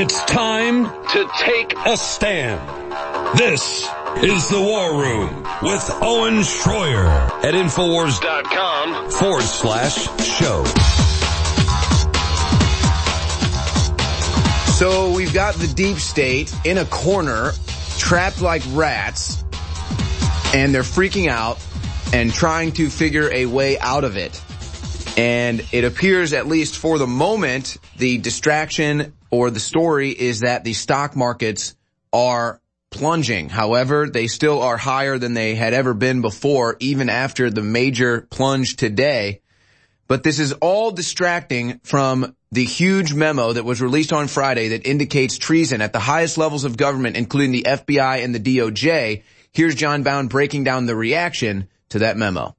It's time to take a stand. This is The War Room with Owen Schroyer at Infowars.com/show. So we've got the deep state in a corner, trapped like rats, and they're freaking out and trying to figure a way out of it. And it appears, at least for the moment, the distraction or the story is that the stock markets are plunging. However, they still are higher than they had ever been before, even after the major plunge today. But this is all distracting from the huge memo that was released on Friday that indicates treason at the highest levels of government, including the FBI and the DOJ. Here's John Bowne breaking down the reaction to that memo.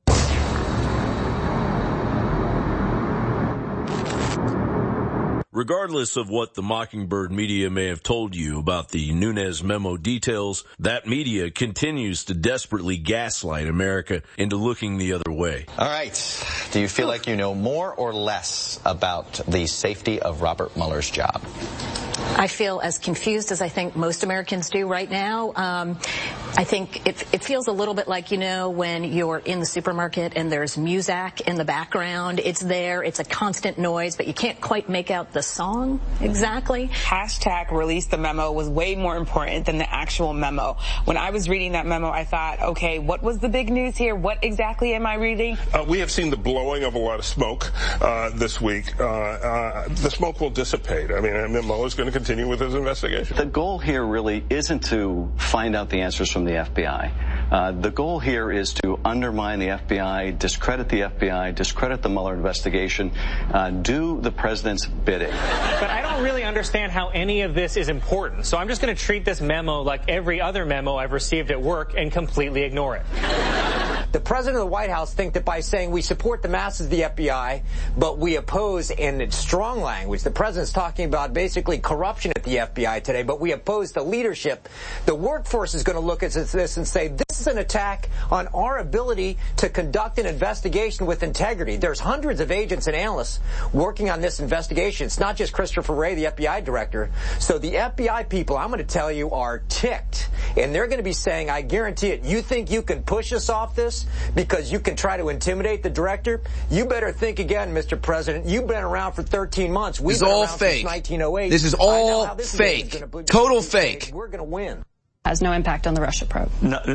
Regardless of what the Mockingbird media may have told you about the Nunes memo details, that media continues to desperately gaslight America into looking the other way. All right. Do you feel like you know more or less about the safety of Robert Mueller's job? I feel as confused as I think most Americans do right now. I think it feels a little bit like, when you're in the supermarket and there's Muzak in the background. It's there. It's a constant noise, but you can't quite make out the song exactly. Hashtag release the memo was way more important than the actual memo. When I was reading that memo, I thought, okay, what was the big news here? What exactly am I reading? We have seen the blowing of a lot of smoke this week. The smoke will dissipate. I mean, Mueller is going to continue with his investigation. The goal here really isn't to find out the answers from the FBI. The goal here is to undermine the FBI, discredit the FBI, discredit the Mueller investigation, do the president's bidding. But I don't really understand how any of this is important, so I'm just going to treat this memo like every other memo I've received at work and completely ignore it. The president of the White House think that by saying we support the masses of the FBI, but we oppose in strong language, the president's talking about basically corruption at the FBI today, but we oppose the leadership. The workforce is going to look at this and say, this is an attack on our ability to conduct an investigation with integrity. There's hundreds of agents and analysts working on this investigation. It's not just Christopher Wray, the FBI director. So the FBI people, I'm going to tell you, are ticked. And they're going to be saying, I guarantee it, you think you can push us off this because you can try to intimidate the director? You better think again, Mr. President. You've been around for 13 months. We've been around since 1908. This is all fake. Total fake. We're going to win. Has no impact on the Russia probe.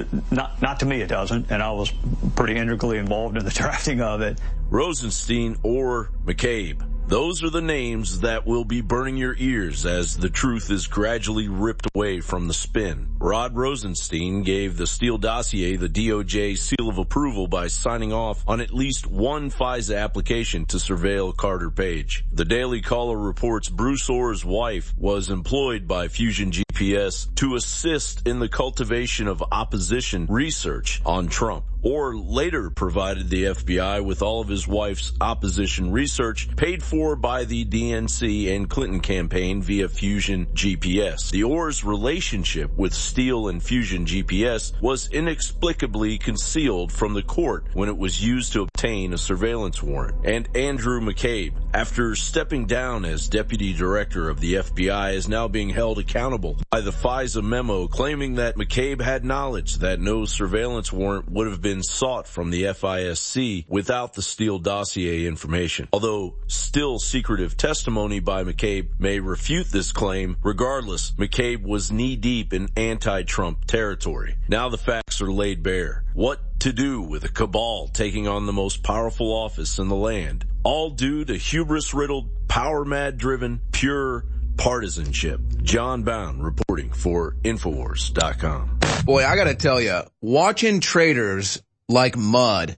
Not to me it doesn't, and I was pretty integrally involved in the drafting of it. Rosenstein or McCabe. Those are the names that will be burning your ears as the truth is gradually ripped away from the spin. Rod Rosenstein gave the Steele dossier the DOJ seal of approval by signing off on at least one FISA application to surveil Carter Page. The Daily Caller reports Bruce Orr's wife was employed by Fusion GPS to assist in the cultivation of opposition research on Trump. Orr later provided the FBI with all of his wife's opposition research paid for by the DNC and Clinton campaign via Fusion GPS. The Orr's relationship with Steele and Fusion GPS was inexplicably concealed from the court when it was used to obtain a surveillance warrant. And Andrew McCabe, after stepping down as deputy director of the FBI, is now being held accountable by the FISA memo claiming that McCabe had knowledge that no surveillance warrant would have been sought from the FISC without the Steele dossier information. Although still secretive testimony by McCabe may refute this claim, regardless, McCabe was knee-deep in anti-Trump territory. Now the facts are laid bare. What to do with a cabal taking on the most powerful office in the land, all due to hubris-riddled, power-mad-driven, pure partisanship. John Bowne reporting for Infowars.com. Boy, I gotta tell you, watching traitors like Mudd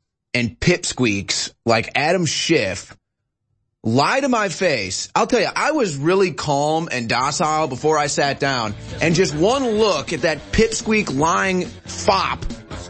and pipsqueaks like Adam Schiff lie to my face. I'll tell you, I was really calm and docile before I sat down, and just one look at that pipsqueak lying fop,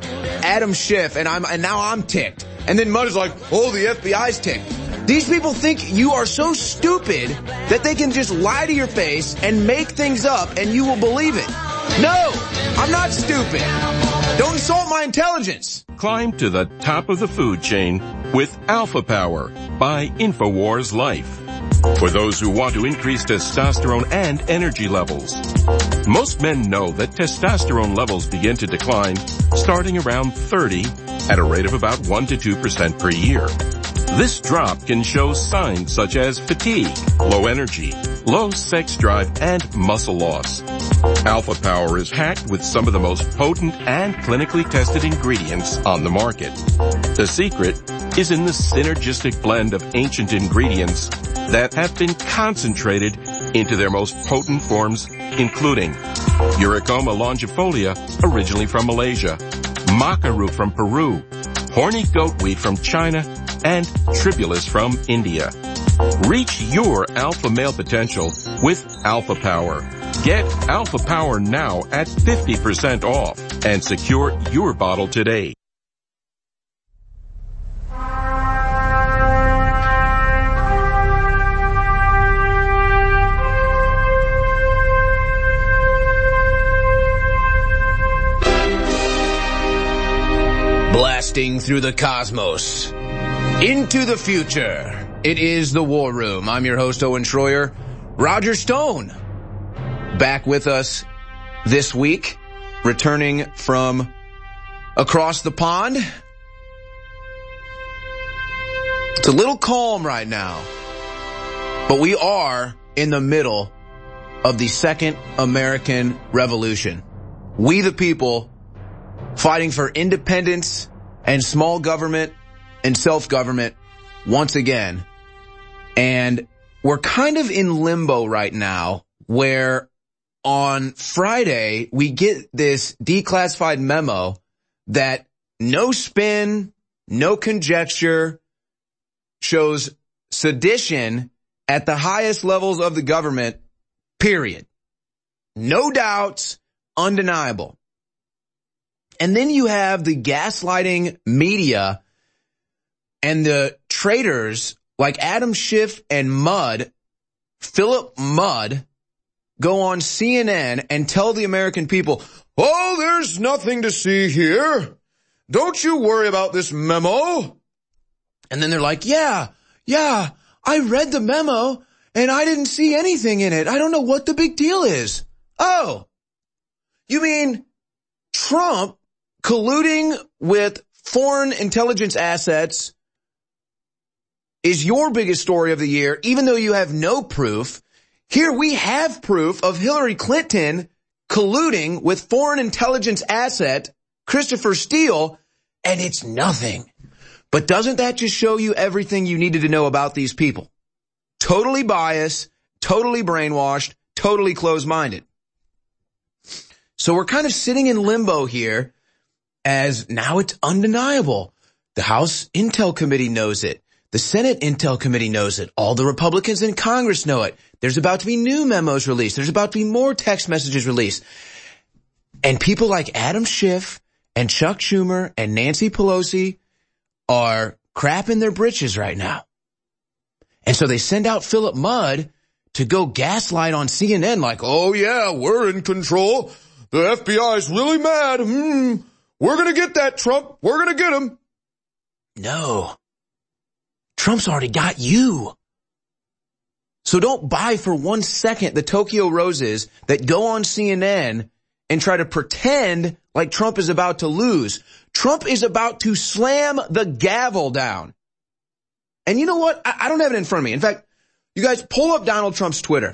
Adam Schiff, and now I'm ticked. And then Mudd is like, oh, the FBI's ticked. These people think you are so stupid that they can just lie to your face and make things up and you will believe it. No, I'm not stupid. Don't insult my intelligence. Climb to the top of the food chain with Alpha Power by InfoWars Life. for those who want to increase testosterone and energy levels. Most men know that testosterone levels begin to decline starting around 30 at a rate of about 1 to 2% per year. This drop can show signs such as fatigue, low energy, low sex drive, and muscle loss. Alpha Power is hacked with some of the most potent and clinically tested ingredients on the market. The secret is in the synergistic blend of ancient ingredients that have been concentrated into their most potent forms, including Uricoma longifolia, originally from Malaysia, maca root from Peru, horny goatweed from China, and tribulus from India. Reach your alpha male potential with Alpha Power. Get Alpha Power now at 50% off and secure your bottle today. Blasting through the cosmos, into the future, it is the War Room. I'm your host, Owen Schroyer. Roger Stone, back with us this week, returning from across the pond. It's a little calm right now, but we are in the middle of the Second American Revolution. We the people fighting for independence and small government and self-government once again. And we're kind of in limbo right now, where on Friday we get this declassified memo that no spin, no conjecture, shows sedition at the highest levels of the government, period. No doubts, undeniable. And then you have the gaslighting media and the traitors like Adam Schiff and Philip Mudd, go on CNN and tell the American people, oh, there's nothing to see here. Don't you worry about this memo. And then they're like, yeah, I read the memo and I didn't see anything in it. I don't know what the big deal is. Oh, you mean Trump colluding with foreign intelligence assets is your biggest story of the year, even though you have no proof. Here we have proof of Hillary Clinton colluding with foreign intelligence asset Christopher Steele, and it's nothing. But doesn't that just show you everything you needed to know about these people? Totally biased, totally brainwashed, totally closed-minded. So we're kind of sitting in limbo here, as now it's undeniable. The House Intel Committee knows it. The Senate Intel Committee knows it. All the Republicans in Congress know it. There's about to be new memos released. There's about to be more text messages released. And people like Adam Schiff and Chuck Schumer and Nancy Pelosi are crapping their britches right now. And so they send out Philip Mudd to go gaslight on CNN like, oh yeah, we're in control. The FBI's really mad. We're going to get that, Trump. We're going to get him. No. Trump's already got you. So don't buy for 1 second the Tokyo Roses that go on CNN and try to pretend like Trump is about to lose. Trump is about to slam the gavel down. And you know what? I don't have it in front of me. In fact, you guys pull up Donald Trump's Twitter.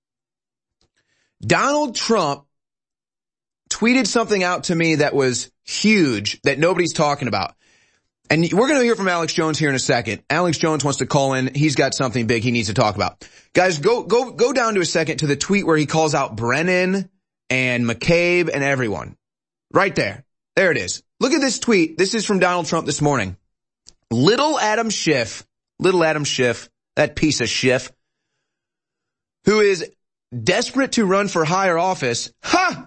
Donald Trump tweeted something out to me that was huge that nobody's talking about. And we're going to hear from Alex Jones here in a second. Alex Jones wants to call in. He's got something big he needs to talk about. Guys, go down to a second to the tweet where he calls out Brennan and McCabe and everyone. Right there. There it is. Look at this tweet. This is from Donald Trump this morning. Little Adam Schiff, that piece of Schiff, who is desperate to run for higher office. Ha!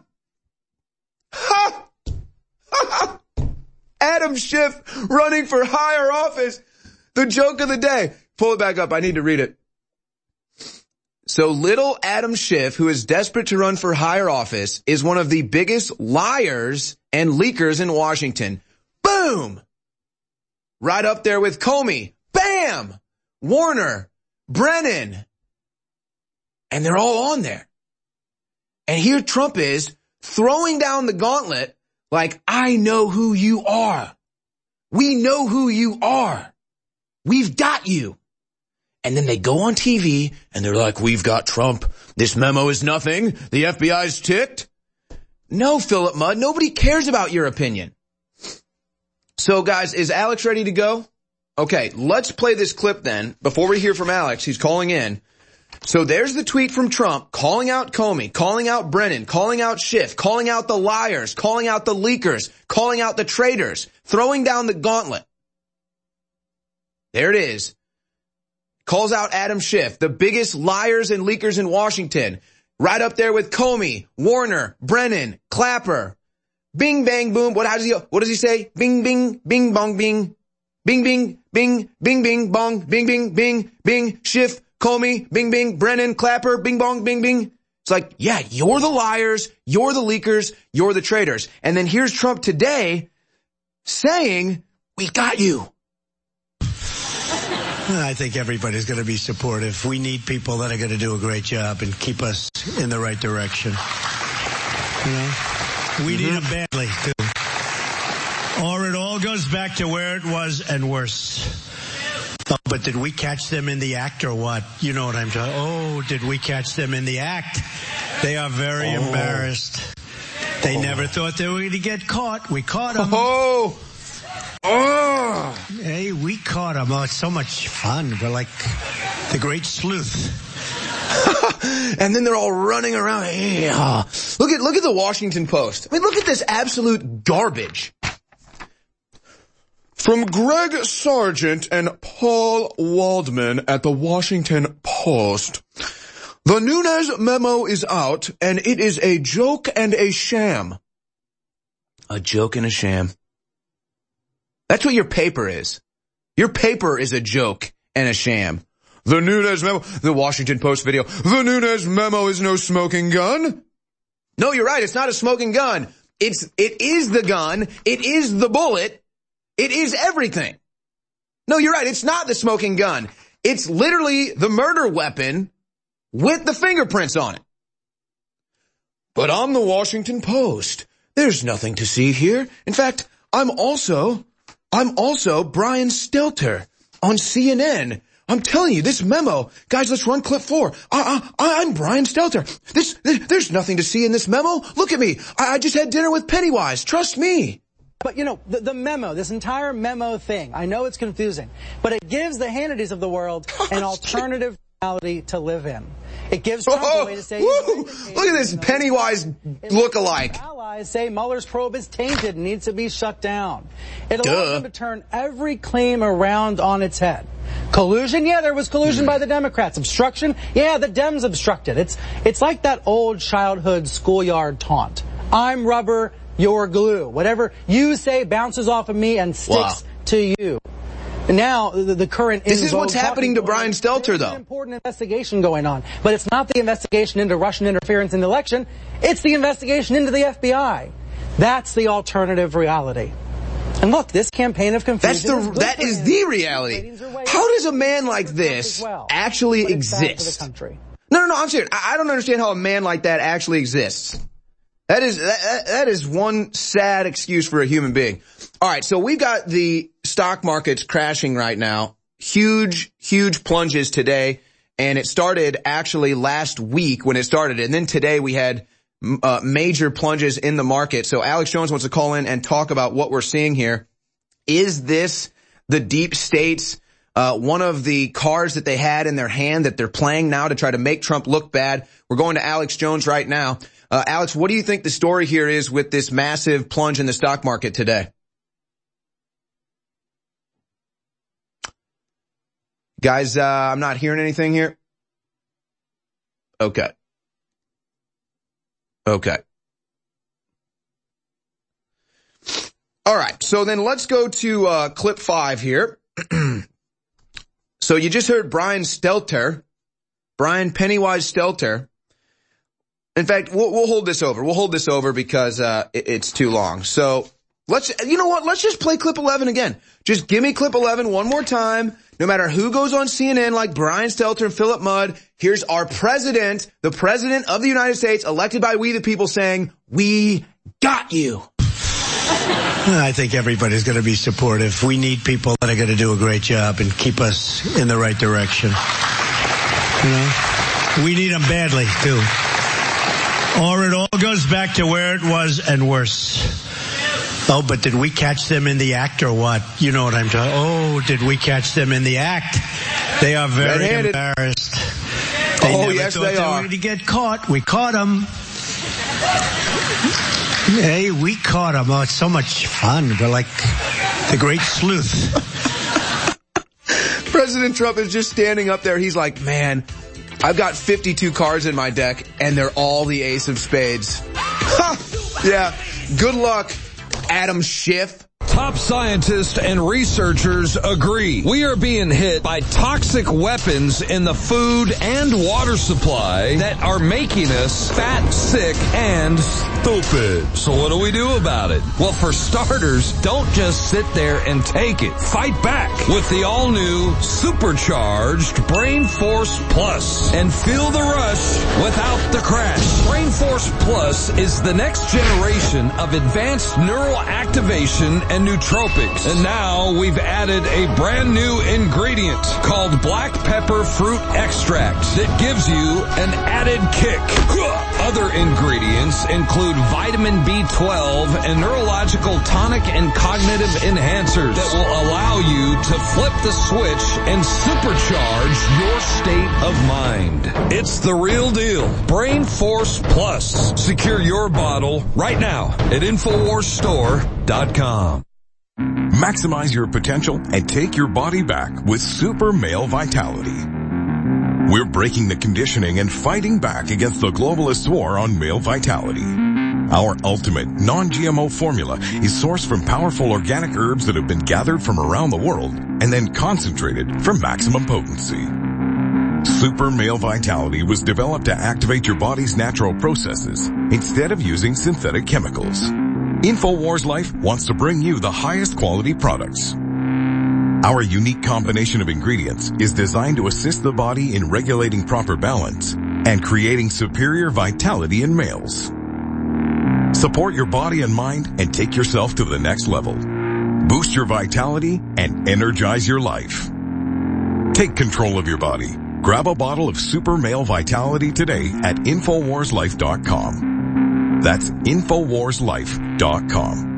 Adam Schiff running for higher office. The joke of the day. Pull it back up. I need to read it. So little Adam Schiff, who is desperate to run for higher office, is one of the biggest liars and leakers in Washington. Boom! Right up there with Comey. Bam! Warner, Brennan, And they're all on there. And here Trump is throwing down the gauntlet like, I know who you are. We know who you are. We've got you. And then they go on TV and they're like, we've got Trump. This memo is nothing. The FBI's ticked. No, Philip Mudd, nobody cares about your opinion. So guys, is Alex ready to go? Okay, let's play this clip then. Before we hear from Alex, he's calling in. So there's the tweet from Trump calling out Comey, calling out Brennan, calling out Schiff, calling out the liars, calling out the leakers, calling out the traitors, throwing down the gauntlet. There it is. Calls out Adam Schiff, the biggest liars and leakers in Washington. Right up there with Comey, Warner, Brennan, Clapper. Bing, bang, boom. What does he say? Bing, bing, bing, bong, bing. Bing, bing, bing, bing, bing, bong, bing, bing, bing, bing, Schiff, Comey, bing, bing, Brennan, Clapper, bing, bong, bing, bing. It's like, yeah, you're the liars, you're the leakers, you're the traitors. And then here's Trump today saying, we got you. I think everybody's going to be supportive. We need people that are going to do a great job and keep us in the right direction. You know, we need them badly, too. Or it all goes back to where it was and worse. Oh, but did we catch them in the act or what? You know what I'm talking. Oh, did we catch them in the act? They are very embarrassed. They never thought they were going to get caught. We caught them. Oh. Hey, we caught them. Oh, it's so much fun. We're like the great sleuth. And then they're all running around. Yeah. Look at the Washington Post. I mean, look at this absolute garbage. From Greg Sargent and Paul Waldman at the Washington Post. The Nunes memo is out, and it is a joke and a sham. A joke and a sham. That's what your paper is. Your paper is a joke and a sham. The Nunes memo, the Washington Post video, the Nunes memo is no smoking gun. No, you're right, it's not a smoking gun. It is the gun, it is the bullet, it is everything. No, you're right, it's not the smoking gun. It's literally the murder weapon with the fingerprints on it. But I'm the Washington Post. There's nothing to see here. In fact, I'm also Brian Stelter on CNN. I'm telling you, this memo, guys, let's run clip 4. I'm Brian Stelter. There's nothing to see in this memo. Look at me. I just had dinner with Pennywise. Trust me. But, you know, the memo, this entire memo thing, I know it's confusing, but it gives the Hannitys of the world an alternative reality to live in. It gives Trump a way to say... Look at this Pennywise look-alike. Allies say Mueller's probe is tainted and needs to be shut down. It allows them to turn every claim around on its head. Collusion? Yeah, there was collusion by the Democrats. Obstruction? Yeah, the Dems obstructed. It's like that old childhood schoolyard taunt. I'm rubber, you're glue. Whatever you say bounces off of me and sticks to you. And now, the current... This is what's happening to Brian Stelter, though. There's an important investigation going on. But it's not the investigation into Russian interference in the election. It's the investigation into the FBI. That's the alternative reality. And look, this campaign of confusion... That is the reality. How does a man like this actually exist? No, I'm serious. I don't understand how a man like that actually exists. That is one sad excuse for a human being. All right, so we've got the stock markets crashing right now. Huge plunges today. And it started actually last week when it started. And then today we had major plunges in the market. So Alex Jones wants to call in and talk about what we're seeing here. Is this the deep state's one of the cards that they had in their hand that they're playing now to try to make Trump look bad? We're going to Alex Jones right now. Alex, what do you think the story here is with this massive plunge in the stock market today? Guys, I'm not hearing anything here. Okay. All right. So then let's go to clip 5 here. So you just heard Brian Pennywise Stelter. In fact, we'll hold this over. We'll hold this over because it's too long. So you know what? Let's just play clip 11 again. Just give me clip 11 one more time. no matter who goes on CNN like Brian Stelter and Philip Mudd, here's our president, the president of the United States, elected by we the people, saying, we got you. I think everybody's going to be supportive. We need people that are going to do a great job and keep us in the right direction. You know, we need them badly, too. Or it all goes back to where it was and worse. Oh, but did we catch them in the act or what? You know what I'm talking. Oh, did we catch them in the act? They are very embarrassed. Yes, they are. They were going to get caught. We caught them. Hey, we caught them. Oh, it's so much fun. We're like the great sleuth. President Trump is just standing up there. He's like, man, I've got 52 cards in my deck, and they're all the ace of spades. Yeah, good luck, Adam Schiff. Top scientists and researchers agree. We are being hit by toxic weapons in the food and water supply that are making us fat, sick, and stupid. So what do we do about it? Well, for starters, don't just sit there and take it. Fight back with the all-new supercharged Brain Force Plus and feel the rush without the crash. Brain Force Plus is the next generation of advanced neural activation and nootropics. And now we've added a brand new ingredient called black pepper fruit extract that gives you an added kick. Other ingredients include vitamin B12 and neurological tonic and cognitive enhancers that will allow you to flip the switch and supercharge your state of mind. It's the real deal. Brain Force Plus. Secure your bottle right now at InfoWarsStore.com. Maximize your potential and take your body back with Super Male Vitality. We're breaking the conditioning and fighting back against the globalist war on male vitality. Our ultimate non-GMO formula is sourced from powerful organic herbs that have been gathered from around the world and then concentrated for maximum potency. Super Male Vitality was developed to activate your body's natural processes instead of using synthetic chemicals. InfoWars Life wants to bring you the highest quality products. Our unique combination of ingredients is designed to assist the body in regulating proper balance and creating superior vitality in males. Support your body and mind and take yourself to the next level. Boost your vitality and energize your life. Take control of your body. Grab a bottle of Super Male Vitality today at InfoWarsLife.com. That's InfoWarsLife.com.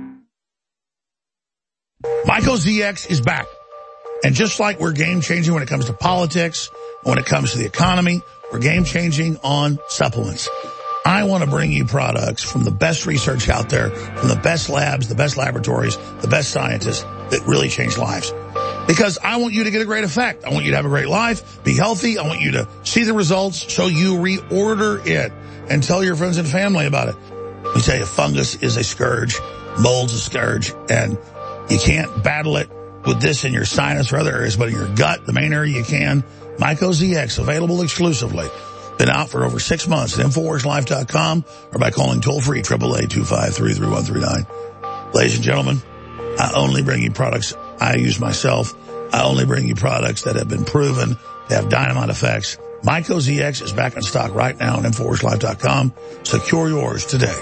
Myco ZX is back. And just like we're game-changing when it comes to politics, when it comes to the economy, we're game-changing on supplements. I want to bring you products from the best research out there, from the best labs, the best laboratories, the best scientists that really change lives. Because I want you to get a great effect. I want you to have a great life, be healthy. I want you to see the results so you reorder it and tell your friends and family about it. Let me tell you, fungus is a scourge, mold's a scourge, and you can't battle it with this in your sinus or other areas, but in your gut, the main area you can. Myco ZX, available exclusively. Been out for over 6 months at InfoWarsLife.com or by calling toll-free 888-253-3139. Ladies and gentlemen, I only bring you products I use myself. I only bring you products that have been proven to have dynamite effects. Myco ZX is back in stock right now at InfoWarsLife.com. Secure yours today.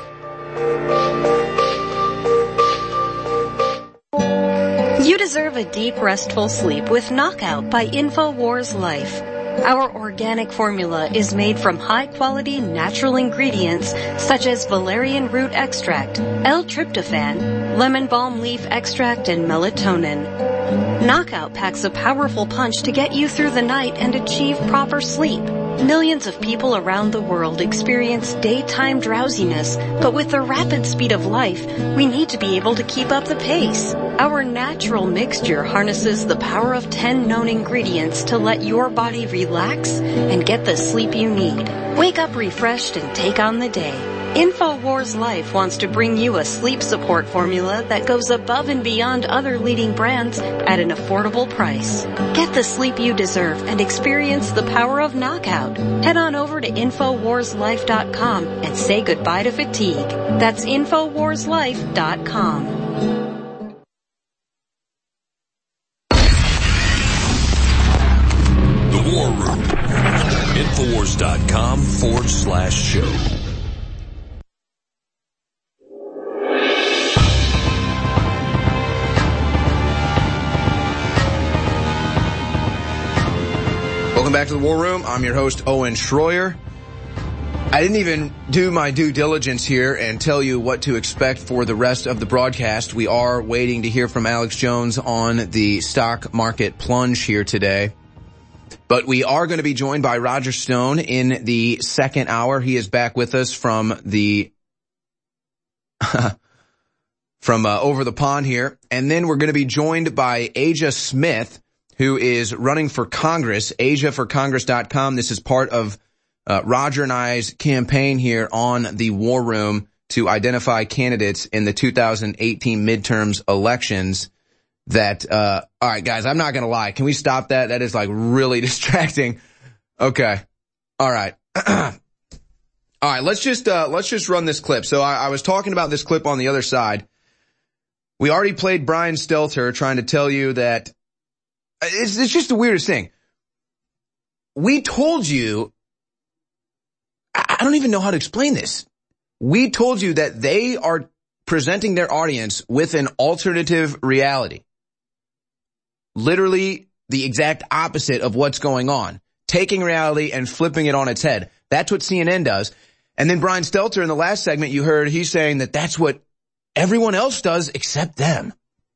You deserve a deep, restful sleep with Knockout by InfoWars Life. Our organic formula is made from high-quality natural ingredients such as valerian root extract, L-tryptophan, lemon balm leaf extract, and melatonin. Knockout packs a powerful punch to get you through the night and achieve proper sleep. Millions of people around the world experience daytime drowsiness, but with the rapid speed of life, we need to be able to keep up the pace. Our natural mixture harnesses the power of 10 known ingredients to let your body relax and get the sleep you need. Wake up refreshed and take on the day. InfoWars Life wants to bring you a sleep support formula that goes above and beyond other leading brands at an affordable price. Get the sleep you deserve and experience the power of Knockout. Head on over to InfoWarsLife.com and say goodbye to fatigue. That's InfoWarsLife.com. AmericanNewsNetwork.com/show. Welcome back to the War Room. I'm your host, Owen Schroyer. I didn't even do my due diligence here and tell you what to expect for the rest of the broadcast. We are waiting to hear from Alex Jones on the stock market plunge here today. But we are going to be joined by Roger Stone in the second hour. He is back with us from the over the pond here. And then we're going to be joined by Aja Smith, who is running for Congress, AsiaForCongress.com. This is part of Roger and I's campaign here on the War Room to identify candidates in the 2018 midterms elections that, all right, guys, I'm not going to lie. Can we stop that? That is like really distracting. Okay. All right. All right. Let's just run this clip. So I was talking about this clip on the other side. We already played Brian Stelter trying to tell you that it's just the weirdest thing. We told you, I don't even know how to explain this. We told you that they are presenting their audience with an alternative reality. Literally the exact opposite of what's going on. Taking reality and flipping it on its head. That's what CNN does. And then Brian Stelter in the last segment you heard, he's saying that that's what everyone else does except them.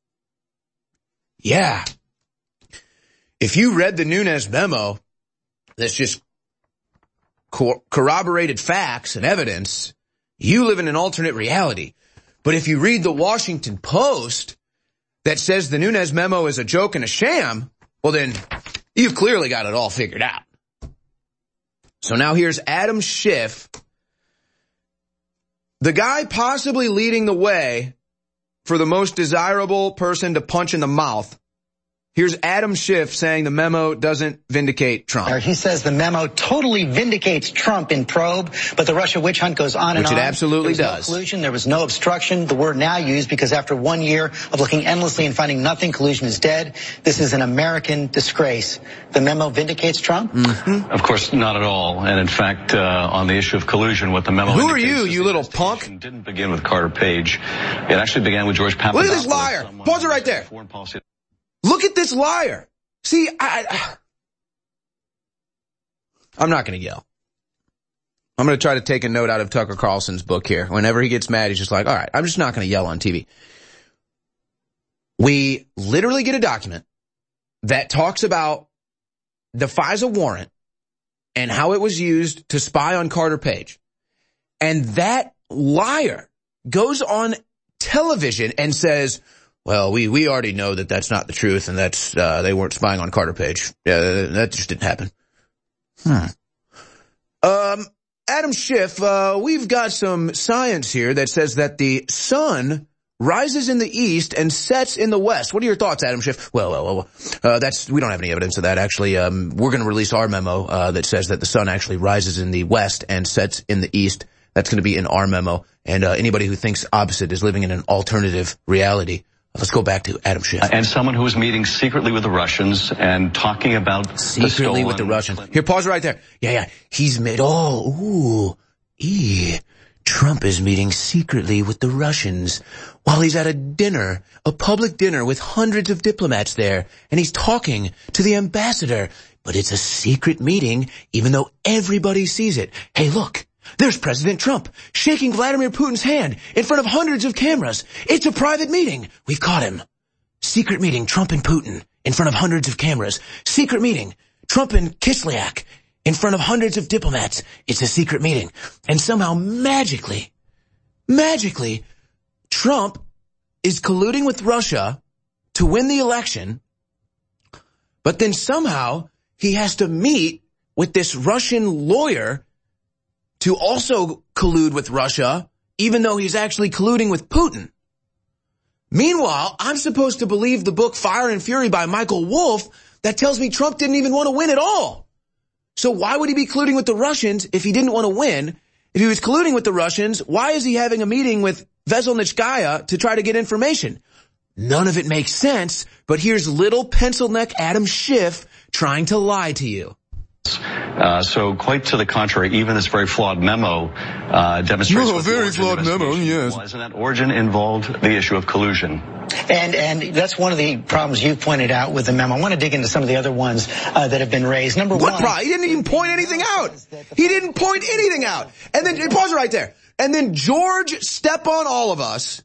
Yeah. If you read the Nunes memo, that's just corroborated facts and evidence, you live in an alternate reality. But if you read the Washington Post that says the Nunes memo is a joke and a sham, well then you've clearly got it all figured out. So now here's Adam Schiff, the guy possibly leading the way for the most desirable person to punch in the mouth. Here's Adam Schiff saying the memo doesn't vindicate Trump. He says the memo totally vindicates Trump in probe, but the Russia witch hunt goes on and on. Which it absolutely does. There was no collusion. There was no obstruction. The word now used because after 1 year of looking endlessly and finding nothing, collusion is dead. This is an American disgrace. The memo vindicates Trump? Mm-hmm. Of course, not at all. And in fact, on the issue of collusion, what the memo Who are you little punk? Didn't begin with Carter Page. It actually began with George Papadopoulos. Look at this liar. Pause it right there. Look at this liar. See, I'm not going to yell. I'm going to try to take a note out of Tucker Carlson's book here. Whenever he gets mad, he's just like, all right, I'm just not going to yell on TV. We literally get a document that talks about the FISA warrant and how it was used to spy on Carter Page. And that liar goes on television and says, well, we already know that that's not the truth and that's, they weren't spying on Carter Page. Yeah, that just didn't happen. Adam Schiff, we've got some science here that says that the sun rises in the east and sets in the west. What are your thoughts, Adam Schiff? Well, we don't have any evidence of that, actually. We're going to release our memo, that says that the sun actually rises in the west and sets in the east. That's going to be in our memo. And, anybody who thinks opposite is living in an alternative reality. Let's go back to Adam Schiff. And someone who was meeting secretly with the Russians and talking about secretly with the Russians. Here, pause right there. Yeah. He's made Trump is meeting secretly with the Russians while he's at a dinner, a public dinner with hundreds of diplomats there, and he's talking to the ambassador. But it's a secret meeting, even though everybody sees it. Hey, look. There's President Trump shaking Vladimir Putin's hand in front of hundreds of cameras. It's a private meeting. We've caught him. Secret meeting, Trump and Putin in front of hundreds of cameras. Secret meeting, Trump and Kislyak in front of hundreds of diplomats. It's a secret meeting. And somehow magically, Trump is colluding with Russia to win the election. But then somehow he has to meet with this Russian lawyer to also collude with Russia, even though he's actually colluding with Putin. Meanwhile, I'm supposed to believe the book Fire and Fury by Michael Wolff that tells me Trump didn't even want to win at all. So why would he be colluding with the Russians if he didn't want to win? If he was colluding with the Russians, why is he having a meeting with Veselnitskaya to try to get information? None of it makes sense, but here's little pencil neck Adam Schiff trying to lie to you. So quite to the contrary, even this very flawed memo demonstrates what very flawed memo, yes. Was, and that origin involved the issue of collusion. And that's one of the problems you pointed out with the memo. I want to dig into some of the other ones that have been raised. Number one. He didn't even point anything out. He didn't point anything out. And then, pause it right there. And then George step on all of us.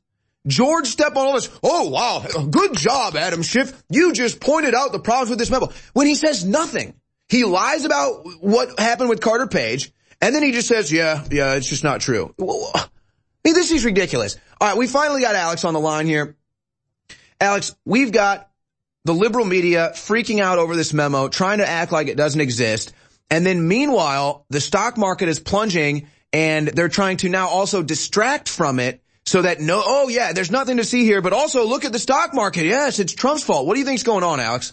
Oh, wow. Good job, Adam Schiff. You just pointed out the problems with this memo. When he says nothing. He lies about what happened with Carter Page. And then he just says, yeah, it's just not true. I mean, this is ridiculous. All right, we finally got Alex on the line here. Alex, we've got the liberal media freaking out over this memo, trying to act like it doesn't exist. And then meanwhile, the stock market is plunging and they're trying to now also distract from it so that there's nothing to see here. But also look at the stock market. Yes, it's Trump's fault. What do you think's going on, Alex?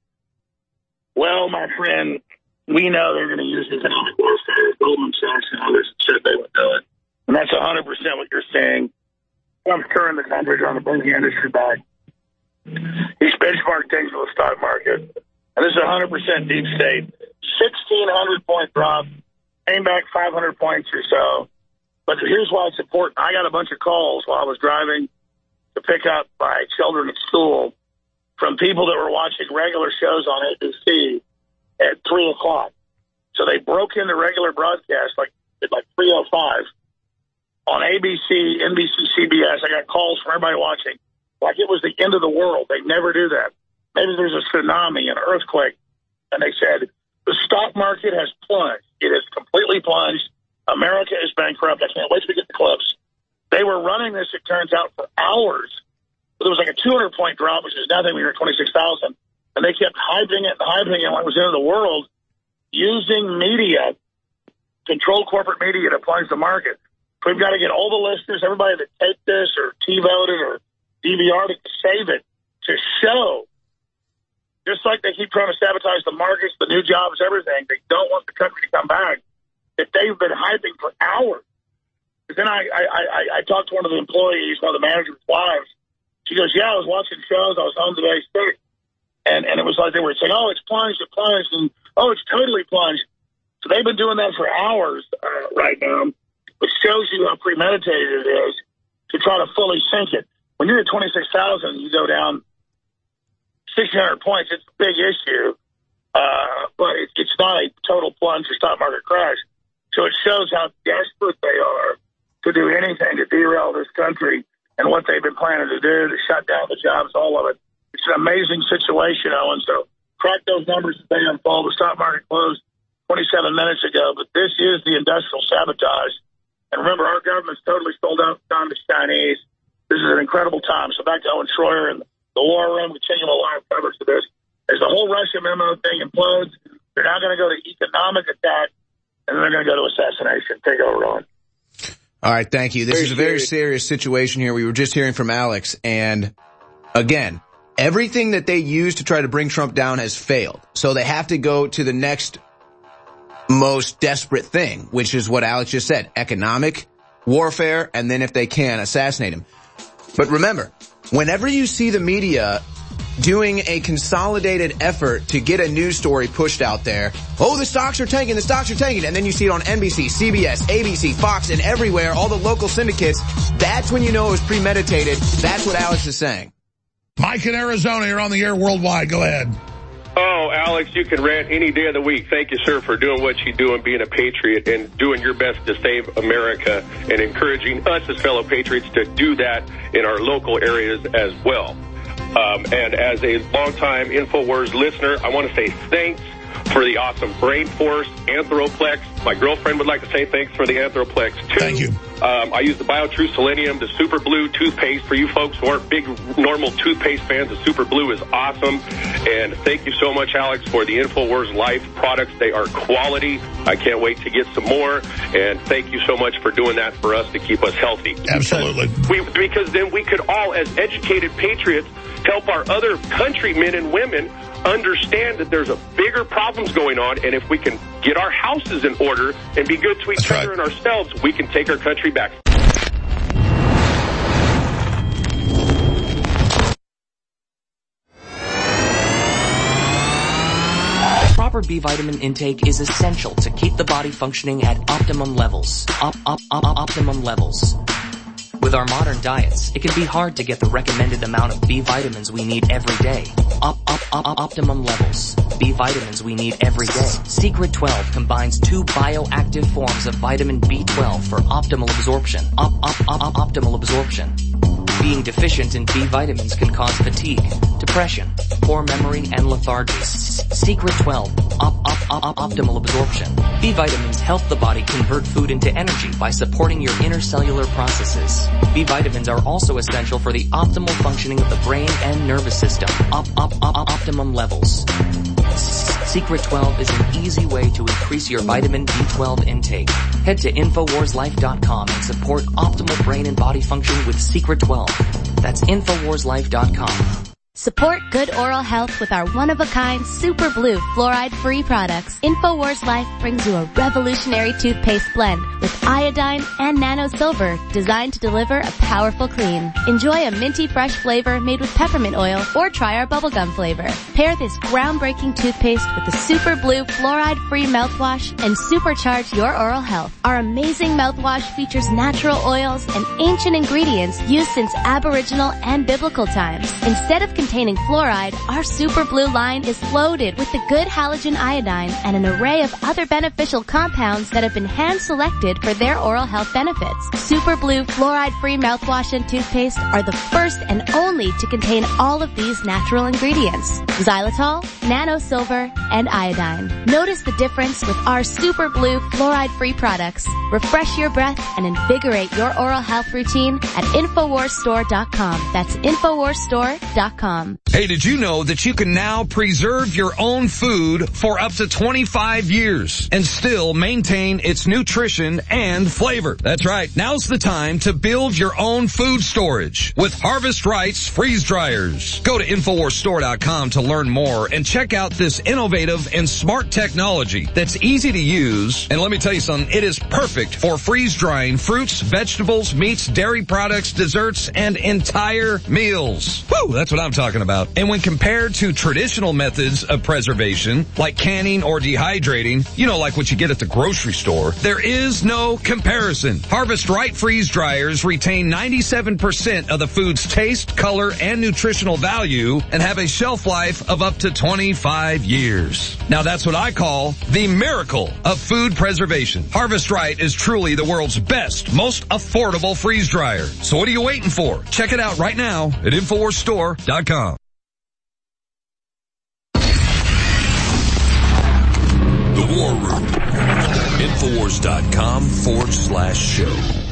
Well, my friend, we know they're going to use economic warfare. Goldman Sachs and others said they would do it. And that's 100% what you're saying. Trump's turning the country, trying to bring the industry back. He's benchmarked things with the stock market. And this is 100% deep state. 1,600-point drop, came back 500 points or so. But here's why it's important. I got a bunch of calls while I was driving to pick up my children at school from people that were watching regular shows on ABC at 3 o'clock. So they broke in the regular broadcast like 3:05 on ABC, NBC, CBS. I got calls from everybody watching like it was the end of the world. They never do that. Maybe there's a tsunami, an earthquake. And they said, the stock market has plunged. It has completely plunged. America is bankrupt. I can't wait to get the clips. They were running this, it turns out, for hours. There was like a 200-point drop, which is nothing when you're at 26,000. And they kept hyping it like it was the end of the world, using media, controlled corporate media to plunge the market. We've got to get all the listeners, everybody that taped this or T-voted or DVR'd it to save it, to show, just like they keep trying to sabotage the markets, the new jobs, everything, they don't want the country to come back, that they've been hyping for hours. But then I talked to one of the employees, one of the manager's wives. She goes, yeah, I was watching shows. I was home today sick. And it was like they were saying, oh, it's plunged, and oh, it's totally plunged. So they've been doing that for hours right now, which shows you how premeditated it is to try to fully sink it. When you're at 26,000, you go down 1,600 points. It's a big issue, but it's not a total plunge or stock market crash. So it shows how desperate they are to do anything to derail this country and what they've been planning to do to shut down the jobs, all of it. It's an amazing situation, Owen. So crack those numbers as they unfold. The stock market closed 27 minutes ago, but this is the industrial sabotage. And remember, our government's totally sold out time to Chinese. This is an incredible time. So back to Owen Schroyer and the War Room, continuing live coverage of this. As the whole Russia memo thing implodes, they're now going to go to economic attack, and they're going to go to assassination. Take over, Owen. All right, thank you. This is a very serious situation here. We were just hearing from Alex, and again, everything that they used to try to bring Trump down has failed. So they have to go to the next most desperate thing, which is what Alex just said, economic warfare, and then if they can, assassinate him. But remember, whenever you see the media doing a consolidated effort to get a news story pushed out there, oh, the stocks are tanking, and then you see it on NBC, CBS, ABC, Fox, and everywhere, all the local syndicates, that's when you know it was premeditated. That's what Alex is saying. Mike in Arizona, you're on the air worldwide. Go ahead. Oh, Alex, you can rant any day of the week. Thank you, sir, for doing what you do and being a patriot and doing your best to save America and encouraging us as fellow patriots to do that in our local areas as well. And as a longtime InfoWars listener, I want to say thanks for the awesome Brain Force, Anthroplex. My girlfriend would like to say thanks for the Anthroplex, too. Thank you. I use the BioTrue Selenium, the Super Blue toothpaste. For you folks who aren't big normal toothpaste fans, the Super Blue is awesome. And thank you so much, Alex, for the InfoWars Life products. They are quality. I can't wait to get some more. And thank you so much for doing that for us to keep us healthy. Absolutely. Because then we could all, as educated patriots, help our other countrymen and women understand that there's a bigger problems going on, and if we can get our houses in order and be good to each other and ourselves, we can take our country back. proper B vitamin intake is essential to keep the body functioning at optimum levels. Optimum levels. With our modern diets, it can be hard to get the recommended amount of B vitamins we need every day. Optimum levels. B vitamins we need every day. Secret 12 combines 2 bioactive forms of vitamin B12 for optimal absorption. Optimal absorption. Being deficient in B vitamins can cause fatigue, depression, poor memory, and lethargy. Secret 12. Optimal absorption. B vitamins help the body convert food into energy by supporting your intercellular processes. B vitamins are also essential for the optimal functioning of the brain and nervous system. Optimum levels. Secret 12 is an easy way to increase your vitamin B12 intake. Head to InfoWarsLife.com and support optimal brain and body function with Secret 12. That's InfoWarsLife.com. Support good oral health with our one-of-a-kind Super Blue fluoride-free products. InfoWars Life brings you a revolutionary toothpaste blend with iodine and nano silver designed to deliver a powerful clean. Enjoy a minty fresh flavor made with peppermint oil or try our bubblegum flavor. Pair this groundbreaking toothpaste with the Super Blue fluoride-free mouthwash and supercharge your oral health. Our amazing mouthwash features natural oils and ancient ingredients used since Aboriginal and biblical times. Instead of containing fluoride, our Super Blue line is loaded with the good halogen iodine and an array of other beneficial compounds that have been hand-selected for their oral health benefits. Super Blue fluoride-free mouthwash and toothpaste are the first and only to contain all of these natural ingredients: xylitol, nano silver, and iodine. Notice the difference with our Super Blue fluoride-free products. Refresh your breath and invigorate your oral health routine at InfoWarsStore.com. That's InfoWarsStore.com. Hey, did you know that you can now preserve your own food for up to 25 years and still maintain its nutrition and flavor? That's right. Now's the time to build your own food storage with Harvest Right's freeze dryers. Go to InfoWarsStore.com to learn more and check out this innovative and smart technology that's easy to use. And let me tell you something, it is perfect for freeze drying fruits, vegetables, meats, dairy products, desserts, and entire meals. Woo, that's what I'm talking about. And when compared to traditional methods of preservation, like canning or dehydrating, you know, like what you get at the grocery store, there is no comparison. Harvest Right freeze dryers retain 97% of the food's taste, color, and nutritional value and have a shelf life of up to 25 years. Now that's what I call the miracle of food preservation. Harvest Right is truly the world's best, most affordable freeze dryer. So what are you waiting for? Check it out right now at InfoWarsStore.com. The War Room. Infowars.com/show.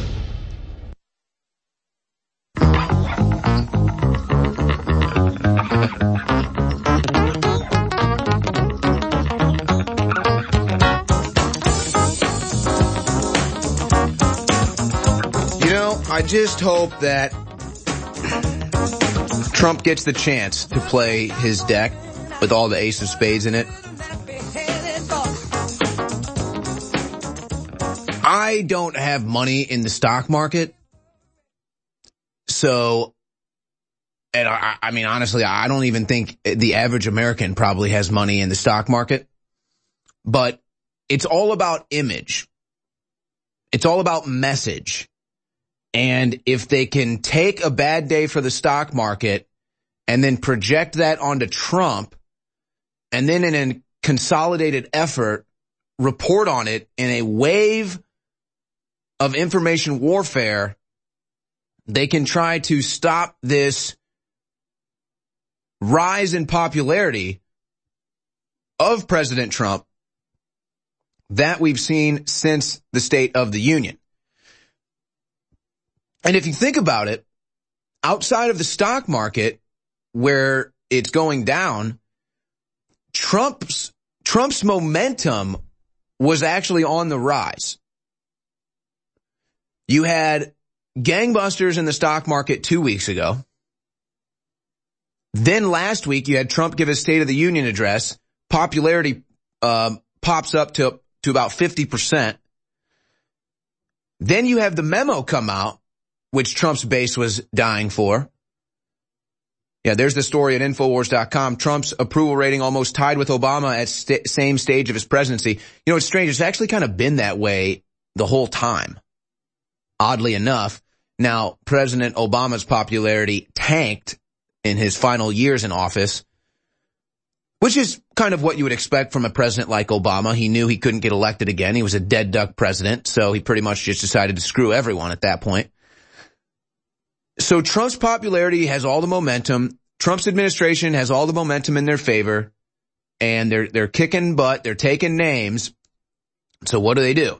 You know, I just hope that Trump gets the chance to play his deck with all the ace of spades in it. I don't have money in the stock market. So, and I mean, honestly, I don't even think the average American probably has money in the stock market. But it's all about image. It's all about message. And if they can take a bad day for the stock market and then project that onto Trump, and then in a consolidated effort, report on it in a wave of information warfare, they can try to stop this rise in popularity of President Trump that we've seen since the State of the Union. And if you think about it, outside of the stock market, where it's going down, Trump's momentum was actually on the rise. You had gangbusters in the stock market 2 weeks ago. Then last week, you had Trump give his State of the Union address. Popularity pops up to about 50%. Then you have the memo come out, which Trump's base was dying for. Yeah, there's the story at Infowars.com. Trump's approval rating almost tied with Obama at same stage of his presidency. You know, it's strange. It's actually kind of been that way the whole time. Oddly enough, now President Obama's popularity tanked in his final years in office, which is kind of what you would expect from a president like Obama. He knew he couldn't get elected again. He was a dead duck president, so he pretty much just decided to screw everyone at that point. So Trump's popularity has all the momentum. Trump's administration has all the momentum in their favor, and they're kicking butt. They're taking names. So what do?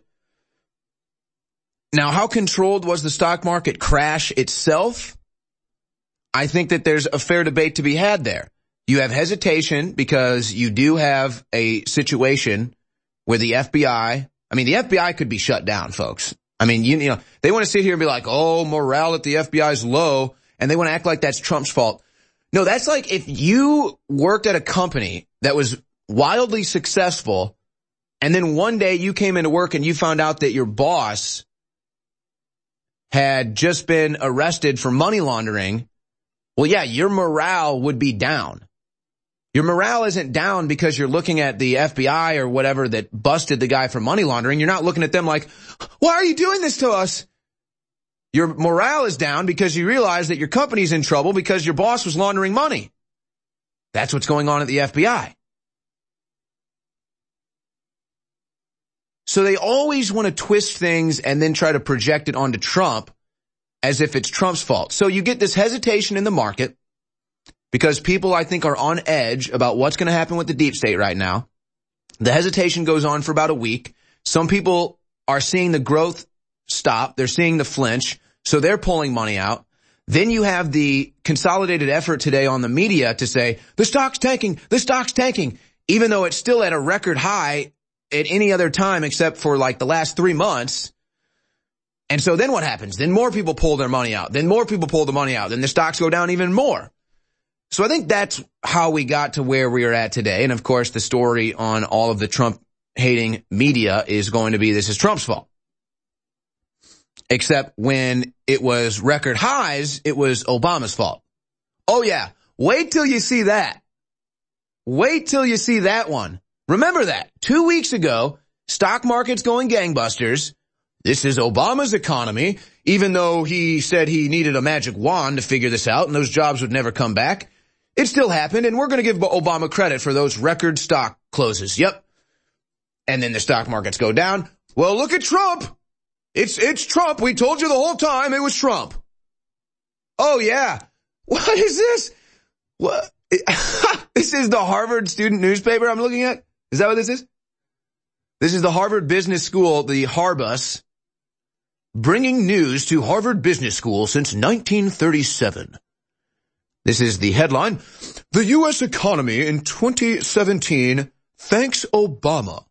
Now, how controlled was the stock market crash itself? I think that there's a fair debate to be had there. You have hesitation because you do have a situation where the FBI could be shut down, folks. I mean, you know, they want to sit here and be like, oh, morale at the FBI is low, and they want to act like that's Trump's fault. No, that's like if you worked at a company that was wildly successful, and then one day you came into work and you found out that your boss had just been arrested for money laundering. Well, yeah, your morale would be down. Your morale isn't down because you're looking at the FBI or whatever that busted the guy for money laundering. You're not looking at them like, why are you doing this to us? Your morale is down because you realize that your company's in trouble because your boss was laundering money. That's what's going on at the FBI. So they always want to twist things and then try to project it onto Trump as if it's Trump's fault. So you get this hesitation in the market because people, I think, are on edge about what's going to happen with the deep state right now. The hesitation goes on for about a week. Some people are seeing the growth stop. They're seeing the flinch, so they're pulling money out. Then you have the consolidated effort today on the media to say, the stock's tanking, even though it's still at a record high at any other time except for like the last 3 months. And so then what happens? Then more people pull their money out. Then more people pull the money out. Then the stocks go down even more. So I think that's how we got to where we are at today. And of course, the story on all of the Trump-hating media is going to be this is Trump's fault. Except when it was record highs, it was Obama's fault. Oh yeah, wait till you see that. Wait till you see that one. Remember that. 2 weeks ago, stock market's going gangbusters. This is Obama's economy, even though he said he needed a magic wand to figure this out and those jobs would never come back. It still happened, and we're going to give Obama credit for those record stock closes. Yep. And then the stock markets go down. Well, look at Trump. It's Trump. We told you the whole time it was Trump. Oh, yeah. What is this? What? This is the Harvard student newspaper I'm looking at? Is that what this is? This is the Harvard Business School, the Harbus, bringing news to Harvard Business School since 1937. This is the headline, The U.S. Economy in 2017 Thanks Obama.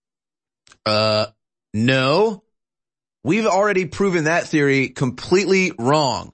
No. We've already proven that theory completely wrong.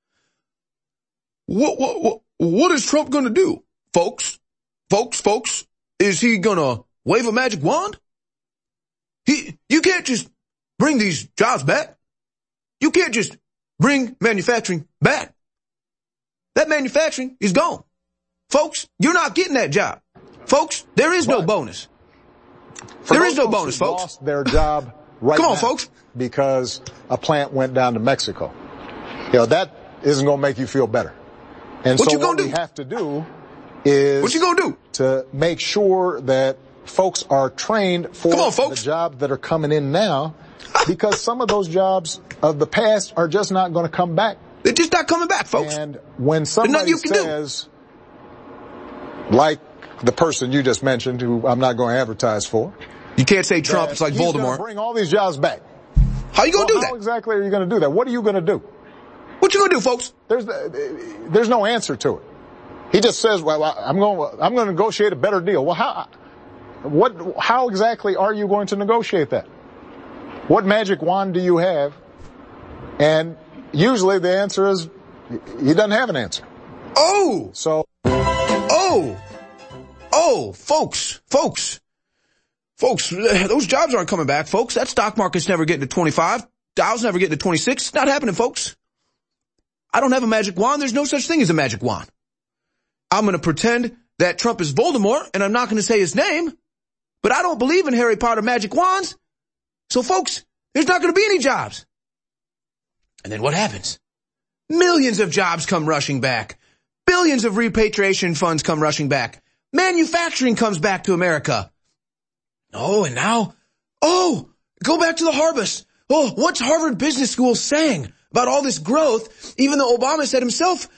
What is Trump going to do, folks? Folks, is he going to wave a magic wand? You can't just bring these jobs back. You can't just bring manufacturing back. That manufacturing is gone. Folks, you're not getting that job. Folks, there is no bonus. There is no bonus, folks. Lost their job right Come on, now folks. Because a plant went down to Mexico. You know, that isn't going to make you feel better. And what so you gonna what do? we have to do is what you gonna do? To make sure that folks are trained for the jobs that are coming in now, because some of those jobs of the past are just not going to come back. They're just not coming back, folks. And when somebody says, like the person you just mentioned, who I'm not going to advertise for, you can't say Trump. It's like Voldemort. Voldemort. He's bring all these jobs back. How you going to do that? How exactly are you going to do that? What are you going to do? What you going to do, folks? There's no answer to it. He just says, well, I'm going to negotiate a better deal. Well, how exactly are you going to negotiate that? What magic wand do you have? And usually the answer is he doesn't have an answer. Oh! So. Oh, folks, those jobs aren't coming back, folks. That stock market's never getting to 25. Dow's never getting to 26. It's not happening, folks. I don't have a magic wand. There's no such thing as a magic wand. I'm going to pretend that Trump is Voldemort, and I'm not going to say his name, but I don't believe in Harry Potter magic wands. So, folks, there's not going to be any jobs. And then what happens? Millions of jobs come rushing back. Billions of repatriation funds come rushing back. Manufacturing comes back to America. Oh, and now, go back to the harvest. Oh, what's Harvard Business School saying about all this growth? Even though Obama said himself,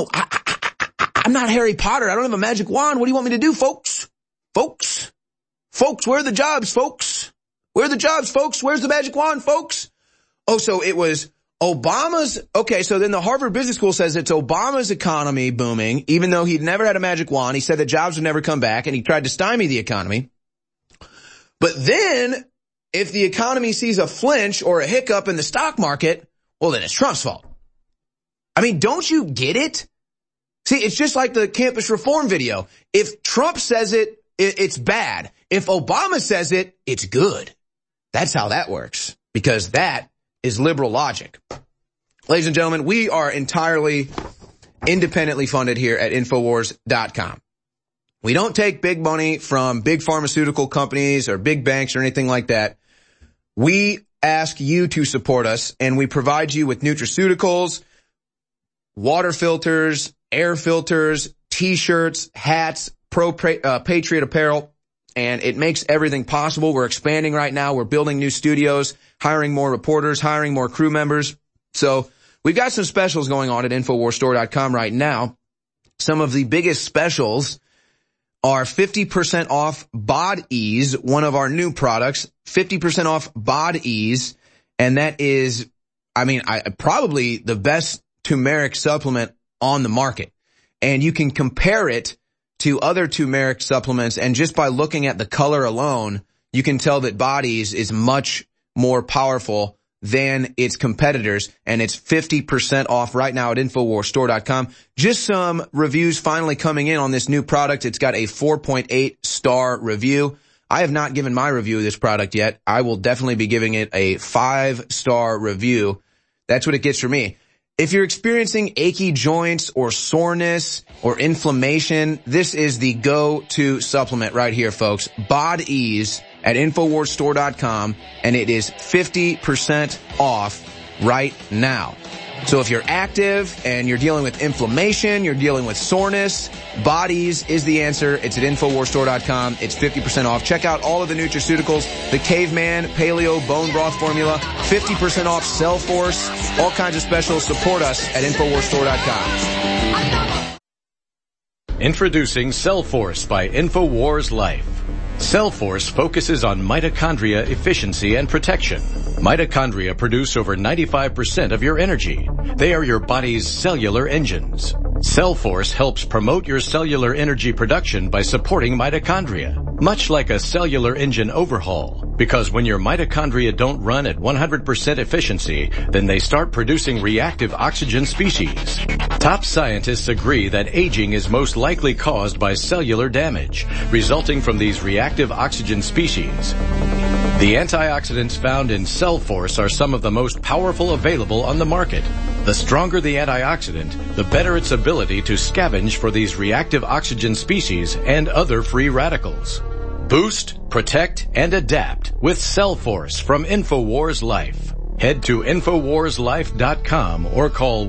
I'm not Harry Potter. I don't have a magic wand. What do you want me to do, folks? Folks, where are the jobs, folks? Where are the jobs, folks? Where's the magic wand, folks? Oh, so it was Obama's, okay, so then the Harvard Business School says it's Obama's economy booming, even though he'd never had a magic wand. He said that jobs would never come back, and he tried to stymie the economy. But then, if the economy sees a flinch or a hiccup in the stock market, well, then it's Trump's fault. I mean, don't you get it? See, it's just like the campus reform video. If Trump says it, it's bad. If Obama says it, it's good. That's how that works, because that is liberal logic. Ladies and gentlemen, we are entirely independently funded here at Infowars.com. We don't take big money from big pharmaceutical companies or big banks or anything like that. We ask you to support us, and we provide you with nutraceuticals, water filters, air filters, T-shirts, hats, Patriot apparel, and it makes everything possible. We're expanding right now. We're building new studios, hiring more reporters, hiring more crew members. So we've got some specials going on at InfoWarsStore.com right now. Some of the biggest specials are 50% off Bod Ease, one of our new products, 50% off Bod Ease, and that is, probably the best turmeric supplement on the market. And you can compare it to other turmeric supplements, and just by looking at the color alone, you can tell that Bod Ease is much more powerful than its competitors, and it's 50% off right now at InfoWarsStore.com. Just some reviews finally coming in on this new product. It's got a 4.8 star review. I have not given my review of this product yet. I will definitely be giving it a 5-star review. That's what it gets for me. If you're experiencing achy joints or soreness or inflammation, this is the go-to supplement right here, folks. Bod Ease at InfoWarsStore.com, and it is 50% off right now. So if you're active and you're dealing with inflammation, you're dealing with soreness, Bod Ease is the answer. It's at InfoWarsStore.com. It's 50% off. Check out all of the nutraceuticals, the Caveman Paleo Bone Broth Formula, 50% off Cell Force, all kinds of specials. Support us at InfoWarsStore.com. Introducing Cell Force by InfoWars Life. Cell Force focuses on mitochondria efficiency and protection. Mitochondria produce over 95% of your energy. They are your body's cellular engines. Cell Force helps promote your cellular energy production by supporting mitochondria, much like a cellular engine overhaul. Because when your mitochondria don't run at 100% efficiency, then they start producing reactive oxygen species. Top scientists agree that aging is most likely caused by cellular damage, resulting from these reactive oxygen species. The antioxidants found in Cell Force are some of the most powerful available on the market. The stronger the antioxidant, the better its ability to scavenge for these reactive oxygen species and other free radicals. Boost, protect, and adapt with Cell Force from InfoWars Life. Head to InfoWarsLife.com or call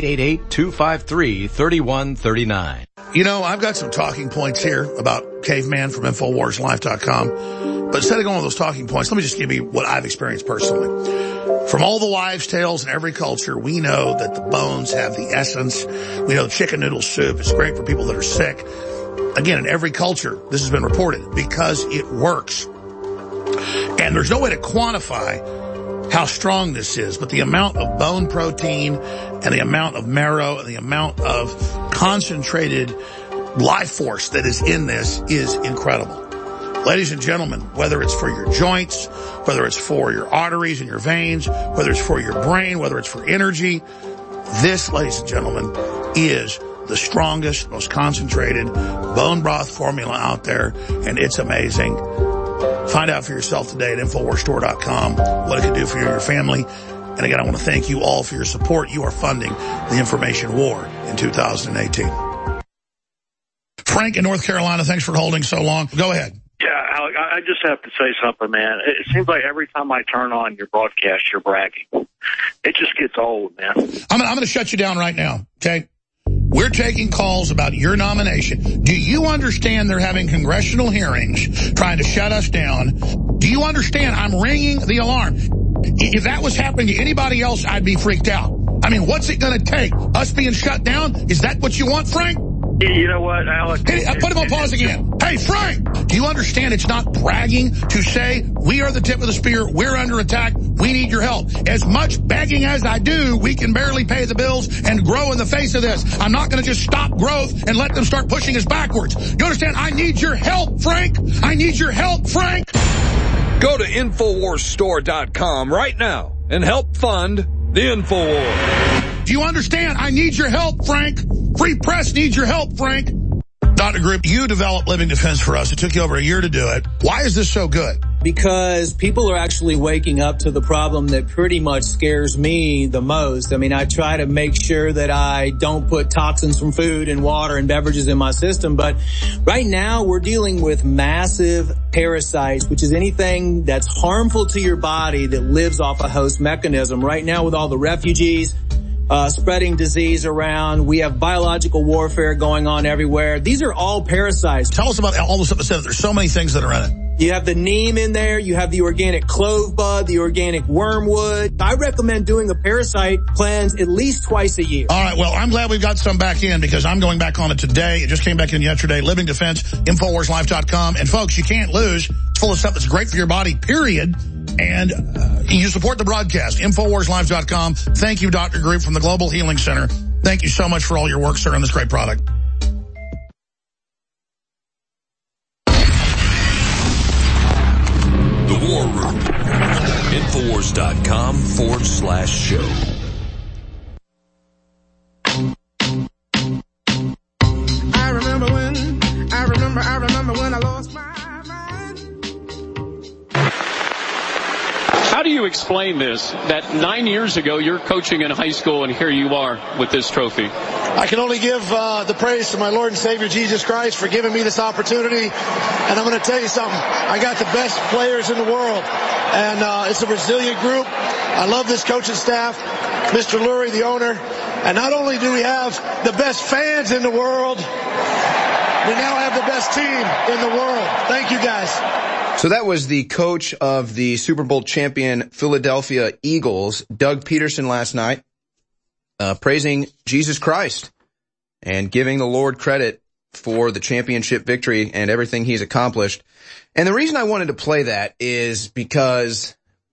1-888-253-3139. You know, I've got some talking points here about Caveman from InfoWarsLife.com. But instead of going with those talking points, let me just give you what I've experienced personally. From all the wives' tales in every culture, we know that the bones have the essence. We know chicken noodle soup is great for people that are sick. Again, in every culture, this has been reported because it works. And there's no way to quantify how strong this is, but the amount of bone protein and the amount of marrow and the amount of concentrated life force that is in this is incredible. Ladies and gentlemen, whether it's for your joints, whether it's for your arteries and your veins, whether it's for your brain, whether it's for energy, this, ladies and gentlemen, is the strongest, most concentrated bone broth formula out there, and it's amazing. Find out for yourself today at InfoWarsStore.com what it can do for you and your family. And again, I want to thank you all for your support. You are funding the information war in 2018. Frank in North Carolina, thanks for holding so long. Go ahead. Yeah, Alec, I just have to say something, man. It seems like every time I turn on your broadcast, you're bragging. It just gets old, man. I'm going to shut you down right now, okay? We're taking calls about your nomination. Do you understand they're having congressional hearings trying to shut us down? Do you understand I'm ringing the alarm? If that was happening to anybody else, I'd be freaked out. I mean, what's it going to take? Us being shut down? Is that what you want, Frank? You know what, Alec? Put him on pause again. Hey, Frank, do you understand it's not bragging to say we are the tip of the spear, we're under attack, we need your help? As much begging as I do, we can barely pay the bills and grow in the face of this. I'm not going to just stop growth and let them start pushing us backwards. You understand? I need your help, Frank. I need your help, Frank. Go to InfoWarsStore.com right now and help fund the InfoWars. Do you understand? I need your help, Frank. Free press needs your help, Frank. Dr. Group, you developed Living Defense for us. It took you over a year to do it. Why is this so good? Because people are actually waking up to the problem that pretty much scares me the most. I mean, I try to make sure that I don't put toxins from food and water and beverages in my system. But right now we're dealing with massive parasites, which is anything that's harmful to your body that lives off a host mechanism. Right now with all the refugees, spreading disease around. We have biological warfare going on everywhere. These are all parasites. Tell us about all the stuff that said. There's so many things that are in it. You have the neem in there. You have the organic clove bud, the organic wormwood. I recommend doing a parasite cleanse at least twice a year. All right. Well, I'm glad we've got some back in because I'm going back on it today. It just came back in yesterday. Living Defense, InfoWarsLife.com. And folks, you can't lose. It's full of stuff that's great for your body, period. And you support the broadcast, InfoWarsLife.com. Thank you, Dr. Group from the Global Healing Center. Thank you so much for all your work, sir, on this great product. The War Room. Infowars.com/show. I remember when I lost my mind. How do you explain this, that 9 years ago you're coaching in high school and here you are with this trophy? I can only give the praise to my Lord and Savior Jesus Christ for giving me this opportunity. And I'm going to tell you something. I got the best players in the world. And it's a resilient group. I love this coaching staff, Mr. Lurie, the owner. And not only do we have the best fans in the world, we now have the best team in the world. Thank you, guys. So that was the coach of the Super Bowl champion Philadelphia Eagles, Doug Peterson, last night, praising Jesus Christ and giving the Lord credit for the championship victory and everything he's accomplished. And the reason I wanted to play that is because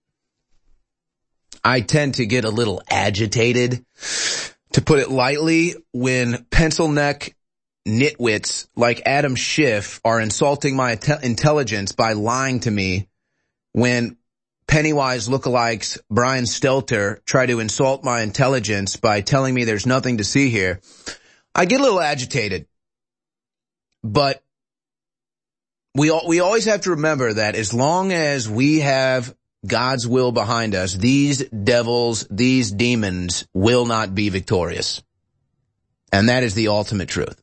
I tend to get a little agitated, to put it lightly, when pencil neck nitwits like Adam Schiff are insulting my intelligence by lying to me, when Pennywise lookalikes Brian Stelter try to insult my intelligence by telling me there's nothing to see here. I get a little agitated. But we always have to remember that as long as we have God's will behind us, these devils, these demons will not be victorious. And that is the ultimate truth.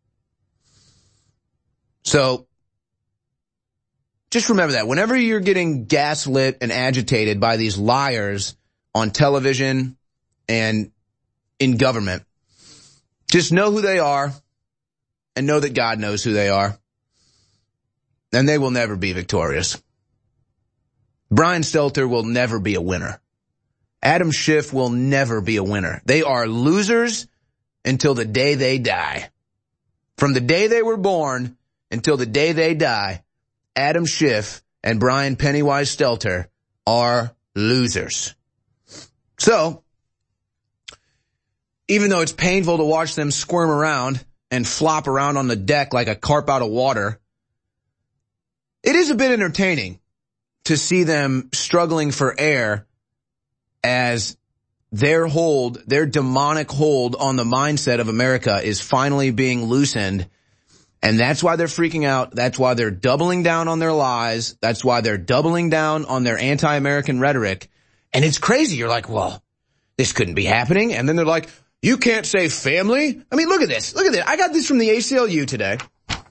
So just remember that whenever you're getting gaslit and agitated by these liars on television and in government, just know who they are and know that God knows who they are. And they will never be victorious. Brian Stelter will never be a winner. Adam Schiff will never be a winner. They are losers until the day they die. From the day they were born until the day they die, Adam Schiff and Brian Pennywise Stelter are losers. So, even though it's painful to watch them squirm around and flop around on the deck like a carp out of water, it is a bit entertaining to see them struggling for air as their demonic hold on the mindset of America is finally being loosened. And that's why they're freaking out. That's why they're doubling down on their lies. That's why they're doubling down on their anti-American rhetoric. And it's crazy. You're like, well, this couldn't be happening. And then they're like, you can't say family. I mean, look at this. Look at this. I got this from the ACLU today.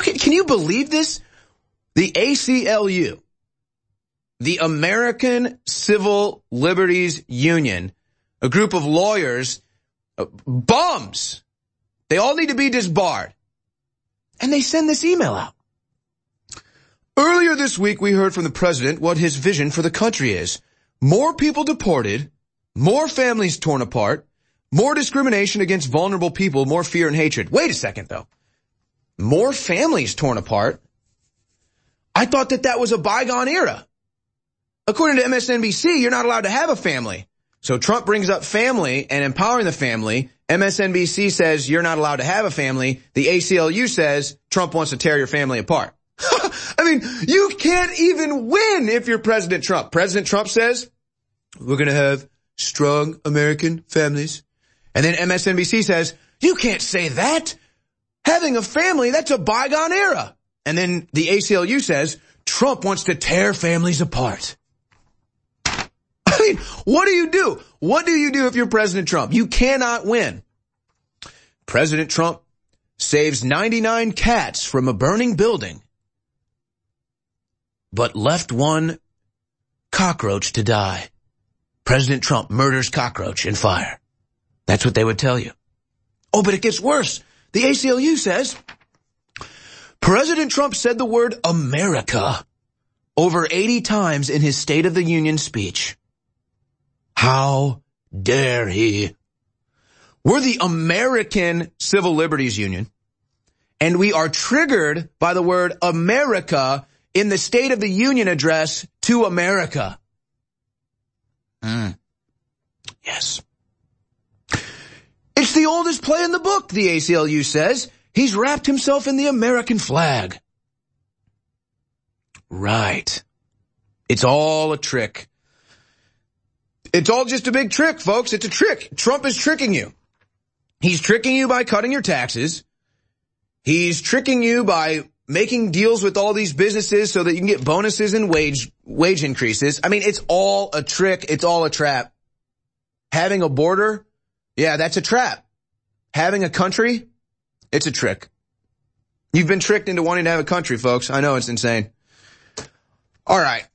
Can you believe this? The ACLU, the American Civil Liberties Union, a group of lawyers, bums. They all need to be disbarred. And they send this email out. Earlier this week, we heard from the president what his vision for the country is. More people deported, more families torn apart, more discrimination against vulnerable people, more fear and hatred. Wait a second, though. More families torn apart? I thought that was a bygone era. According to MSNBC, you're not allowed to have a family. So Trump brings up family and empowering the family. MSNBC says you're not allowed to have a family. The ACLU says Trump wants to tear your family apart. I mean, you can't even win if you're President Trump. President Trump says we're going to have strong American families. And then MSNBC says, you can't say that. Having a family, that's a bygone era. And then the ACLU says Trump wants to tear families apart. I mean, what do you do? What do you do if you're President Trump? You cannot win. President Trump saves 99 cats from a burning building, but left one cockroach to die. President Trump murders cockroach in fire. That's what they would tell you. Oh, but it gets worse. The ACLU says President Trump said the word America over 80 times in his State of the Union speech. How dare he? We're the American Civil Liberties Union, and we are triggered by the word America in the State of the Union address to America. Yes. It's the oldest play in the book, the ACLU says. He's wrapped himself in the American flag. Right. It's all a trick. It's all just a big trick, folks. It's a trick. Trump is tricking you. He's tricking you by cutting your taxes. He's tricking you by making deals with all these businesses so that you can get bonuses and wage increases. I mean, it's all a trick. It's all a trap. Having a border, yeah, that's a trap. Having a country, it's a trick. You've been tricked into wanting to have a country, folks. I know it's insane. All right.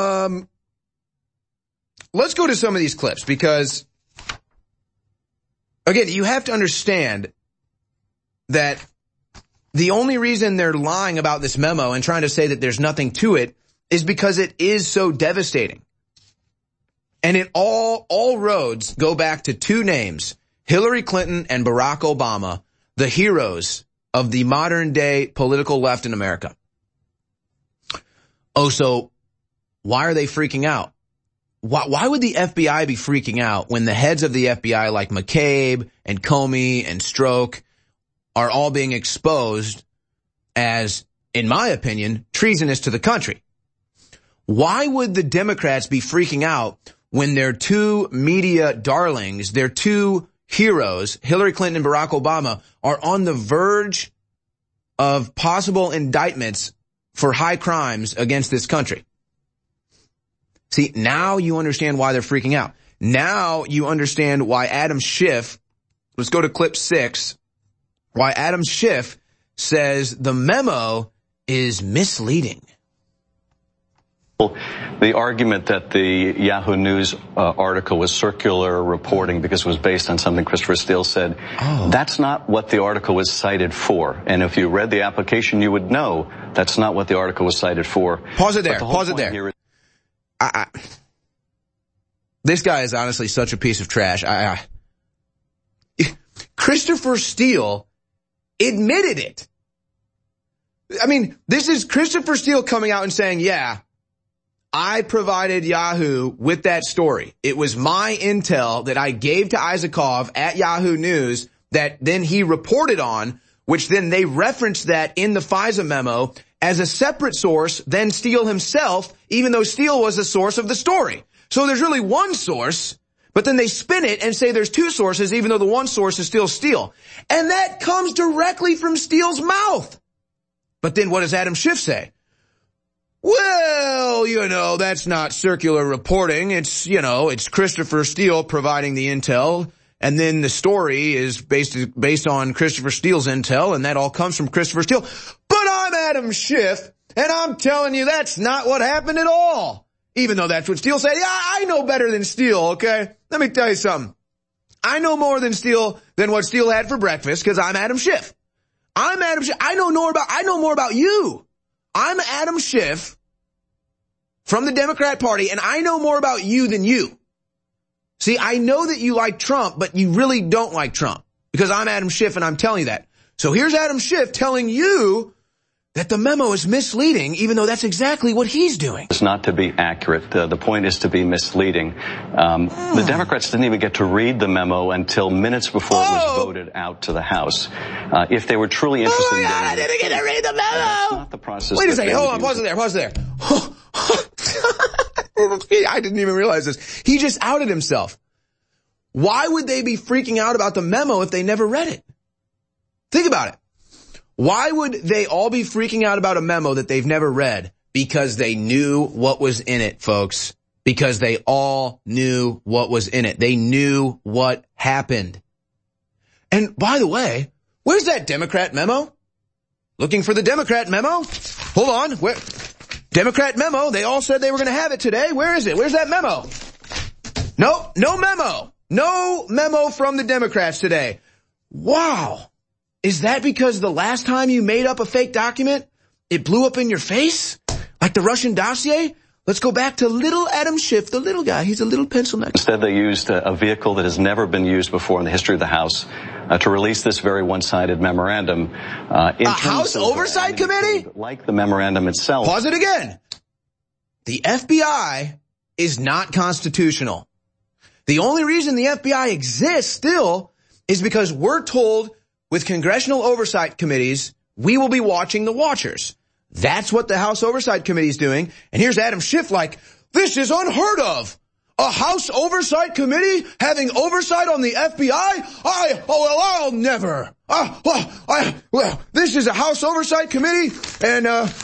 Let's go to some of these clips because, again, you have to understand that the only reason they're lying about this memo and trying to say that there's nothing to it is because it is so devastating. And it all roads go back to two names, Hillary Clinton and Barack Obama, the heroes of the modern day political left in America. Oh, so why are they freaking out? Why would the FBI be freaking out when the heads of the FBI like McCabe and Comey and Strzok are all being exposed as, in my opinion, treasonous to the country? Why would the Democrats be freaking out when their two media darlings, their two heroes, Hillary Clinton and Barack Obama, are on the verge of possible indictments for high crimes against this country? See, now you understand why they're freaking out. Now you understand why Adam Schiff, let's go to clip 6, why Adam Schiff says the memo is misleading. The argument that the Yahoo News article was circular reporting because it was based on something Christopher Steele said, that's not what the article was cited for. And if you read the application, you would know that's not what the article was cited for. Pause it there. Pause it there. This guy is honestly such a piece of trash. Christopher Steele admitted it. I mean, this is Christopher Steele coming out and saying, yeah, I provided Yahoo with that story. It was my intel that I gave to Isakov at Yahoo News that then he reported on, which then they referenced that in the FISA memo as a separate source than Steele himself, even though Steele was the source of the story. So there's really one source, but then they spin it and say there's two sources, even though the one source is still Steele. And that comes directly from Steele's mouth. But then what does Adam Schiff say? Well, that's not circular reporting. It's Christopher Steele providing the intel. And then the story is based on Christopher Steele's intel, and that all comes from Christopher Steele. But But I'm Adam Schiff, and I'm telling you that's not what happened at all. Even though that's what Steele said. Yeah, I know better than Steele, okay? Let me tell you something. I know more than what Steele had for breakfast, because I'm Adam Schiff. I'm Adam Schiff. I know more about you. I'm Adam Schiff from the Democrat Party, and I know more about you than you. See, I know that you like Trump, but you really don't like Trump, because I'm Adam Schiff, and I'm telling you that. So here's Adam Schiff telling you that the memo is misleading, even though that's exactly what he's doing. It's not to be accurate. The point is to be misleading. The Democrats didn't even get to read the memo until minutes before it was voted out to the House. If they were truly interested in I didn't get to read the memo. That's not the process. Wait a second. Hold on. Pause it there. I didn't even realize this. He just outed himself. Why would they be freaking out about the memo if they never read it? Think about it. Why would they all be freaking out about a memo that they've never read? Because they knew what was in it, folks. Because they all knew what was in it. They knew what happened. And by the way, where's that Democrat memo? Looking for the Democrat memo? Hold on. Where? Democrat memo. They all said they were going to have it today. Where is it? Where's that memo? No memo. No memo from the Democrats today. Wow. Is that because the last time you made up a fake document, it blew up in your face? Like the Russian dossier? Let's go back to little Adam Schiff, the little guy. He's a little pencil neck. Instead, they used a vehicle that has never been used before in the history of the House to release this very one-sided memorandum. A House Oversight Committee? Like the memorandum itself. Pause it again. The FBI is not constitutional. The only reason the FBI exists still is because we're told with congressional oversight committees, we will be watching the watchers. That's what the House Oversight Committee is doing. And here's Adam Schiff like, this is unheard of. A House Oversight Committee having oversight on the FBI? I'll never. This is a House Oversight Committee, and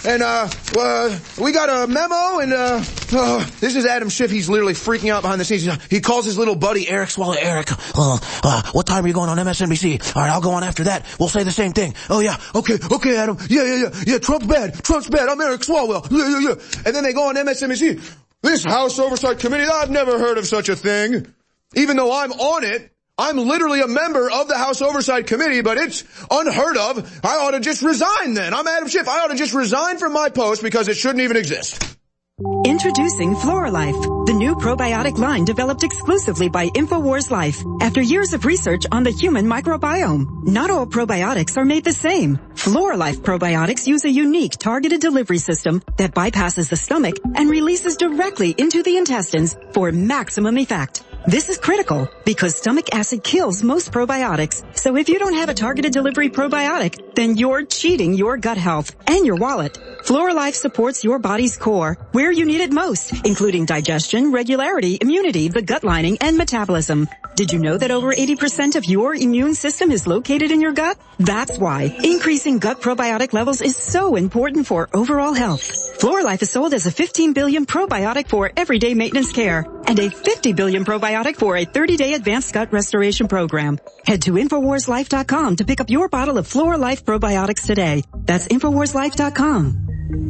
we got a memo, and this is Adam Schiff. He's literally freaking out behind the scenes. He calls his little buddy Eric Swalwell. Eric, what time are you going on MSNBC? All right, I'll go on after that. We'll say the same thing. Oh yeah, okay, Adam. Yeah. Trump's bad. I'm Eric Swalwell. Yeah. And then they go on MSNBC. This House Oversight Committee, I've never heard of such a thing. Even though I'm on it, I'm literally a member of the House Oversight Committee, but it's unheard of. I ought to just resign then. I'm Adam Schiff. I ought to just resign from my post because it shouldn't even exist. Introducing Floralife, the new probiotic line developed exclusively by InfoWars Life after years of research on the human microbiome. Not all probiotics are made the same. Floralife probiotics use a unique targeted delivery system that bypasses the stomach and releases directly into the intestines for maximum effect. This is critical because stomach acid kills most probiotics. So if you don't have a targeted delivery probiotic, then you're cheating your gut health and your wallet. Floralife supports your body's core where you need it most, including digestion, regularity, immunity, the gut lining, and metabolism. Did you know that over 80% of your immune system is located in your gut? That's why increasing gut probiotic levels is so important for overall health. Floralife is sold as a 15 billion probiotic for everyday maintenance care and a 50 billion probiotic for a 30-day advanced gut restoration program. Head to InfoWarsLife.com to pick up your bottle of Floralife probiotics today. That's InfoWarsLife.com.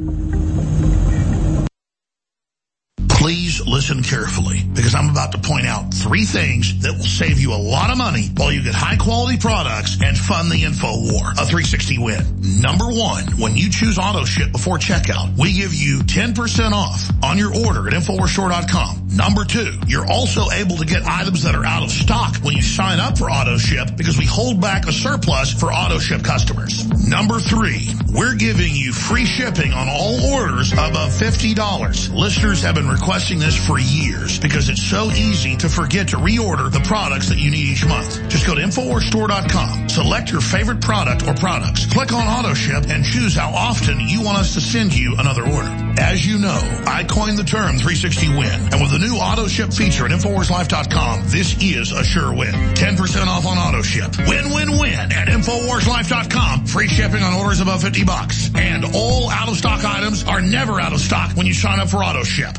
Please listen carefully, because I'm about to point out 3 things that will save you a lot of money while you get high-quality products and fund the info war. A 360 win. Number 1, when you choose AutoShip before checkout, we give you 10% off on your order at InfoWarsStore.com. Number 2, you're also able to get items that are out of stock when you sign up for AutoShip because we hold back a surplus for AutoShip customers. Number 3, we're giving you free shipping on all orders above $50. Listeners have been requesting this for years because it's so easy to forget to reorder the products that you need each month. Just go to InfoWarsStore.com, select your favorite product or products, click on AutoShip, and choose how often you want us to send you another order. As you know, I coined the term 360 win, and with the new AutoShip feature at InfoWarsLife.com, this is a sure win. 10% off on AutoShip. Win-win-win at InfoWarsLife.com. Free shipping on orders above $50. And all out-of-stock items are never out of stock when you sign up for AutoShip.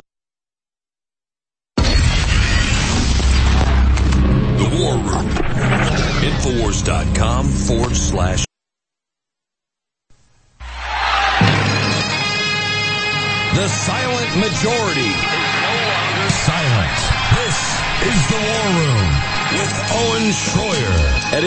The War Room. Infowars.com/. The silent majority is no longer silent. This is The War Room with Owen Schroyer at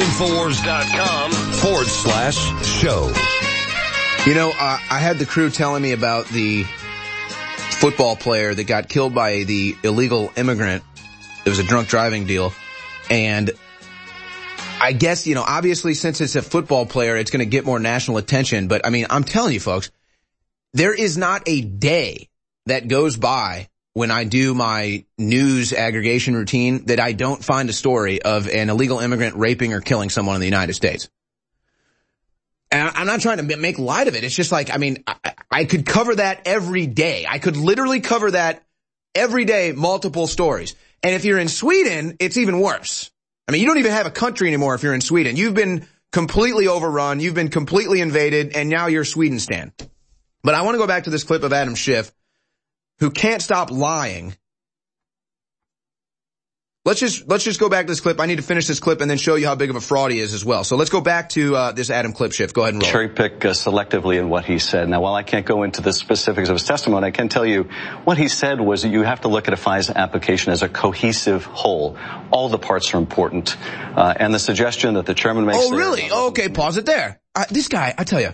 Infowars.com/show. You know, I had the crew telling me about the football player that got killed by the illegal immigrant. It was a drunk driving deal. And I guess, you know, obviously since it's a football player, it's going to get more national attention. But I mean, I'm telling you folks, there is not a day that goes by when I do my news aggregation routine that I don't find a story of an illegal immigrant raping or killing someone in the United States. And I'm not trying to make light of it. It's just like, I mean, I could cover that every day. I could literally cover that every day, multiple stories. And if you're in Sweden, it's even worse. I mean, you don't even have a country anymore if you're in Sweden. You've been completely overrun. You've been completely invaded, and now you're Sweden stan. But I want to go back to this clip of Adam Schiff, who can't stop lying. Let's just go back to this clip. I need to finish this clip and then show you how big of a fraud he is as well. So let's go back to this Adam clip, Schiff. Go ahead and roll. Cherry pick selectively in what he said. Now, while I can't go into the specifics of his testimony, I can tell you what he said was that you have to look at a FISA application as a cohesive whole. All the parts are important. And the suggestion that the chairman makes... Oh, really? Oh, okay, pause it there. This guy, I tell you.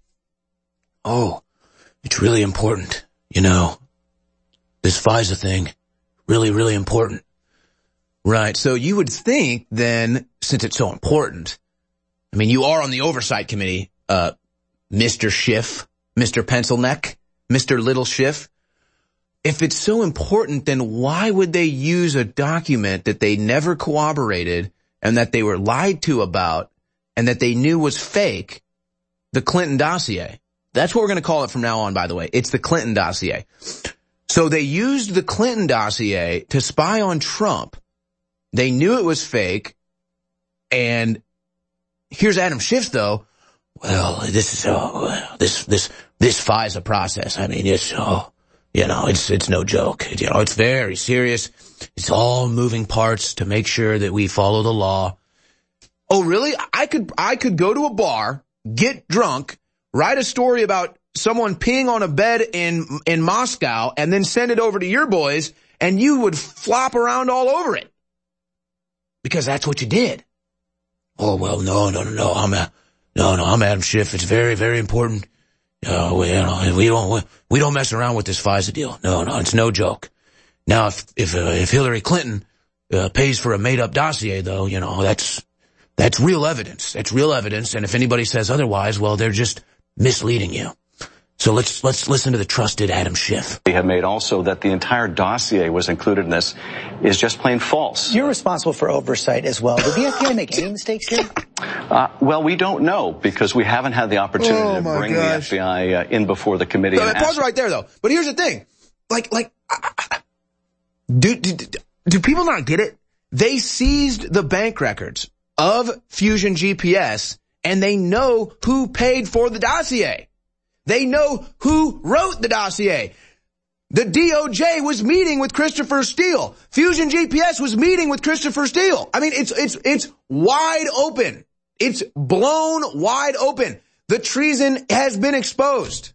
Oh, it's really important. You know, this FISA thing, really, really important. Right. So you would think then, since it's so important, I mean, you are on the oversight committee, Mr. Schiff, Mr. Pencil Neck, Mr. Little Schiff. If it's so important, then why would they use a document that they never corroborated and that they were lied to about and that they knew was fake, the Clinton dossier? That's what we're going to call it from now on, by the way. It's the Clinton dossier. So they used the Clinton dossier to spy on Trump. They knew it was fake, and here's Adam Schiff, though. Well, this is this FISA process. I mean, it's it's no joke. You know, it's very serious. It's all moving parts to make sure that we follow the law. Oh, really? I could go to a bar, get drunk, write a story about someone peeing on a bed in Moscow, and then send it over to your boys, and you would flop around all over it. Because that's what you did. Oh, well, no. I'm Adam Schiff. It's very, very important. We don't mess around with this FISA deal. No, it's no joke. Now, if Hillary Clinton pays for a made-up dossier, though, you know, that's real evidence. That's real evidence. And if anybody says otherwise, well, they're just misleading you. So let's listen to the trusted Adam Schiff. We have made also that the entire dossier was included in this is just plain false. You're responsible for oversight as well. Did the FBI make any mistakes here? Well, we don't know because we haven't had the opportunity to bring the FBI in before the committee. Pause right there, though. But here's the thing. Do people not get it? They seized the bank records of Fusion GPS, and they know who paid for the dossier. They know who wrote the dossier. The DOJ was meeting with Christopher Steele. Fusion GPS was meeting with Christopher Steele. I mean, it's wide open. It's blown wide open. The treason has been exposed.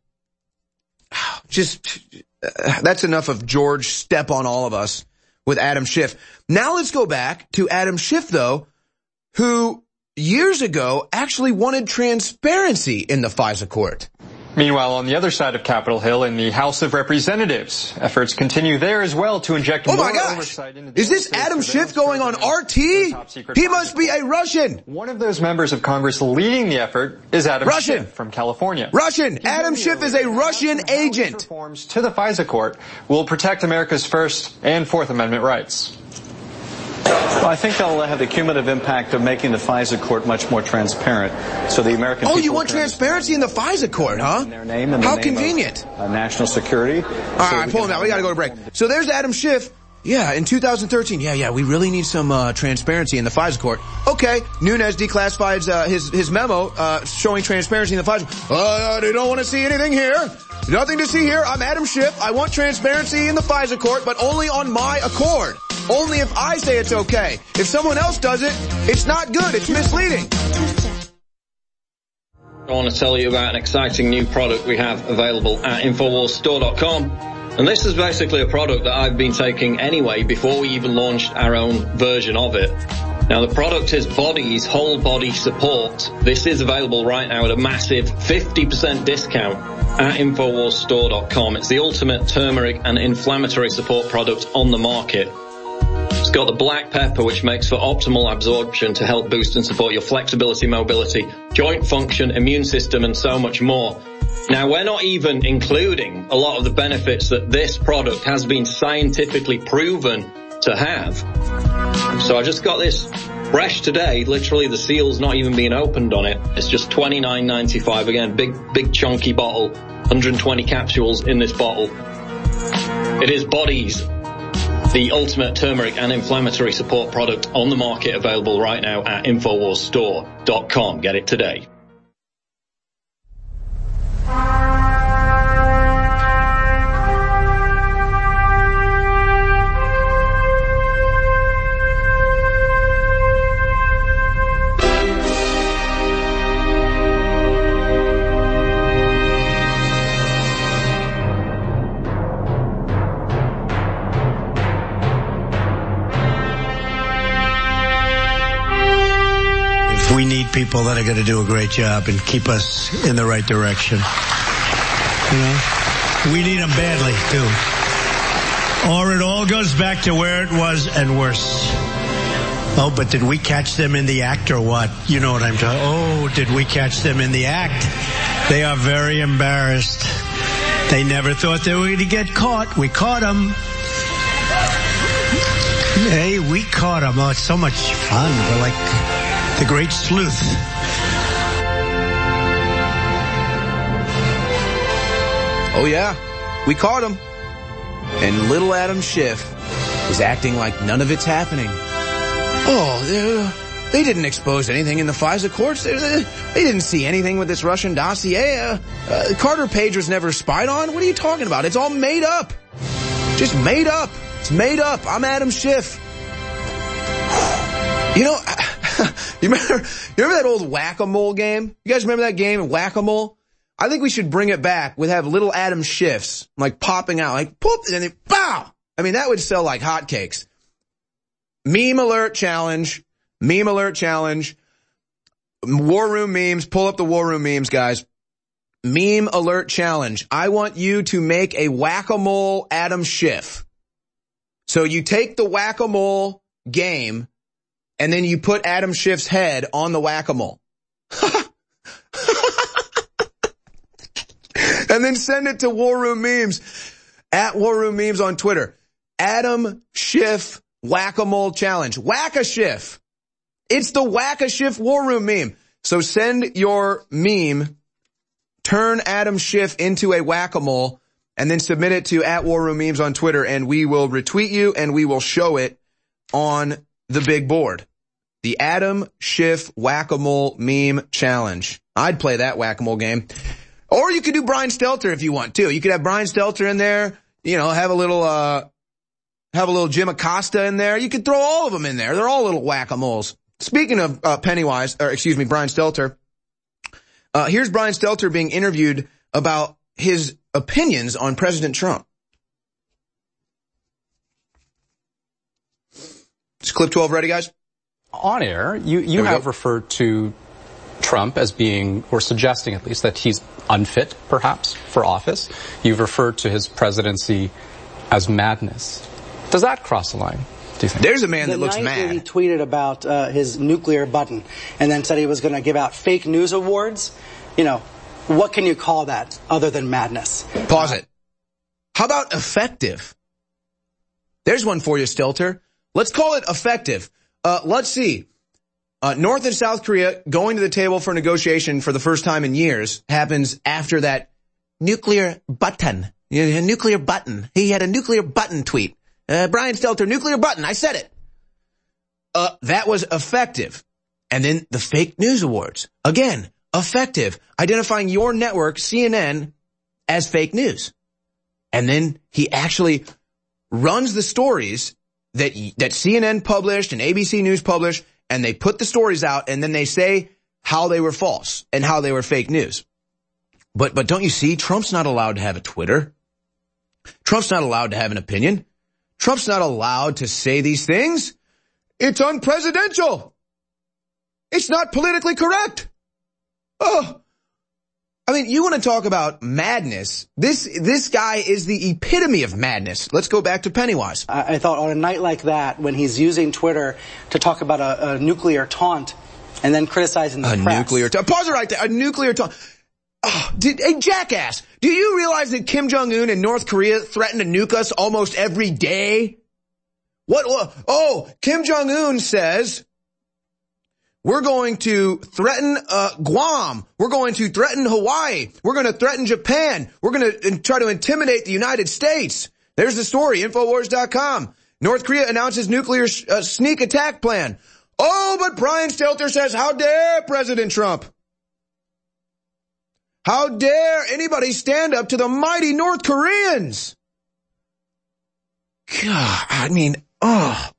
That's enough of George Step on all of us with Adam Schiff. Now let's go back to Adam Schiff, though, who years ago actually wanted transparency in the FISA court. Meanwhile, on the other side of Capitol Hill, in the House of Representatives, efforts continue there as well to inject more oversight into the... Is this Adam Schiff going on RT? He must be a Russian. One of those members of Congress leading the effort is Adam Schiff from California. Russian. Adam Schiff is a Russian agent. Reforms to the FISA court will protect America's First and Fourth Amendment rights. Well, I think they'll have the cumulative impact of making the FISA court much more transparent, so the American people... Oh, you want transparency in the FISA court, huh? Their name and how the name convenient. Of, national security. All right, pull him out. We got to go to break. So there's Adam Schiff. Yeah, in 2013. Yeah, we really need some transparency in the FISA court. Okay, Nunes declassifies his memo showing transparency in the FISA. They don't want to see anything here. Nothing to see here. I'm Adam Schiff. I want transparency in the FISA court, but only on my accord. Only if I say it's okay. If someone else does it, it's not good. It's misleading. I want to tell you about an exciting new product we have available at InfoWarsStore.com. And this is basically a product that I've been taking anyway before we even launched our own version of it. Now, the product is Body's Whole Body Support. This is available right now at a massive 50% discount at InfoWarsStore.com. It's the ultimate turmeric and inflammatory support product on the market. It's got the black pepper, which makes for optimal absorption to help boost and support your flexibility, mobility, joint function, immune system, and so much more. Now, we're not even including a lot of the benefits that this product has been scientifically proven to have. So I just got this fresh today. Literally, the seal's not even being opened on it. It's just $29.95. Again, big chunky bottle, 120 capsules in this bottle. It is Body's, the ultimate turmeric and inflammatory support product on the market, available right now at InfoWarsStore.com. Get it today. We need people that are going to do a great job and keep us in the right direction. You know, we need them badly too. Or it all goes back to where it was and worse. Oh, but did we catch them in the act or what? You know what I'm talking. Oh, did we catch them in the act? They are very embarrassed. They never thought they were going to get caught. We caught them. Hey, we caught them. Oh, it's so much fun. We're like the great sleuth. Oh, yeah. We caught him. And little Adam Schiff is acting like none of it's happening. Oh, they didn't expose anything in the FISA courts. They didn't see anything with this Russian dossier. Carter Page was never spied on. What are you talking about? It's all made up. Just made up. It's made up. I'm Adam Schiff. You know, you remember that old Whack-A-Mole game? You guys remember that game, Whack-A-Mole? I think we should bring it back. We'd have little Adam Schiffs, like, popping out, like, poop, and then they, pow! I mean, that would sell like hotcakes. Meme alert challenge. Meme alert challenge. War Room memes. Pull up the War Room memes, guys. Meme alert challenge. I want you to make a Whack-A-Mole Adam Schiff. So you take the Whack-A-Mole game, and then you put Adam Schiff's head on the Whack-A-Mole. And then send it to War Room Memes, at War Room Memes on Twitter. Adam Schiff Whack-A-Mole Challenge. Whack-A-Schiff. It's the Whack-A-Schiff War Room meme. So send your meme, turn Adam Schiff into a Whack-A-Mole, and then submit it to at War Room Memes on Twitter, and we will retweet you, and we will show it on the big board. The Adam Schiff Whack-A-Mole Meme Challenge. I'd play that Whack-A-Mole game. Or you could do Brian Stelter if you want to. You could have Brian Stelter in there, you know, have a little Jim Acosta in there. You could throw all of them in there. They're all little Whack-A-Moles. Speaking of Brian Stelter, here's Brian Stelter being interviewed about his opinions on President Trump. Is clip 12 ready, guys? On air, you have referred to Trump as being, or suggesting at least, that he's unfit, perhaps, for office. You've referred to his presidency as madness. Does that cross the line, do you think? There's a man that looks mad. The night that he tweeted about his nuclear button and then said he was going to give out fake news awards, you know, what can you call that other than madness? Pause it. How about effective? There's one for you, Stelter. Let's call it effective. Let's see. North and South Korea going to the table for negotiation for the first time in years happens after that nuclear button. Nuclear button. He had a nuclear button tweet. Brian Stelter, nuclear button. I said it. That was effective. And then the fake news awards. Again, effective. Identifying your network, CNN, as fake news. And then he actually runs the stories that CNN published and ABC News published, and they put the stories out, and then they say how they were false and how they were fake news. But don't you see, Trump's not allowed to have a Twitter. Trump's not allowed to have an opinion. Trump's not allowed to say these things. It's unpresidential. It's not politically correct. Oh, I mean, you want to talk about madness. This guy is the epitome of madness. Let's go back to Pennywise. I thought on a night like that, when he's using Twitter to talk about a nuclear taunt and then criticizing the press. Nuclear taunt. Pause it right there. A nuclear taunt. Oh, hey, jackass, do you realize that Kim Jong-un in North Korea threatened to nuke us almost every day? What? Oh, Kim Jong-un says we're going to threaten Guam. We're going to threaten Hawaii. We're going to threaten Japan. We're going to try to intimidate the United States. There's the story, Infowars.com. North Korea announces nuclear sneak attack plan. Oh, but Brian Stelter says, how dare President Trump? How dare anybody stand up to the mighty North Koreans? God, I mean, oh.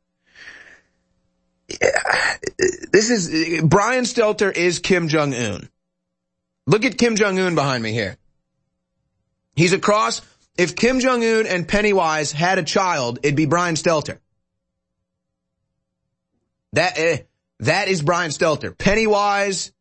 This is, Brian Stelter is Kim Jong-un. Look at Kim Jong-un behind me here. He's a cross. If Kim Jong-un and Pennywise had a child, it'd be Brian Stelter. That is Brian Stelter. Pennywise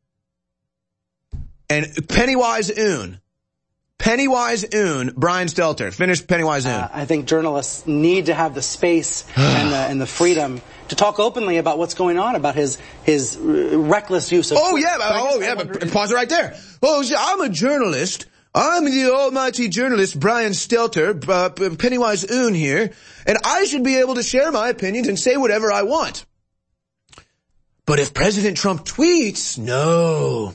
and Pennywise-un. Pennywise-un, Brian Stelter. Finish Pennywise-un. I think journalists need to have the space and the freedom to talk openly about what's going on, about his reckless use of... But pause it right there. Oh, I'm a journalist. I'm the almighty journalist, Brian Stelter, Pennywise-un here, and I should be able to share my opinions and say whatever I want. But if President Trump tweets, no.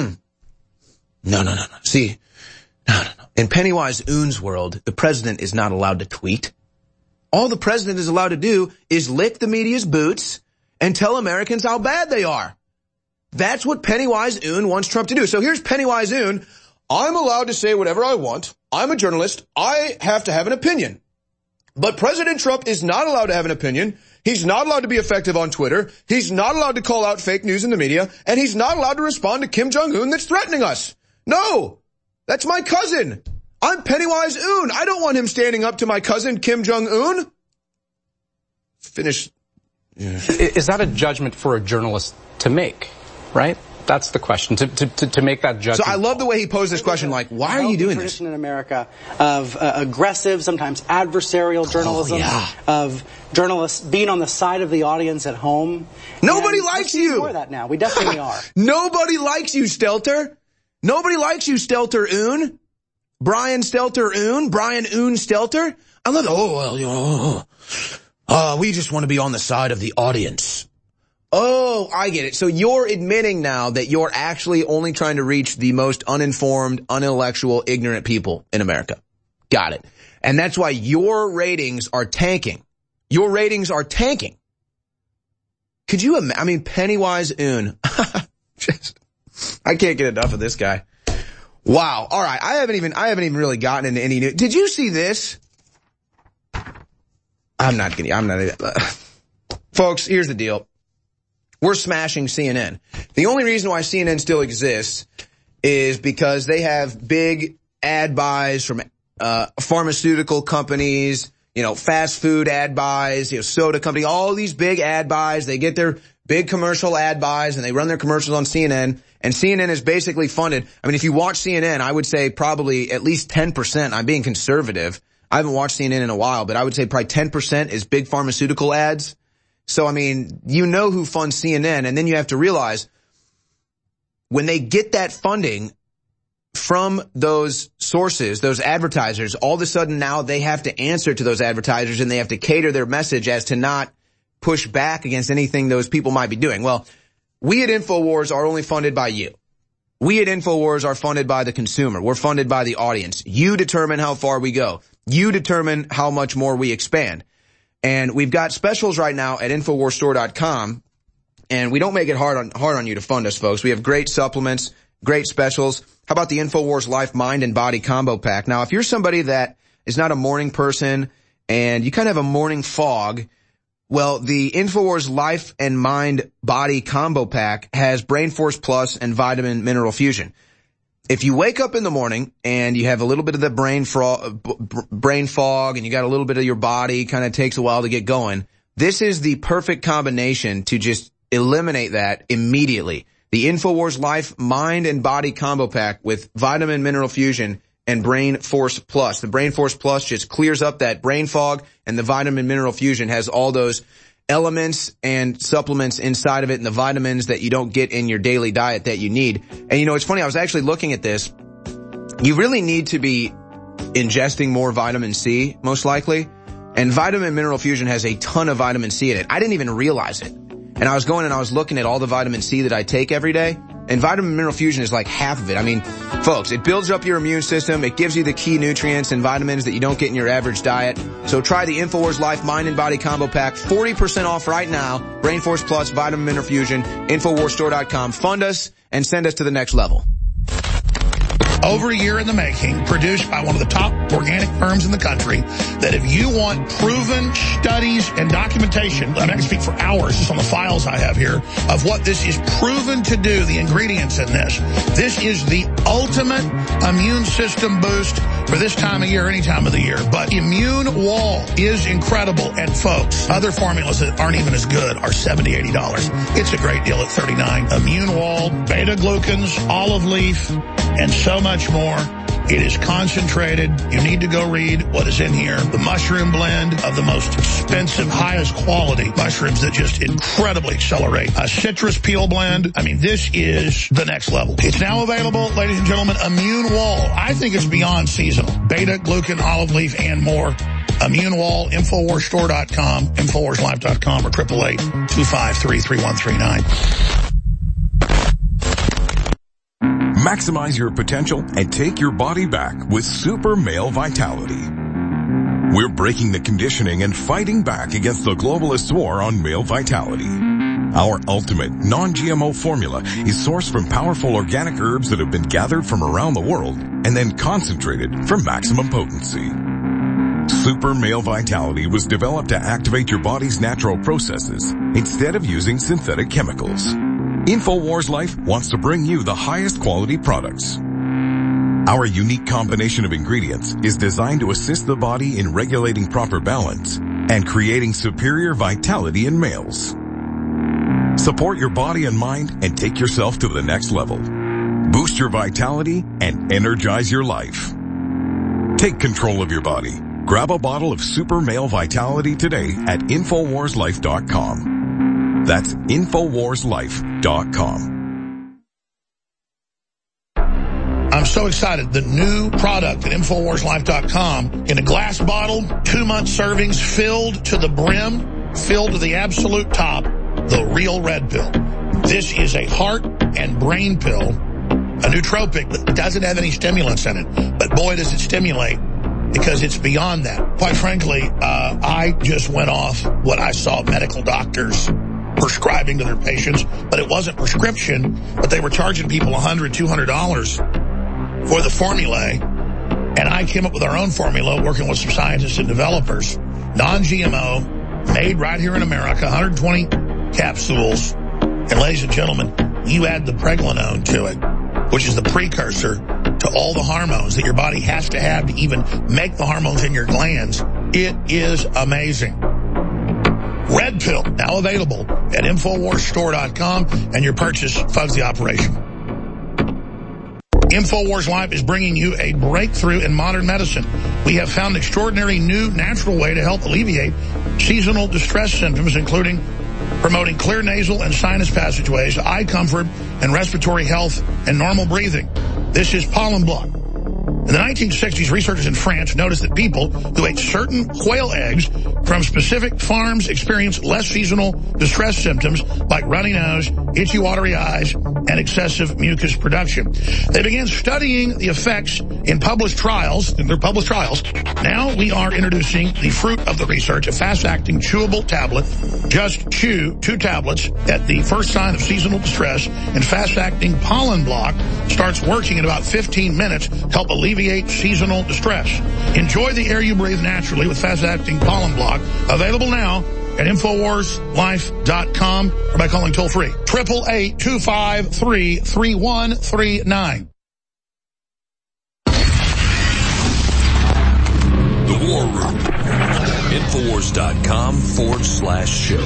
No. See, no. In Pennywise-un's world, the president is not allowed to tweet. All the president is allowed to do is lick the media's boots and tell Americans how bad they are. That's what Pennywise-un wants Trump to do. So here's Pennywise-un. I'm allowed to say whatever I want. I'm a journalist. I have to have an opinion. But President Trump is not allowed to have an opinion. He's not allowed to be effective on Twitter. He's not allowed to call out fake news in the media. And he's not allowed to respond to Kim Jong-un that's threatening us. No, that's my cousin. I'm Pennywise-un. I don't want him standing up to my cousin Kim Jong-un. Finish. Yeah. Is that a judgment for a journalist to make, right? That's the question, to make that judgment. So I love the way he posed this question, like, why are you doing this? Tradition in America of aggressive, sometimes adversarial journalism, of journalists being on the side of the audience at home. Nobody likes you. We're that now. We definitely are. Nobody likes you, Stelter. Nobody likes you, Stelter-un. Brian Stelter-un. Brian-un Stelter. I love it. We just want to be on the side of the audience. Oh, I get it. So you're admitting now that you're actually only trying to reach the most uninformed, unintellectual, ignorant people in America. Got it. And that's why your ratings are tanking. Your ratings are tanking. Could you imagine? I mean, Pennywise-un. I can't get enough of this guy. Wow. All right. I haven't even really gotten into any news. Did you see this? Folks, here's the deal. We're smashing CNN. The only reason why CNN still exists is because they have big ad buys from pharmaceutical companies, fast food ad buys, soda company, all these big ad buys. They get their big commercial ad buys and they run their commercials on CNN. And CNN is basically funded. I mean, if you watch CNN, I would say probably at least 10%. I'm being conservative. I haven't watched CNN in a while, but I would say probably 10% is big pharmaceutical ads. So, I mean, who funds CNN, and then you have to realize when they get that funding from those sources, those advertisers, all of a sudden now they have to answer to those advertisers and they have to cater their message as to not push back against anything those people might be doing. Well, we at InfoWars are only funded by you. We at InfoWars are funded by the consumer. We're funded by the audience. You determine how far we go. You determine how much more we expand. And we've got specials right now at InfoWarsStore.com, and we don't make it hard on you to fund us, folks. We have great supplements, great specials. How about the InfoWars Life, Mind, and Body Combo Pack? Now, if you're somebody that is not a morning person and you kind of have a morning fog, Well, the InfoWars Life and Mind Body Combo Pack has Brain Force Plus and Vitamin Mineral Fusion. If you wake up in the morning and you have a little bit of the brain fog and you got a little bit of your body, kind of takes a while to get going, this is the perfect combination to just eliminate that immediately. The InfoWars Life Mind and Body Combo Pack with Vitamin Mineral Fusion and Brain Force Plus. The Brain Force Plus just clears up that brain fog, and the Vitamin Mineral Fusion has all those elements and supplements inside of it and the vitamins that you don't get in your daily diet that you need. And you know, it's funny, I was actually looking at this. You really need to be ingesting more vitamin C, most likely. And Vitamin Mineral Fusion has a ton of vitamin C in it. I didn't even realize it. And I was going and I was looking at all the vitamin C that I take every day. And Vitamin Mineral Fusion is like half of it. I mean, folks, it builds up your immune system. It gives you the key nutrients and vitamins that you don't get in your average diet. So try the InfoWars Life Mind and Body Combo Pack. 40% off right now. Brain Force Plus, Vitamin Mineral Fusion, InfoWarsStore.com. Fund us and send us to the next level. Over a year in the making, produced by one of the top organic firms in the country, that if you want proven studies and documentation, I'm not going to speak for hours, just on the files I have here, of what this is proven to do, the ingredients in this. This is the ultimate immune system boost for this time of year, any time of the year. But Immune Wall is incredible. And folks, other formulas that aren't even as good are $70, $80. It's a great deal at $39. Immune Wall, beta-glucans, olive leaf, and so much more. It is concentrated. You need to go read what is in here. The mushroom blend of the most expensive, highest quality mushrooms that just incredibly accelerate. A citrus peel blend. I mean, this is the next level. It's now available, ladies and gentlemen, Immune Wall. I think it's beyond seasonal. Beta, glucan, olive leaf, and more. Immune Wall, InfoWarsStore.com, InfoWarsLife.com, or 888-253-3139. Maximize your potential and take your body back with Super Male Vitality. We're breaking the conditioning and fighting back against the globalists' war on male vitality. Our ultimate non-GMO formula is sourced from powerful organic herbs that have been gathered from around the world and then concentrated for maximum potency. Super Male Vitality was developed to activate your body's natural processes instead of using synthetic chemicals. InfoWars Life wants to bring you the highest quality products. Our unique combination of ingredients is designed to assist the body in regulating proper balance and creating superior vitality in males. Support your body and mind and take yourself to the next level. Boost your vitality and energize your life. Take control of your body. Grab a bottle of Super Male Vitality today at InfoWarsLife.com. That's InfoWarsLife.com. I'm so excited. The new product at InfoWarsLife.com in a glass bottle, 2-month servings, filled to the brim, filled to the absolute top, the real red pill. This is a heart and brain pill, a nootropic that doesn't have any stimulants in it. But boy, does it stimulate, because it's beyond that. Quite frankly, I just went off what I saw medical doctors prescribing to their patients, but it wasn't prescription, but they were charging people $100, $200 for the formulae. And I came up with our own formula, working with some scientists and developers, non-GMO, made right here in America, 120 capsules. And ladies and gentlemen, you add the pregnenolone to it, which is the precursor to all the hormones that your body has to have to even make the hormones in your glands. It is amazing. Red pill, now available at InfoWarsStore.com, and your purchase funds the operation. InfoWars Life is bringing you a breakthrough in modern medicine. We have found an extraordinary new natural way to help alleviate seasonal distress symptoms, including promoting clear nasal and sinus passageways, eye comfort, and respiratory health and normal breathing. This is Pollen Block. In the 1960s, researchers in France noticed that people who ate certain quail eggs from specific farms experienced less seasonal distress symptoms like runny nose, itchy watery eyes, and excessive mucus production. They began studying the effects in published trials, Now we are introducing the fruit of the research, a fast-acting chewable tablet. Just chew 2 tablets at the first sign of seasonal distress, and fast-acting Pollen Block starts working in about 15 minutes to help alleviate seasonal distress. Enjoy the air you breathe naturally with fast-acting Pollen Block. Available now at InfoWarsLife.com or by calling toll free 888-253-3139. The War Room. Infowars.com/show.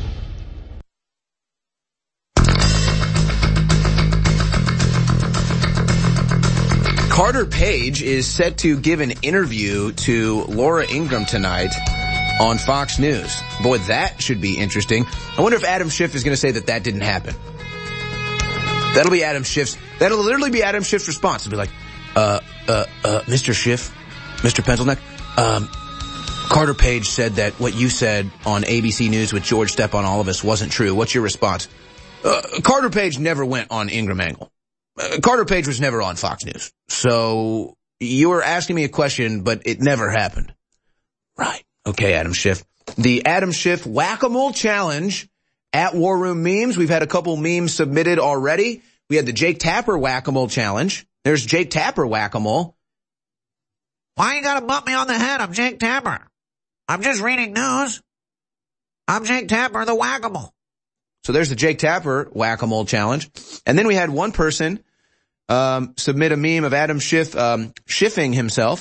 Carter Page is set to give an interview to Laura Ingraham tonight on Fox News. Boy, that should be interesting. I wonder if Adam Schiff is going to say that didn't happen. That'll literally be Adam Schiff's response. It'll be like, Mr. Schiff, Mr. Pencilneck, Carter Page said that what you said on ABC News with George Stepp on All of Us wasn't true. What's your response? Carter Page never went on Ingraham Angle. Carter Page was never on Fox News. So you were asking me a question, but it never happened. Right. Okay, Adam Schiff. The Adam Schiff Whack-A-Mole Challenge at War Room Memes. We've had a couple memes submitted already. We had the Jake Tapper Whack-A-Mole Challenge. There's Jake Tapper Whack-A-Mole. Why you gotta bump me on the head? I'm Jake Tapper. I'm just reading news. I'm Jake Tapper, the Whack-A-Mole. So there's the Jake Tapper Whack-A-Mole Challenge. And then we had one person submit a meme of Adam Schiff schiffing himself.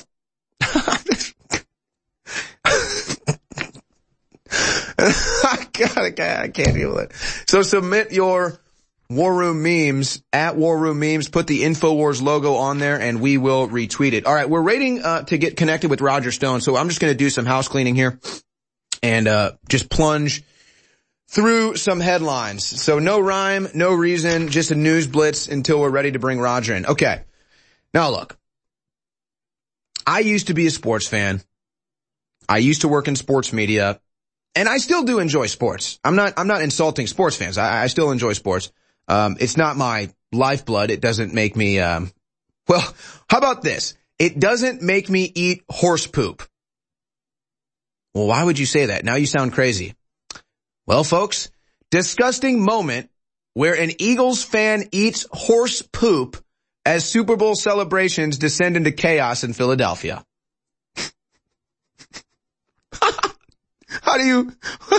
God, I can't deal with it. So submit your War Room memes at War Room Memes. Put the InfoWars logo on there, and we will retweet it. All right, we're waiting to get connected with Roger Stone, so I'm just going to do some house cleaning here and just plunge through some headlines. So no rhyme, no reason, just a news blitz until we're ready to bring Roger in. Okay. Now look, I used to be a sports fan. I used to work in sports media, and I still do enjoy sports. I'm not insulting sports fans. I still enjoy sports. It's not my lifeblood. It doesn't make me, well, how about this? It doesn't make me eat horse poop. Well, why would you say that? Now you sound crazy. Well, folks, disgusting moment where an Eagles fan eats horse poop as Super Bowl celebrations descend into chaos in Philadelphia. How do you...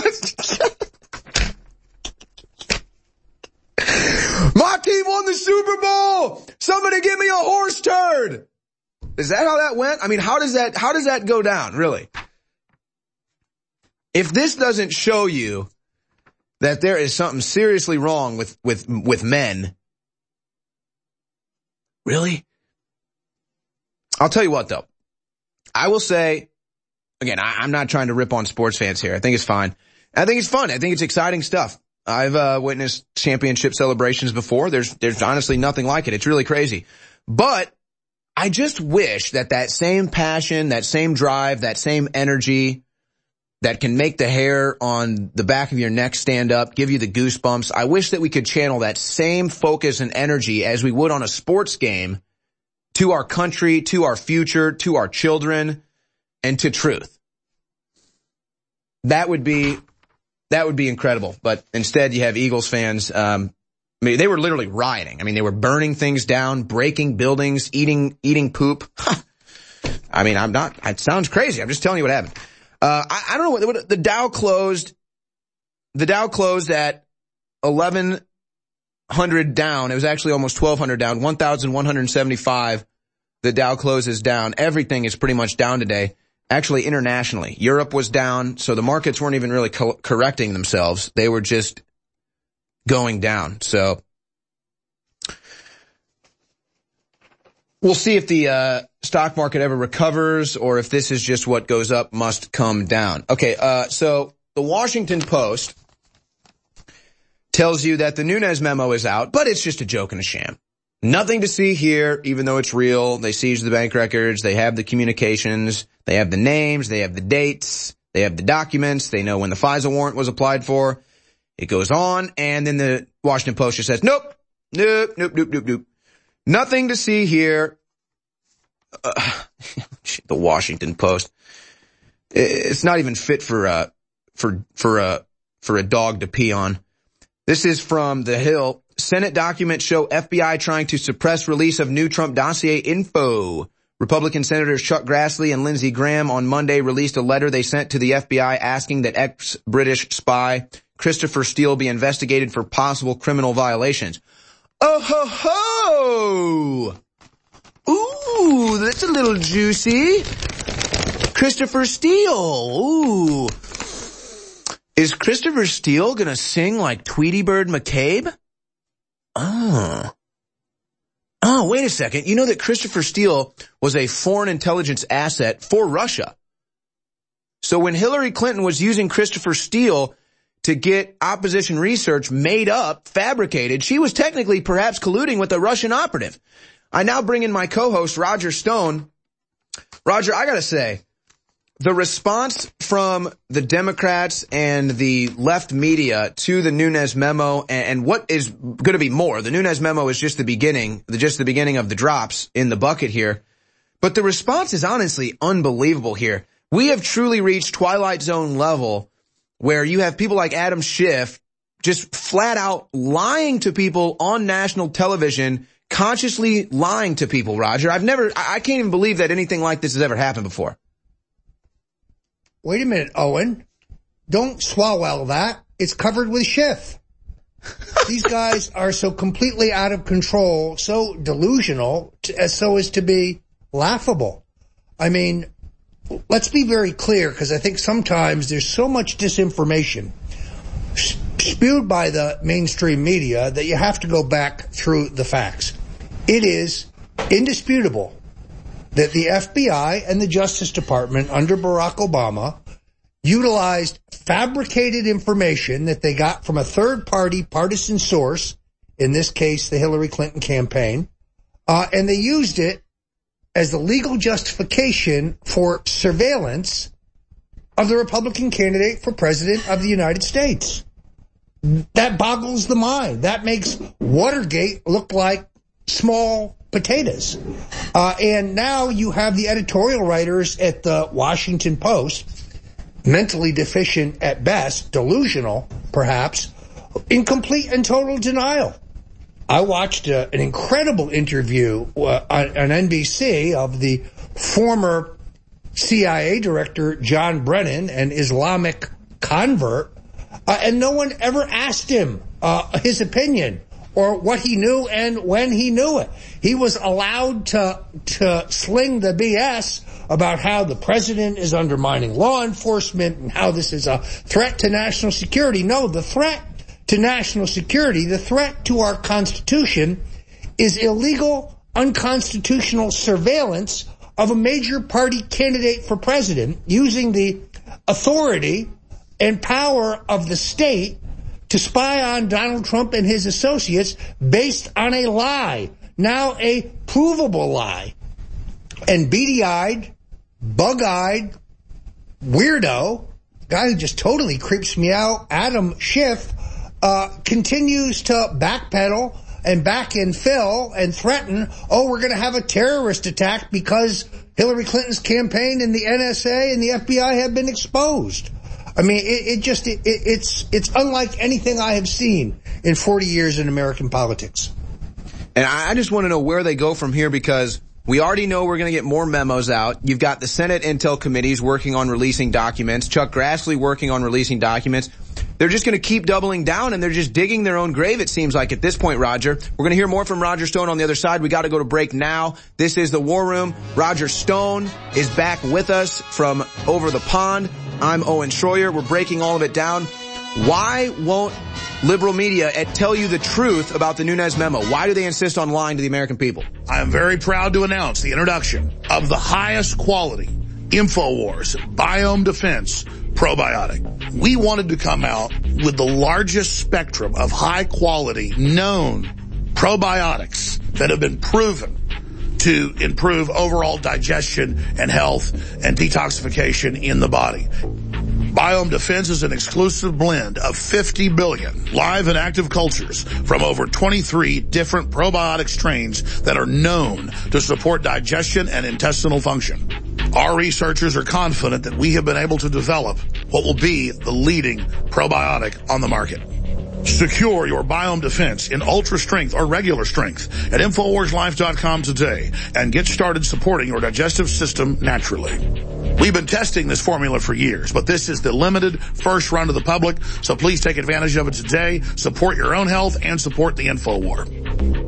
My team won the Super Bowl! Somebody give me a horse turd! Is that how that went? I mean, how does that go down, really? If this doesn't show you that there is something seriously wrong with men, really? I'll tell you what, though. I will say, again, I'm not trying to rip on sports fans here. I think it's fine. I think it's fun. I think it's exciting stuff. I've witnessed championship celebrations before. There's honestly nothing like it. It's really crazy. But I just wish that same passion, that same drive, that same energy that can make the hair on the back of your neck stand up, give you the goosebumps. I wish that we could channel that same focus and energy as we would on a sports game to our country, to our future, to our children, and to truth. That would be incredible. But instead you have Eagles fans, they were literally rioting. I mean, they were burning things down, breaking buildings, eating poop. I mean, it sounds crazy. I'm just telling you what happened. I don't know what the Dow closed. The Dow closed at 1,100 down. It was actually almost 1,200 down. 1,175. The Dow closes down. Everything is pretty much down today. Actually, internationally, Europe was down, so the markets weren't even really correcting themselves. They were just going down. So we'll see if the stock market ever recovers or if this is just what goes up must come down. Okay, so the Washington Post tells you that the Nunes memo is out, but it's just a joke and a sham. Nothing to see here, even though it's real. They seized the bank records. They have the communications. They have the names. They have the dates. They have the documents. They know when the FISA warrant was applied for. It goes on, and then the Washington Post just says, nope. Nothing to see here. The Washington Post. It's not even fit for a dog to pee on. This is from The Hill. Senate documents show FBI trying to suppress release of new Trump dossier info. Republican Senators Chuck Grassley and Lindsey Graham on Monday released a letter they sent to the FBI asking that ex-British spy Christopher Steele be investigated for possible criminal violations. Oh ho ho! Ooh, that's a little juicy. Christopher Steele. Ooh. Is Christopher Steele gonna sing like Tweety Bird McCabe? Oh, wait a second. You know that Christopher Steele was a foreign intelligence asset for Russia. So when Hillary Clinton was using Christopher Steele to get opposition research made up, fabricated, she was technically perhaps colluding with a Russian operative. I now bring in my co-host, Roger Stone. Roger, I gotta say, the response from the Democrats and the left media to the Nunes memo and what is going to be more. The Nunes memo is just the beginning of the drops in the bucket here. But the response is honestly unbelievable here. We have truly reached Twilight Zone level where you have people like Adam Schiff just flat out lying to people on national television, consciously lying to people, Roger. I can't even believe that anything like this has ever happened before. Wait a minute, Owen. Don't swallow that. It's covered with Schiff. These guys are so completely out of control, so delusional, so as to be laughable. I mean, let's be very clear, because I think sometimes there's so much disinformation spewed by the mainstream media that you have to go back through the facts. It is indisputable that the FBI and the Justice Department under Barack Obama utilized fabricated information that they got from a third-party partisan source, in this case the Hillary Clinton campaign, and they used it as the legal justification for surveillance of the Republican candidate for president of the United States. That boggles the mind. That makes Watergate look like small potatoes. And now you have the editorial writers at the Washington Post, mentally deficient at best, delusional perhaps, in complete and total denial. I watched an incredible interview on NBC of the former CIA director John Brennan, an Islamic convert, and no one ever asked him his opinion or what he knew and when he knew it. He was allowed to sling the BS about how the president is undermining law enforcement and how this is a threat to national security. No, the threat to national security, the threat to our Constitution, is illegal, unconstitutional surveillance of a major party candidate for president using the authority and power of the state to spy on Donald Trump and his associates based on a lie, now a provable lie. And beady-eyed, bug-eyed, weirdo, guy who just totally creeps me out, Adam Schiff, continues to backpedal and back and fill and threaten, we're going to have a terrorist attack because Hillary Clinton's campaign and the NSA and the FBI have been exposed. I mean, it's unlike anything I have seen in 40 years in American politics. And I just want to know where they go from here, because we already know we're going to get more memos out. You've got the Senate Intel committees working on releasing documents, Chuck Grassley working on releasing documents. They're just going to keep doubling down, and they're just digging their own grave, it seems like, at this point, Roger. We're going to hear more from Roger Stone on the other side. We got to go to break now. This is The War Room. Roger Stone is back with us from over the pond. I'm Owen Schroyer. We're breaking all of it down. Why won't liberal media tell you the truth about the Nunes memo? Why do they insist on lying to the American people? I am very proud to announce the introduction of the highest quality InfoWars Biome Defense probiotic. We wanted to come out with the largest spectrum of high quality known probiotics that have been proven to improve overall digestion and health and detoxification in the body. Biome Defense is an exclusive blend of 50 billion live and active cultures from over 23 different probiotic strains that are known to support digestion and intestinal function. Our researchers are confident that we have been able to develop what will be the leading probiotic on the market. Secure your biome defense in ultra strength or regular strength at InfoWarsLife.com today and get started supporting your digestive system naturally. We've been testing this formula for years, but this is the limited first run to the public, so please take advantage of it today. Support your own health and support the InfoWar.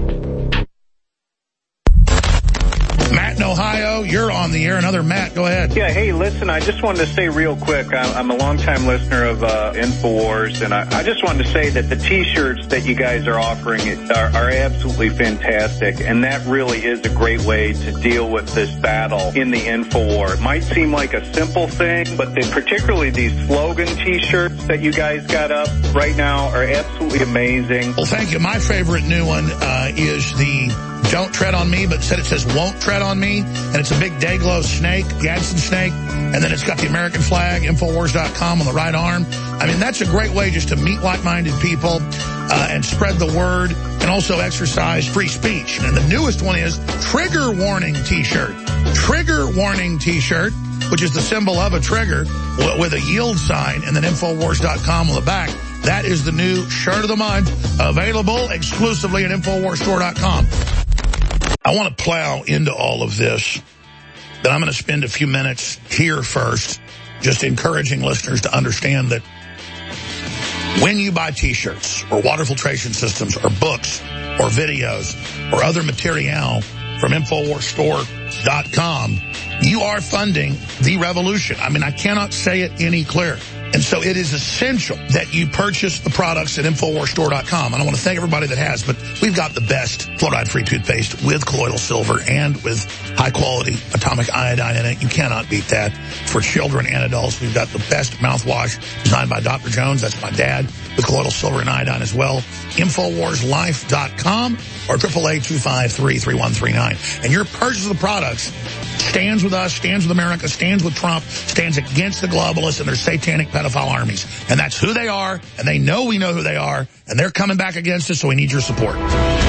Matt in Ohio, you're on the air. Another Matt, go ahead. Yeah, hey, listen, I just wanted to say real quick, I'm a longtime listener of InfoWars, and I just wanted to say that the T-shirts that you guys are offering are absolutely fantastic, and that really is a great way to deal with this battle in the InfoWar. It might seem like a simple thing, but particularly these slogan T-shirts that you guys got up right now are absolutely amazing. Well, thank you. My favorite new one is the Don't Tread on Me, but instead it says Won't Tread on Me, and it's a big Dayglow snake, Gadsden snake, and then it's got the American flag, Infowars.com on the right arm. I mean, that's a great way just to meet like-minded people and spread the word and also exercise free speech. And the newest one is Trigger Warning T-shirt. Trigger Warning T-shirt, which is the symbol of a trigger with a yield sign and then Infowars.com on the back. That is the new shirt of the month, available exclusively at InfoWarsStore.com. I want to plow into all of this, but I'm going to spend a few minutes here first just encouraging listeners to understand that when you buy T-shirts or water filtration systems or books or videos or other material from InfoWarsStore.com, you are funding the revolution. I mean, I cannot say it any clearer. And so it is essential that you purchase the products at InfoWarsStore.com. And I want to thank everybody that has, but we've got the best fluoride-free toothpaste with colloidal silver and with high-quality atomic iodine in it. You cannot beat that. For children and adults, we've got the best mouthwash designed by Dr. Jones. That's my dad, with colloidal silver and iodine as well. InfoWarsLife.com or 888-253-3139. And your purchase of the products stands with us, stands with America, stands with Trump, stands against the globalists and their satanic pedophile armies. And that's who they are, and they know we know who they are, and they're coming back against us, so we need your support.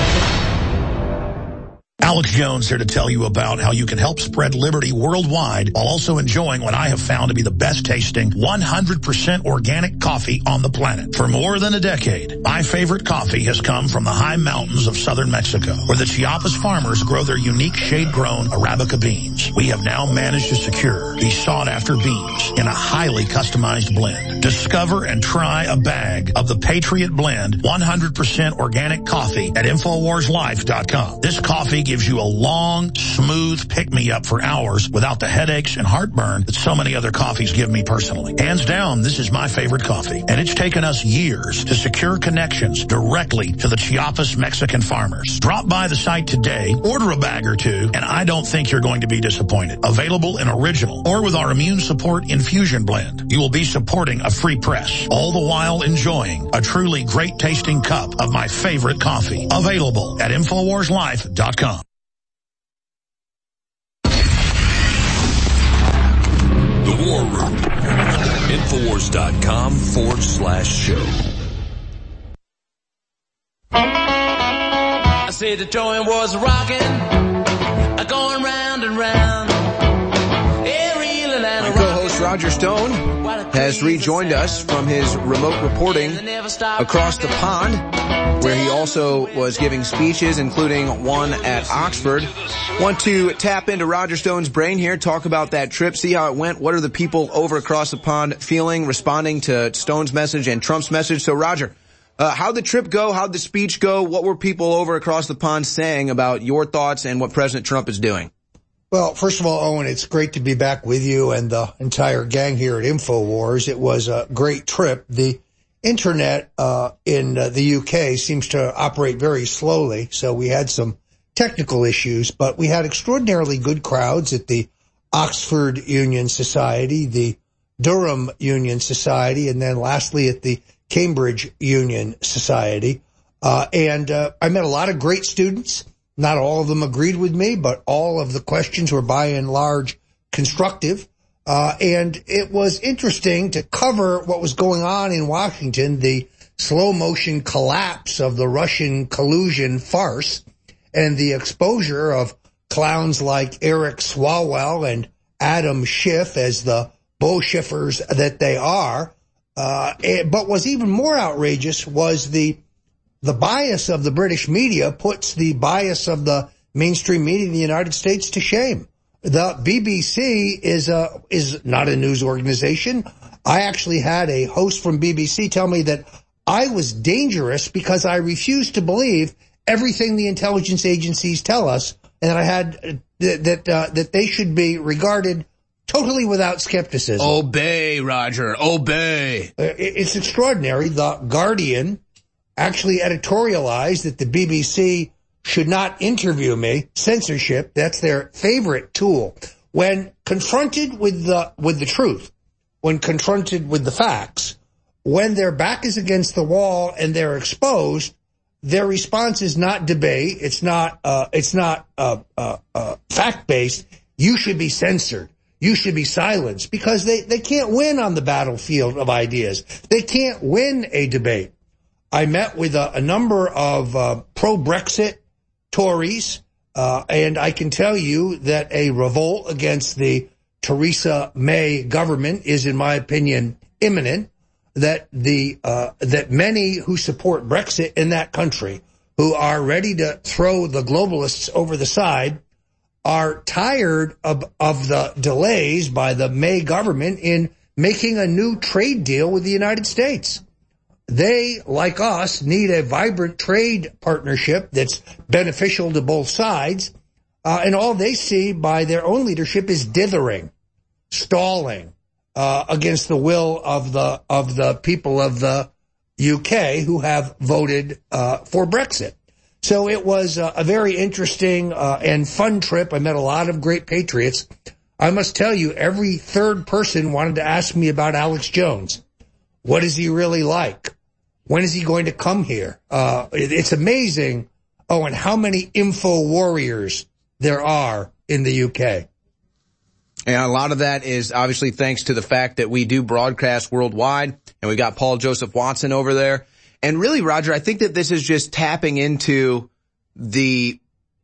Alex Jones here to tell you about how you can help spread liberty worldwide while also enjoying what I have found to be the best tasting 100% organic coffee on the planet. For more than a decade, my favorite coffee has come from the high mountains of southern Mexico, where the Chiapas farmers grow their unique shade-grown Arabica beans. We have now managed to secure these sought-after beans in a highly customized blend. Discover and try a bag of the Patriot Blend 100% organic coffee at InfoWarsLife.com. This coffee gives you a long, smooth pick-me-up for hours without the headaches and heartburn that so many other coffees give me personally. Hands down, this is my favorite coffee, and it's taken us years to secure connections directly to the Chiapas Mexican farmers. Drop by the site today, order a bag or two, and I don't think you're going to be disappointed. Available in original or with our immune support infusion blend. You will be supporting a free press, all the while enjoying a truly great-tasting cup of my favorite coffee. Available at InfoWarsLife.com. The War Room. Infowars.com/show. I said the joint was rocking, going round and round. My co-host Roger Stone has rejoined us from his remote reporting across the pond, where he also was giving speeches, including one at Oxford. Want to tap into Roger Stone's brain here, talk about that trip, see how it went. What are the people over across the pond feeling, responding to Stone's message and Trump's message? So, Roger, how'd the trip go? How'd the speech go? What were people over across the pond saying about your thoughts and what President Trump is doing? Well, first of all, Owen, it's great to be back with you and the entire gang here at InfoWars. It was a great trip. The internet in the UK seems to operate very slowly, so we had some technical issues, but we had extraordinarily good crowds at the Oxford Union Society, the Durham Union Society, and then lastly at the Cambridge Union Society. And I met a lot of great students. Not all of them agreed with me, but all of the questions were by and large constructive. And it was interesting to cover what was going on in Washington, the slow motion collapse of the Russian collusion farce and the exposure of clowns like Eric Swalwell and Adam Schiff as the bullshiffers that they are. But what's even more outrageous was the bias of the British media puts the bias of the mainstream media in the United States to shame. The BBC is not a news organization. I actually had a host from BBC tell me that I was dangerous because I refused to believe everything the intelligence agencies tell us, and that I had that they should be regarded totally without skepticism. Obey, Roger, obey. It's extraordinary. The Guardian actually editorialized that the BBC should not interview me. Censorship, that's their favorite tool. When confronted with the truth, when confronted with the facts, when their back is against the wall and they're exposed, their response is not debate. It's not fact-based. You should be censored. You should be silenced, because they can't win on the battlefield of ideas. They can't win a debate. I met with a number of pro-Brexit Tories, and I can tell you that a revolt against the Theresa May government is, in my opinion, imminent. That many who support Brexit in that country, who are ready to throw the globalists over the side, are tired of the delays by the May government in making a new trade deal with the United States. They, like us, need a vibrant trade partnership that's beneficial to both sides, and all they see by their own leadership is dithering, stalling, against the will of the people of the UK who have voted for Brexit. So it was a very interesting and fun trip. I met a lot of great patriots. I must tell you, every third person wanted to ask me about Alex Jones. What is he really like? When is he going to come here? It's amazing. Oh, and how many info warriors there are in the UK. And a lot of that is obviously thanks to the fact that we do broadcast worldwide, and we got Paul Joseph Watson over there. And really, Roger, I think that this is just tapping into the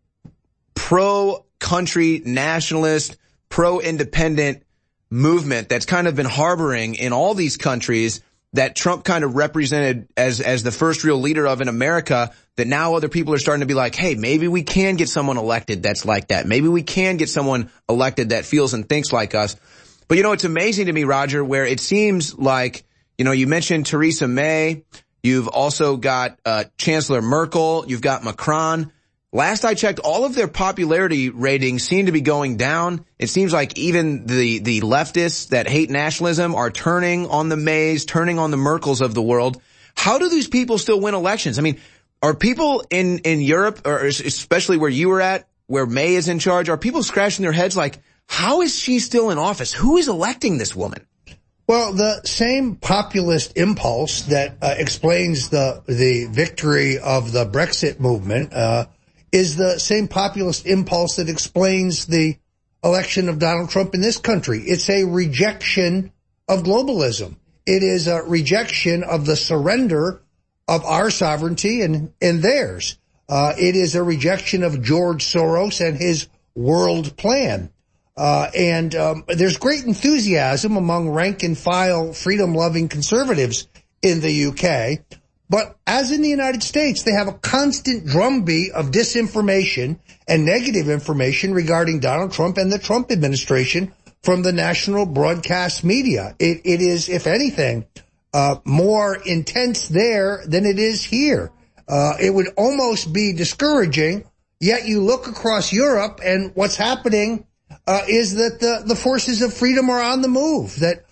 pro-country nationalist, pro-independent movement that's kind of been harboring in all these countries that Trump kind of represented as the first real leader of in America, that now other people are starting to be like, hey, maybe we can get someone elected that's like that. Maybe we can get someone elected that feels and thinks like us. But, it's amazing to me, Roger, where it seems like, you mentioned Theresa May. You've also got Chancellor Merkel. You've got Macron. Last I checked, all of their popularity ratings seem to be going down. It seems like even the leftists that hate nationalism are turning on the Mays, turning on the Merkels of the world. How do these people still win elections? I mean, are people in Europe, or especially where you were at, where May is in charge, are people scratching their heads like, how is she still in office? Who is electing this woman? Well, the same populist impulse that explains the victory of the Brexit movement is the same populist impulse that explains the election of Donald Trump in this country. It's a rejection of globalism. It is a rejection of the surrender of our sovereignty and theirs. It is a rejection of George Soros and his world plan. And there's great enthusiasm among rank and file freedom-loving conservatives in the UK. But as in the United States, they have a constant drumbeat of disinformation and negative information regarding Donald Trump and the Trump administration from the national broadcast media. It is, if anything, more intense there than it is here. It would almost be discouraging, yet you look across Europe and what's happening is that the forces of freedom are on the move, that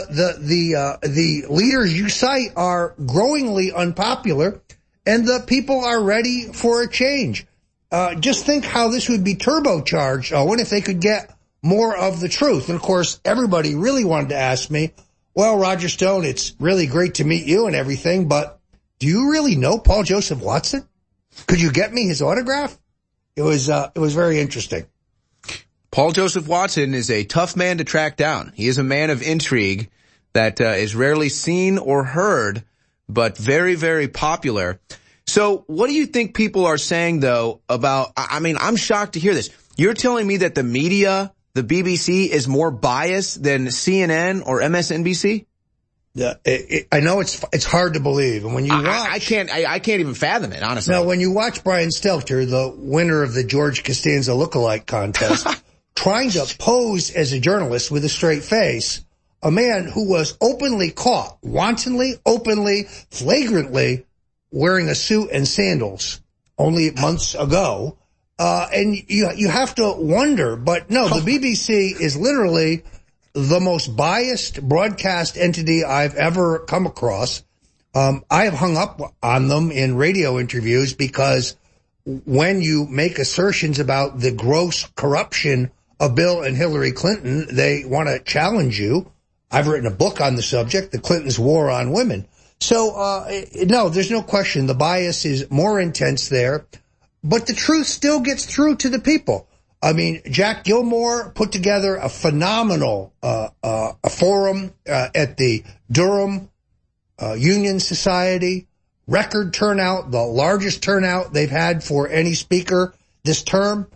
the leaders you cite are growingly unpopular, and the people are ready for a change. Just think how this would be turbocharged, Owen, if they could get more of the truth. And of course, everybody really wanted to ask me, well, Roger Stone, it's really great to meet you and everything, but do you really know Paul Joseph Watson? Could you get me his autograph? It was very interesting. Paul Joseph Watson is a tough man to track down. He is a man of intrigue that is rarely seen or heard, but very, very popular. So what do you think people are saying, though, about, I mean, I'm shocked to hear this. You're telling me that the media, the BBC, is more biased than CNN or MSNBC? I know it's hard to believe, and when you watch, I can't even fathom it, honestly. Now, when you watch Brian Stelter, the winner of the George Costanza lookalike contest, trying to pose as a journalist with a straight face, a man who was openly caught, wantonly, openly, flagrantly wearing a suit and sandals only months ago, and you have to wonder, but no, the BBC is literally the most biased broadcast entity I've ever come across. I have hung up on them in radio interviews because when you make assertions about the gross corruption of Bill and Hillary Clinton, they want to challenge you. I've written a book on the subject, The Clintons' War on Women. So, no, there's no question. The bias is more intense there, but the truth still gets through to the people. I mean, Jack Gilmore put together a phenomenal a forum at the Durham Union Society. Record turnout, the largest turnout they've had for any speaker this term.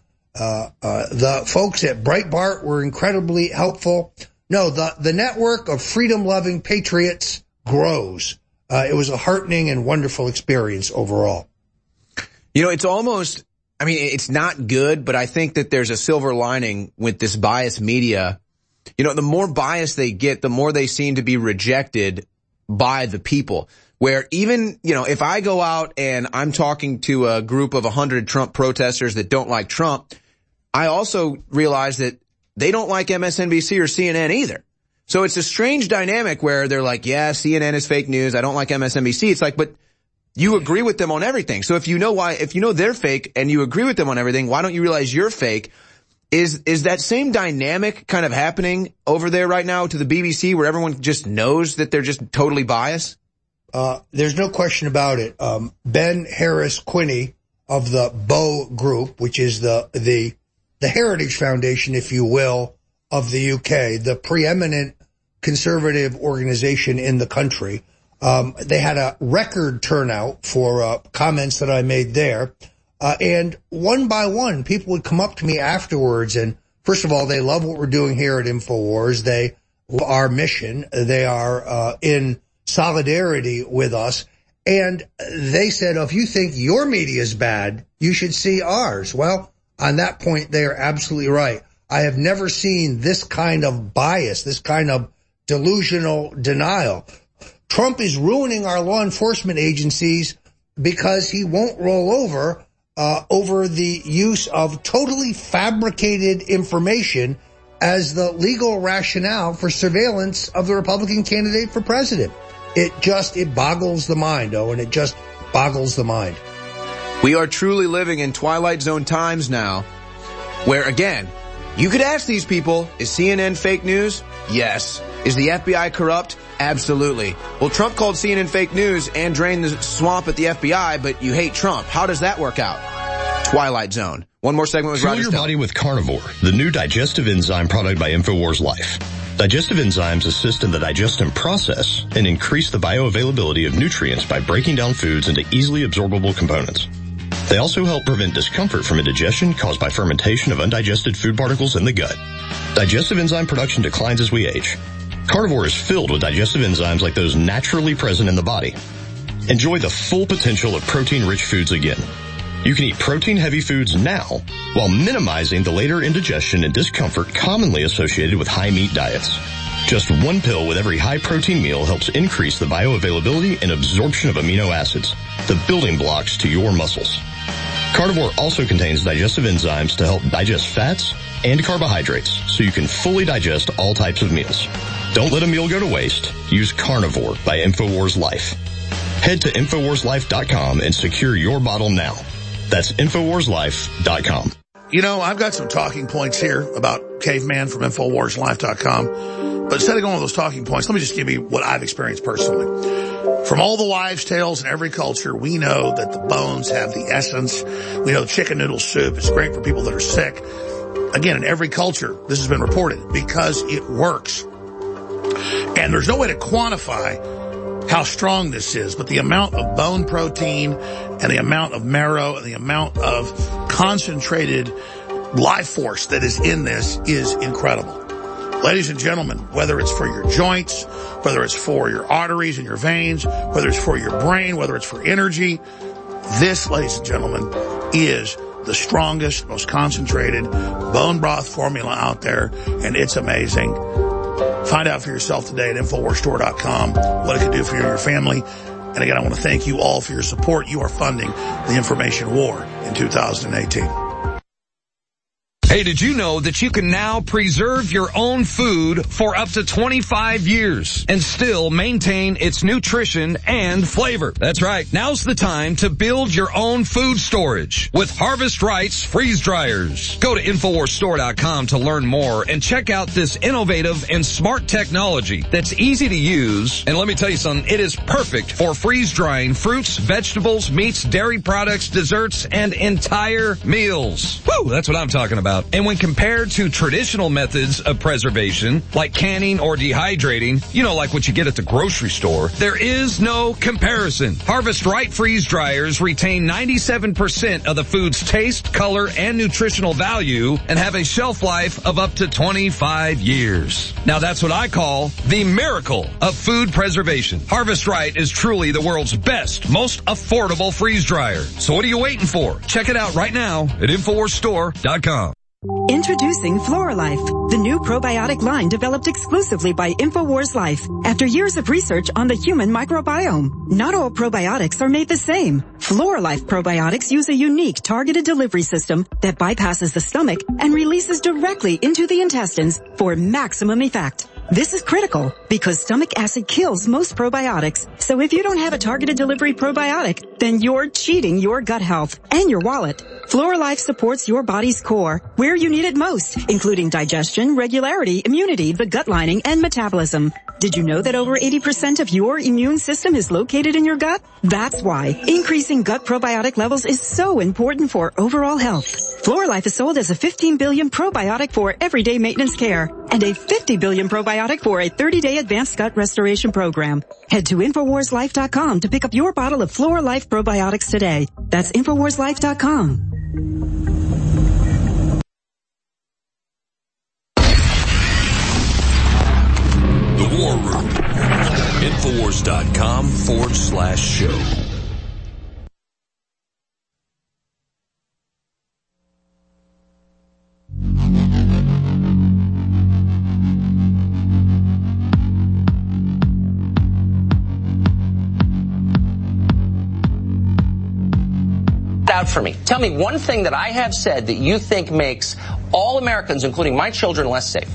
The folks at Breitbart were incredibly helpful. No, the network of freedom-loving patriots grows. It was a heartening and wonderful experience overall. You know, it's almost... I mean, it's not good, but I think that there's a silver lining with this biased media. You know, the more biased they get, the more they seem to be rejected by the people. Where even, you know, if I go out and I'm talking to a group of 100 Trump protesters that don't like Trump, I also realize that they don't like MSNBC or CNN either. So it's a strange dynamic where they're like, yeah, CNN is fake news. I don't like MSNBC. It's like, but you agree with them on everything. So if you know they're fake and you agree with them on everything, why don't you realize you're fake? Is that same dynamic kind of happening over there right now to the BBC where everyone just knows that they're just totally biased? There's no question about it. Ben Harris Quinney of the Bow Group, which is the Heritage Foundation, if you will, of the UK, the preeminent conservative organization in the country. They had a record turnout for comments that I made there. And one by one, people would come up to me afterwards. And first of all, they love what we're doing here at InfoWars. They love our mission. They are in solidarity with us. And they said, oh, if you think your media is bad, you should see ours. Well, on that point, they are absolutely right. I have never seen this kind of bias, this kind of delusional denial. Trump is ruining our law enforcement agencies because he won't roll over the use of totally fabricated information as the legal rationale for surveillance of the Republican candidate for president. It boggles the mind, Owen. It just boggles the mind. We are truly living in Twilight Zone times now, where, again, you could ask these people, is CNN fake news? Yes. Is the FBI corrupt? Absolutely. Well, Trump called CNN fake news and drained the swamp at the FBI, but you hate Trump. How does that work out? Twilight Zone. One more segment with Roger Stone. Fuel your body with Carnivore, the new digestive enzyme product by InfoWars Life. Digestive enzymes assist in the digestion process and increase the bioavailability of nutrients by breaking down foods into easily absorbable components. They also help prevent discomfort from indigestion caused by fermentation of undigested food particles in the gut. Digestive enzyme production declines as we age. Carnivore is filled with digestive enzymes like those naturally present in the body. Enjoy the full potential of protein-rich foods again. You can eat protein-heavy foods now while minimizing the later indigestion and discomfort commonly associated with high-meat diets. Just one pill with every high-protein meal helps increase the bioavailability and absorption of amino acids, the building blocks to your muscles. Carnivore also contains digestive enzymes to help digest fats and carbohydrates so you can fully digest all types of meals. Don't let a meal go to waste. Use Carnivore by InfoWars Life. Head to InfoWarsLife.com and secure your bottle now. That's InfoWarsLife.com. You know, I've got some talking points here about Caveman from InfoWarsLife.com. But instead of going with those talking points, let me just give you what I've experienced personally. From all the wives' tales in every culture, we know that the bones have the essence. We know chicken noodle soup is great for people that are sick. Again, in every culture, this has been reported because it works. And there's no way to quantify how strong this is, but the amount of bone protein and the amount of marrow and the amount of concentrated life force that is in this is incredible. Ladies and gentlemen, whether it's for your joints, whether it's for your arteries and your veins, whether it's for your brain, whether it's for energy, this, ladies and gentlemen, is the strongest, most concentrated bone broth formula out there, and it's amazing. Find out for yourself today at InfoWarsStore.com what it can do for you and your family. And again, I want to thank you all for your support. You are funding the information war in 2018. Hey, did you know that you can now preserve your own food for up to 25 years and still maintain its nutrition and flavor? That's right. Now's the time to build your own food storage with Harvest Right's freeze dryers. Go to InfoWarsStore.com to learn more and check out this innovative and smart technology that's easy to use. And let me tell you something, it is perfect for freeze drying fruits, vegetables, meats, dairy products, desserts, and entire meals. Woo, that's what I'm talking about. And when compared to traditional methods of preservation, like canning or dehydrating, you know, like what you get at the grocery store, there is no comparison. Harvest Right freeze dryers retain 97% of the food's taste, color, and nutritional value and have a shelf life of up to 25 years. Now that's what I call the miracle of food preservation. Harvest Right is truly the world's best, most affordable freeze dryer. So what are you waiting for? Check it out right now at InfoWarsStore.com. Introducing FloraLife, the new probiotic line developed exclusively by InfoWars Life after years of research on the human microbiome. Not all probiotics are made the same. FloraLife probiotics use a unique targeted delivery system that bypasses the stomach and releases directly into the intestines for maximum effect. This is critical because stomach acid kills most probiotics. So if you don't have a targeted delivery probiotic, then you're cheating your gut health and your wallet. FloraLife supports your body's core where you need it most, including digestion, regularity, immunity, the gut lining, and metabolism. Did you know that over 80% of your immune system is located in your gut? That's why increasing gut probiotic levels is so important for overall health. FloraLife is sold as a 15 billion probiotic for everyday maintenance care and a 50 billion probiotic for a 30-day advanced gut restoration program. Head to InfoWarsLife.com to pick up your bottle of FloraLife probiotics today. That's InfoWarsLife.com. The War Room. Infowars.com/show. Out for me. Tell me one thing that I have said that you think makes all Americans, including my children, less safe.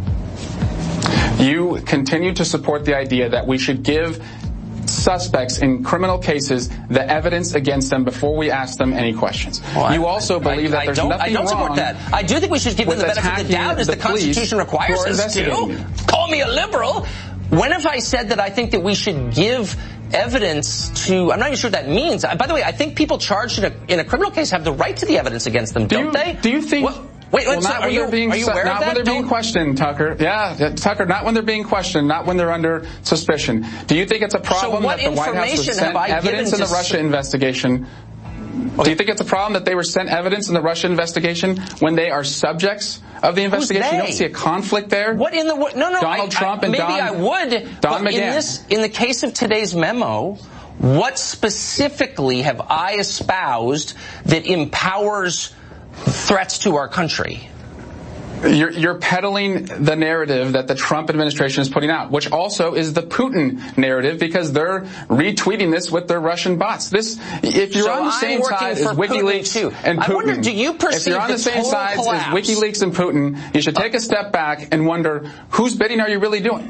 You continue to support the idea that we should give suspects in criminal cases the evidence against them before we ask them any questions. Well, you also believe that there's nothing wrong. I don't support that. I do think we should give them the benefit of the doubt, as the Constitution requires us to. Call me a liberal. When have I said that I think that we should give evidence to? I'm not even sure what that means. By the way, I think people charged in a criminal case have the right to the evidence against them, don't they? Do you think? Wait, well, not are when you they're being, aware of that? Not when they're being questioned, Tucker. Yeah, Tucker, not when they're being questioned, not when they're under suspicion. Do you think it's a problem that the White House was sent evidence in the Russia investigation? Do you think it's a problem that they were sent evidence in the Russia investigation when they are subjects of the investigation? You don't see a conflict there? What in the no? Donald Trump and maybe Don, I would. Don McGahn. In the case of today's memo, what specifically have I espoused that empowers threats to our country? You're peddling the narrative that the Trump administration is putting out, which also is the Putin narrative, because they're retweeting this with their Russian bots. If you're on the same side as WikiLeaks and Putin, I wonder, do you perceive if you're on the same side as WikiLeaks and Putin, you should take a step back and wonder, whose bidding are you really doing?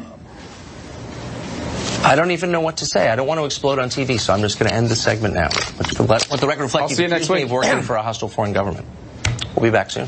I don't even know what to say. I don't want to explode on TV, so I'm just going to end the segment now. Let the record reflect. I'll see you next week. Working for a hostile foreign government. We'll be back soon.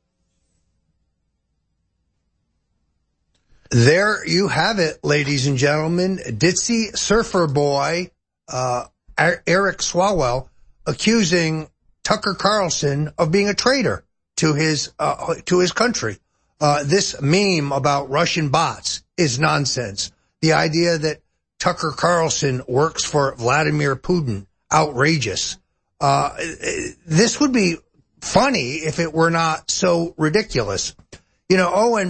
There you have it, ladies and gentlemen. Ditzy surfer boy, Eric Swalwell, accusing Tucker Carlson of being a traitor to his country. This meme about Russian bots is nonsense. The idea that Tucker Carlson works for Vladimir Putin, outrageous. This would be funny if it were not so ridiculous. You know, and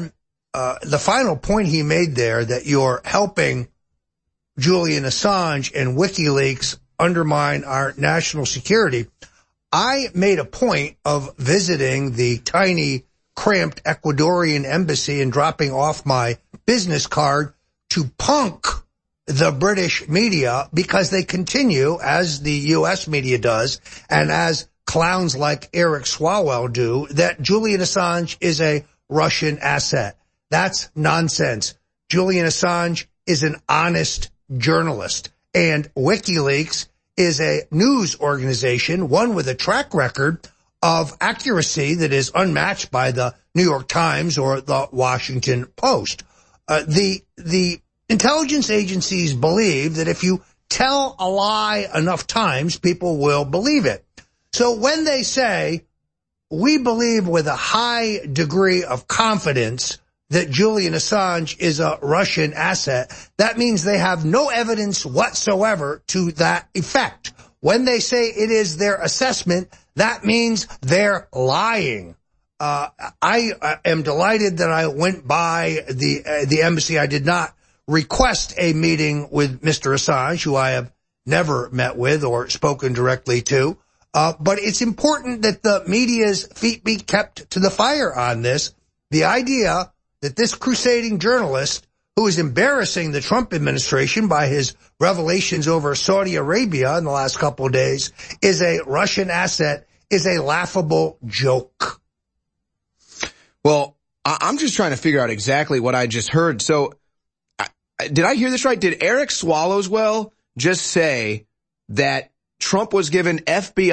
the final point he made there, that you're helping Julian Assange and WikiLeaks undermine our national security. I made a point of visiting the tiny, cramped Ecuadorian embassy and dropping off my business card to punk the British media, because they continue, as the U.S. media does, and as clowns like Eric Swalwell do, that Julian Assange is a Russian asset. That's nonsense. Julian Assange is an honest journalist, and WikiLeaks is a news organization, one with a track record of accuracy that is unmatched by the New York Times or the Washington Post. The intelligence agencies believe that if you tell a lie enough times, people will believe it. So when they say, we believe with a high degree of confidence that Julian Assange is a Russian asset, that means they have no evidence whatsoever to that effect. When they say it is their assessment, that means they're lying. I am delighted that I went by the embassy. I did not request a meeting with Mr. Assange, who I have never met with or spoken directly to. But it's important that the media's feet be kept to the fire on this. The idea that this crusading journalist, who is embarrassing the Trump administration by his revelations over Saudi Arabia in the last couple of days, is a Russian asset, is a laughable joke. Well, I'm just trying to figure out exactly what I just heard. So, did I hear this right? Did Eric Swalwell just say that Trump was given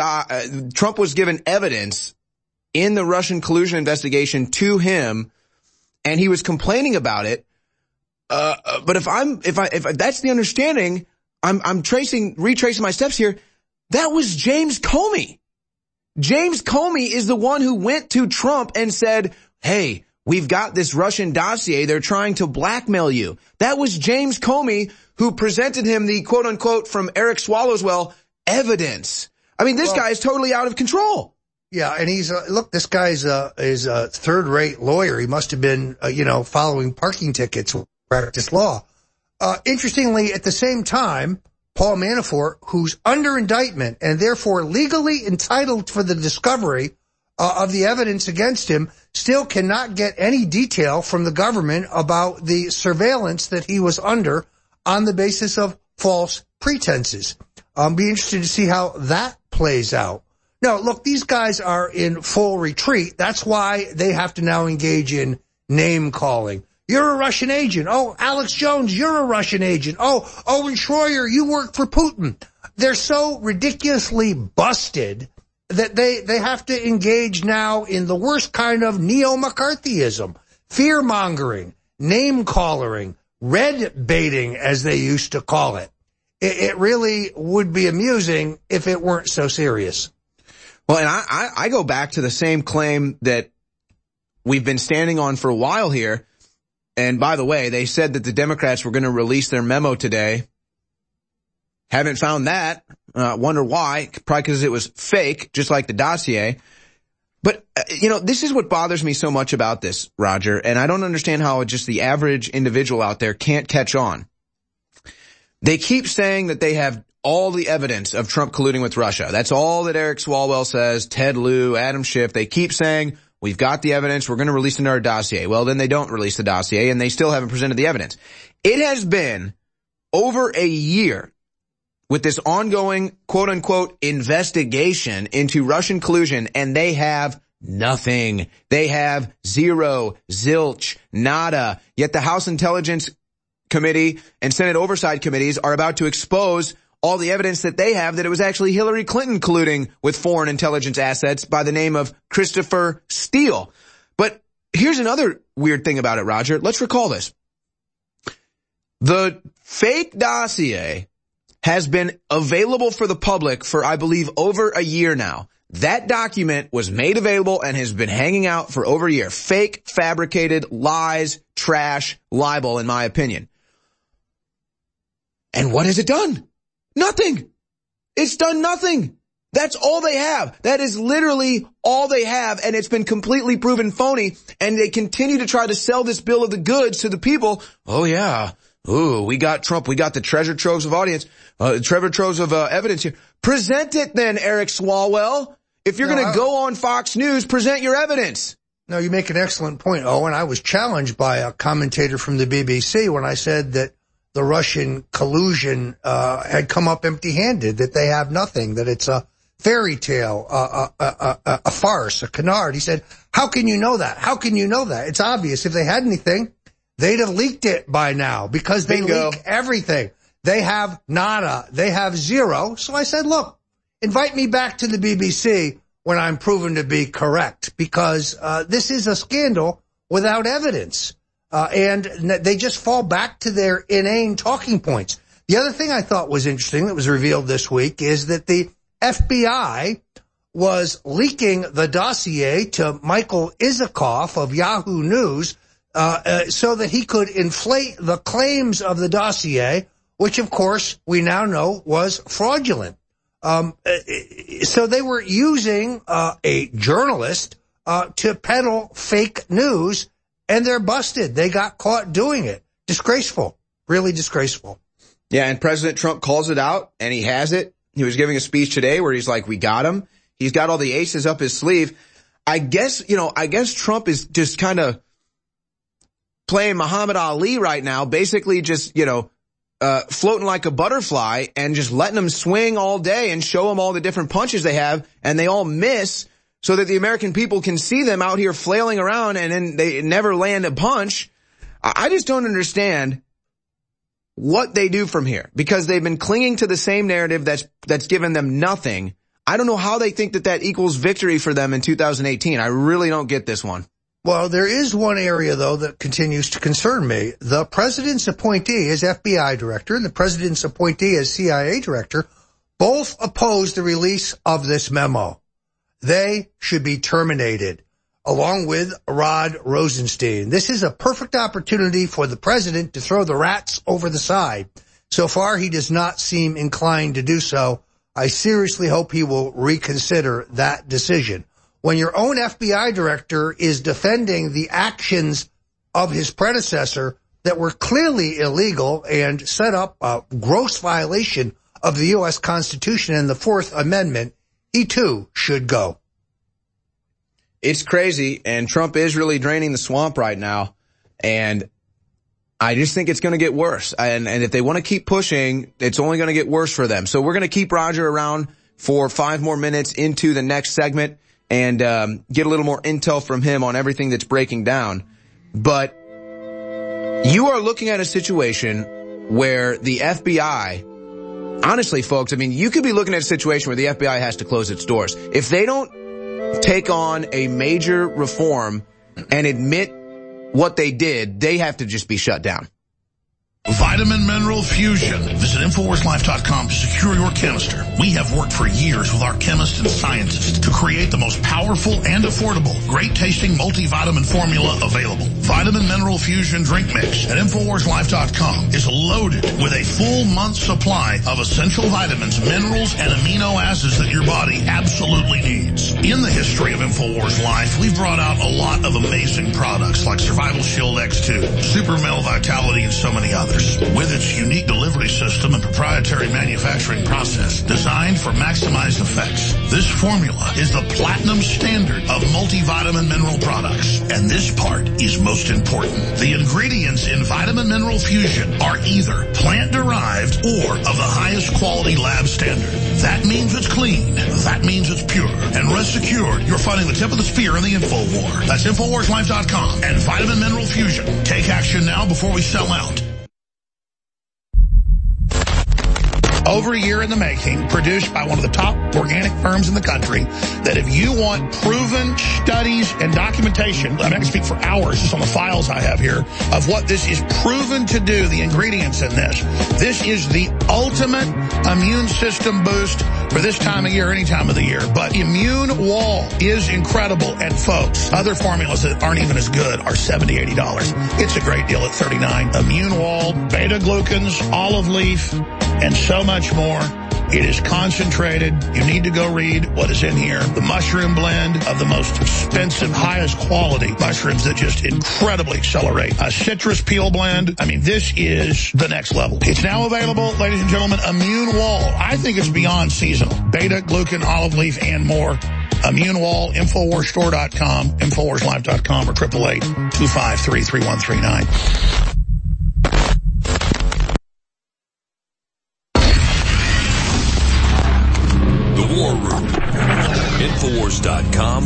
evidence in the Russian collusion investigation to him, and he was complaining about it? But if that's the understanding, I'm retracing my steps here. That was James Comey. James Comey is the one who went to Trump and said, hey, we've got this Russian dossier. They're trying to blackmail you. That was James Comey who presented him the quote unquote from Eric Swalwell evidence. I mean, this guy is totally out of control. Yeah, and he's look, this guy's is a third-rate lawyer. He must have been following parking tickets, practice law. Interestingly, at the same time, Paul Manafort, who's under indictment and therefore legally entitled for the discovery of the evidence against him, still cannot get any detail from the government about the surveillance that he was under on the basis of false pretenses. Be interested to see how that plays out. No, look, these guys are in full retreat. That's why they have to now engage in name calling. You're a Russian agent. Oh, Alex Jones, you're a Russian agent. Oh, Owen Schroyer, you work for Putin. They're so ridiculously busted that they have to engage now in the worst kind of neo-McCarthyism, fear-mongering, name-calling, red-baiting, as they used to call it. It really would be amusing if it weren't so serious. Well, and I go back to the same claim that we've been standing on for a while here. And by the way, they said that the Democrats were going to release their memo today. Haven't found that. Wonder why. Probably because it was fake, just like the dossier. But, this is what bothers me so much about this, Roger. And I don't understand how just the average individual out there can't catch on. They keep saying that they have all the evidence of Trump colluding with Russia. That's all that Eric Swalwell says, Ted Lieu, Adam Schiff. They keep saying, we've got the evidence, we're going to release another dossier. Well, then they don't release the dossier, and they still haven't presented the evidence. It has been over a year with this ongoing, quote-unquote, investigation into Russian collusion, and they have nothing. They have zero, zilch, nada. Yet the House Intelligence Committee and Senate Oversight Committees are about to expose all the evidence that they have that it was actually Hillary Clinton colluding with foreign intelligence assets by the name of Christopher Steele. But here's another weird thing about it, Roger. Let's recall this. The fake dossier has been available for the public for, I believe, over a year now. That document was made available and has been hanging out for over a year. Fake, fabricated, lies, trash, libel, in my opinion. And what has it done? Nothing. It's done nothing. That's all they have. That is literally all they have, and it's been completely proven phony, and they continue to try to sell this bill of the goods to the people. Oh, yeah. Ooh, we got Trump. We got the treasure troves of evidence here. Present it then, Eric Swalwell. If you're going to go on Fox News, present your evidence. No, you make an excellent point, Owen. I was challenged by a commentator from the BBC when I said that the Russian collusion had come up empty-handed, that they have nothing, that it's a fairy tale, a farce, a canard. He said, how can you know that? How can you know that? It's obvious. If they had anything, they'd have leaked it by now, because they leak everything. They have nada. They have zero. So I said, look, invite me back to the BBC when I'm proven to be correct, because this is a scandal without evidence. And they just fall back to their inane talking points. The other thing I thought was interesting that was revealed this week is that the FBI was leaking the dossier to Michael Isikoff of Yahoo News so that he could inflate the claims of the dossier, which, of course, we now know was fraudulent. So they were using a journalist to peddle fake news, and they're busted. They got caught doing it. Disgraceful. Really disgraceful. Yeah, and President Trump calls it out, and he has it. He was giving a speech today where he's like, we got him. He's got all the aces up his sleeve. I guess Trump is just kind of playing Muhammad Ali right now, basically just, floating like a butterfly and just letting them swing all day and show them all the different punches they have, and they all miss so that the American people can see them out here flailing around and then they never land a punch. I just don't understand what they do from here, because they've been clinging to the same narrative that's given them nothing. I don't know how they think that equals victory for them in 2018. I really don't get this one. Well, there is one area, though, that continues to concern me. The president's appointee as FBI director and the president's appointee as CIA director both oppose the release of this memo. They should be terminated, along with Rod Rosenstein. This is a perfect opportunity for the president to throw the rats over the side. So far, he does not seem inclined to do so. I seriously hope he will reconsider that decision. When your own FBI director is defending the actions of his predecessor that were clearly illegal and set up a gross violation of the U.S. Constitution and the Fourth Amendment, he too should go. It's crazy, and Trump is really draining the swamp right now, and I just think it's going to get worse. And if they want to keep pushing, it's only going to get worse for them. So we're going to keep Roger around for 5 more minutes into the next segment and get a little more intel from him on everything that's breaking down. But you are looking at a situation where the FBI, honestly, folks, I mean, you could be looking at a situation where the FBI has to close its doors. If they don't take on a major reform and admit what they did, they have to just be shut down. Vitamin Mineral Fusion. Visit InfoWarsLife.com to secure your canister. We have worked for years with our chemists and scientists to create the most powerful and affordable, great-tasting multivitamin formula available. Vitamin Mineral Fusion Drink Mix at InfoWarsLife.com is loaded with a full month's supply of essential vitamins, minerals, and amino acids that your body absolutely needs. In the history of InfoWars Life, we've brought out a lot of amazing products like Survival Shield X2, Super Male Vitality, and so many others. With its unique delivery system and proprietary manufacturing process designed for maximized effects, this formula is the platinum standard of multivitamin mineral products. And this part is most important. The ingredients in Vitamin Mineral Fusion are either plant-derived or of the highest quality lab standard. That means it's clean. That means it's pure. And rest assured, you're finding the tip of the spear in the InfoWar. That's InfoWarsLife.com and Vitamin Mineral Fusion. Take action now before we sell out. Over a year in the making, produced by one of the top organic firms in the country, that if you want proven studies and documentation, I mean, I can speak for hours just on the files I have here, of what this is proven to do, the ingredients in this. This is the ultimate immune system boost for this time of year, any time of the year. But Immune Wall is incredible. And folks, other formulas that aren't even as good are $70, $80. It's a great deal at $39. Immune Wall, beta-glucans, olive leaf, and so much more. It is concentrated. You need to go read what is in here. The mushroom blend of the most expensive, highest quality mushrooms that just incredibly accelerate. A citrus peel blend. I mean, this is the next level. It's now available, ladies and gentlemen, Immune Wall. I think it's beyond seasonal. Beta, glucan, olive leaf, and more. Immune Wall, InfoWarsStore.com, InfoWarsLive.com, or 888-253-3139. War Room. Infowars.com/.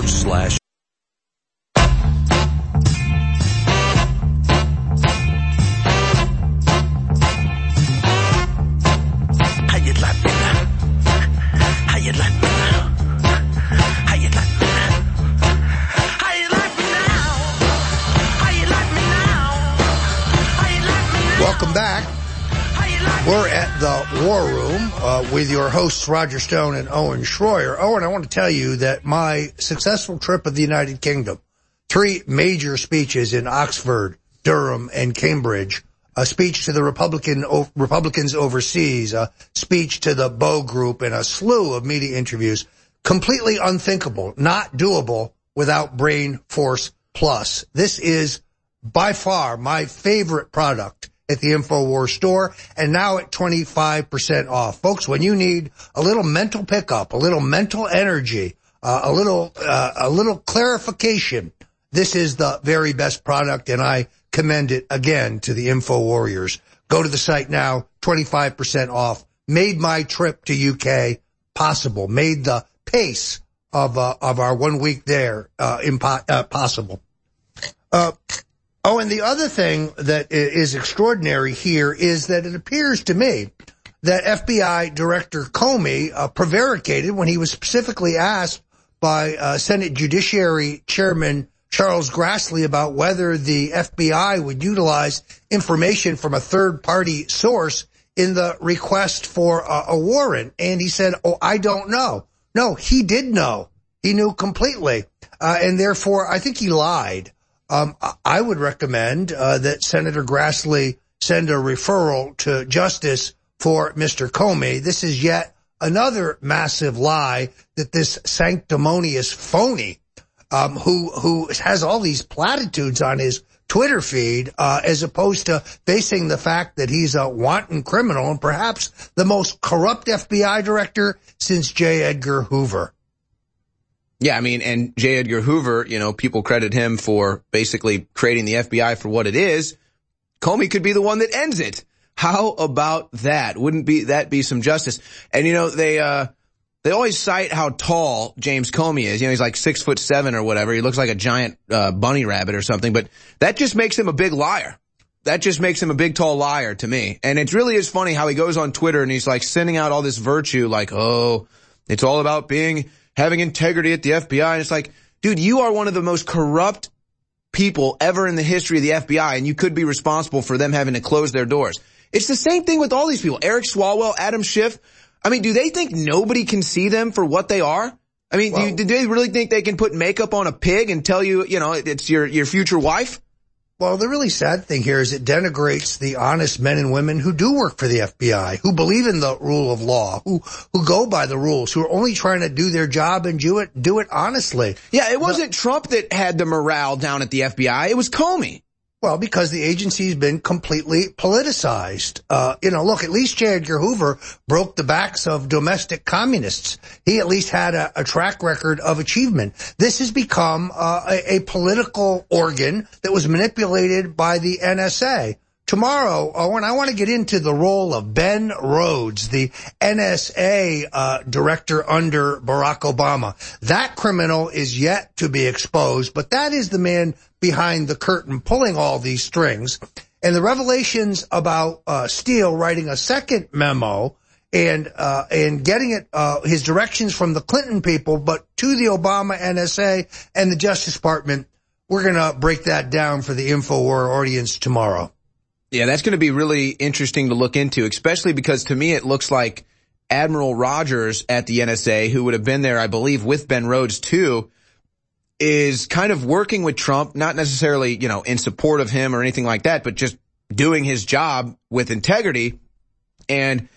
How you like me now? How you like me now? How you like me now? How you like me now? How you like me now? How you like me now? Welcome back. We're at the War Room with your hosts Roger Stone and Owen Schroyer. Owen, I want to tell you that my successful trip of the United Kingdom, 3 major speeches in Oxford, Durham, and Cambridge, a speech to the Republicans overseas, a speech to the Bow Group, and a slew of media interviews, completely unthinkable, not doable without Brain Force Plus. This is by far my favorite product at the InfoWars store, and now at 25% off. Folks, when you need a little mental pickup, a little mental energy, a little clarification, this is the very best product, and I commend it again to the Info Warriors. Go to the site now, 25% off. Made my trip to UK possible. Made the pace of our 1 week there possible. Oh, and the other thing that is extraordinary here is that it appears to me that FBI Director Comey prevaricated when he was specifically asked by Senate Judiciary Chairman Charles Grassley about whether the FBI would utilize information from a third-party source in the request for a warrant. And he said, oh, I don't know. No, he did know. He knew completely. And therefore, I think he lied. I would recommend that Senator Grassley send a referral to justice for Mr. Comey. This is yet another massive lie that this sanctimonious phony, who has all these platitudes on his Twitter feed, as opposed to facing the fact that he's a wanton criminal and perhaps the most corrupt FBI director since J. Edgar Hoover. Yeah, I mean, and J. Edgar Hoover, people credit him for basically creating the FBI for what it is. Comey could be the one that ends it. How about that? Wouldn't that be some justice? And they always cite how tall James Comey is. He's like 6'7" or whatever. He looks like a giant bunny rabbit or something, but that just makes him a big liar. That just makes him a big, tall liar to me. And it really is funny how he goes on Twitter and he's like sending out all this virtue like, oh, it's all about having integrity at the FBI. And it's like, dude, you are one of the most corrupt people ever in the history of the FBI, and you could be responsible for them having to close their doors. It's the same thing with all these people. Eric Swalwell, Adam Schiff. I mean, do they think nobody can see them for what they are? I mean, do they really think they can put makeup on a pig and tell you, it's your future wife? Well, the really sad thing here is it denigrates the honest men and women who do work for the FBI, who believe in the rule of law, who go by the rules, who are only trying to do their job and do it honestly. Yeah, it wasn't Trump that had the morale down at the FBI. It was Comey. Well, because the agency's been completely politicized. Look, at least J. Edgar Hoover broke the backs of domestic communists. He at least had a track record of achievement. This has become a political organ that was manipulated by the NSA. Tomorrow, Owen, I want to get into the role of Ben Rhodes, the NSA director under Barack Obama. That criminal is yet to be exposed, but that is the man behind the curtain pulling all these strings. And the revelations about Steele writing a second memo and getting it his directions from the Clinton people, but to the Obama NSA and the Justice Department, we're going to break that down for the InfoWar audience tomorrow. Yeah, that's going to be really interesting to look into, especially because to me it looks like Admiral Rogers at the NSA, who would have been there, I believe, with Ben Rhodes too, is kind of working with Trump, not necessarily, in support of him or anything like that, but just doing his job with integrity. And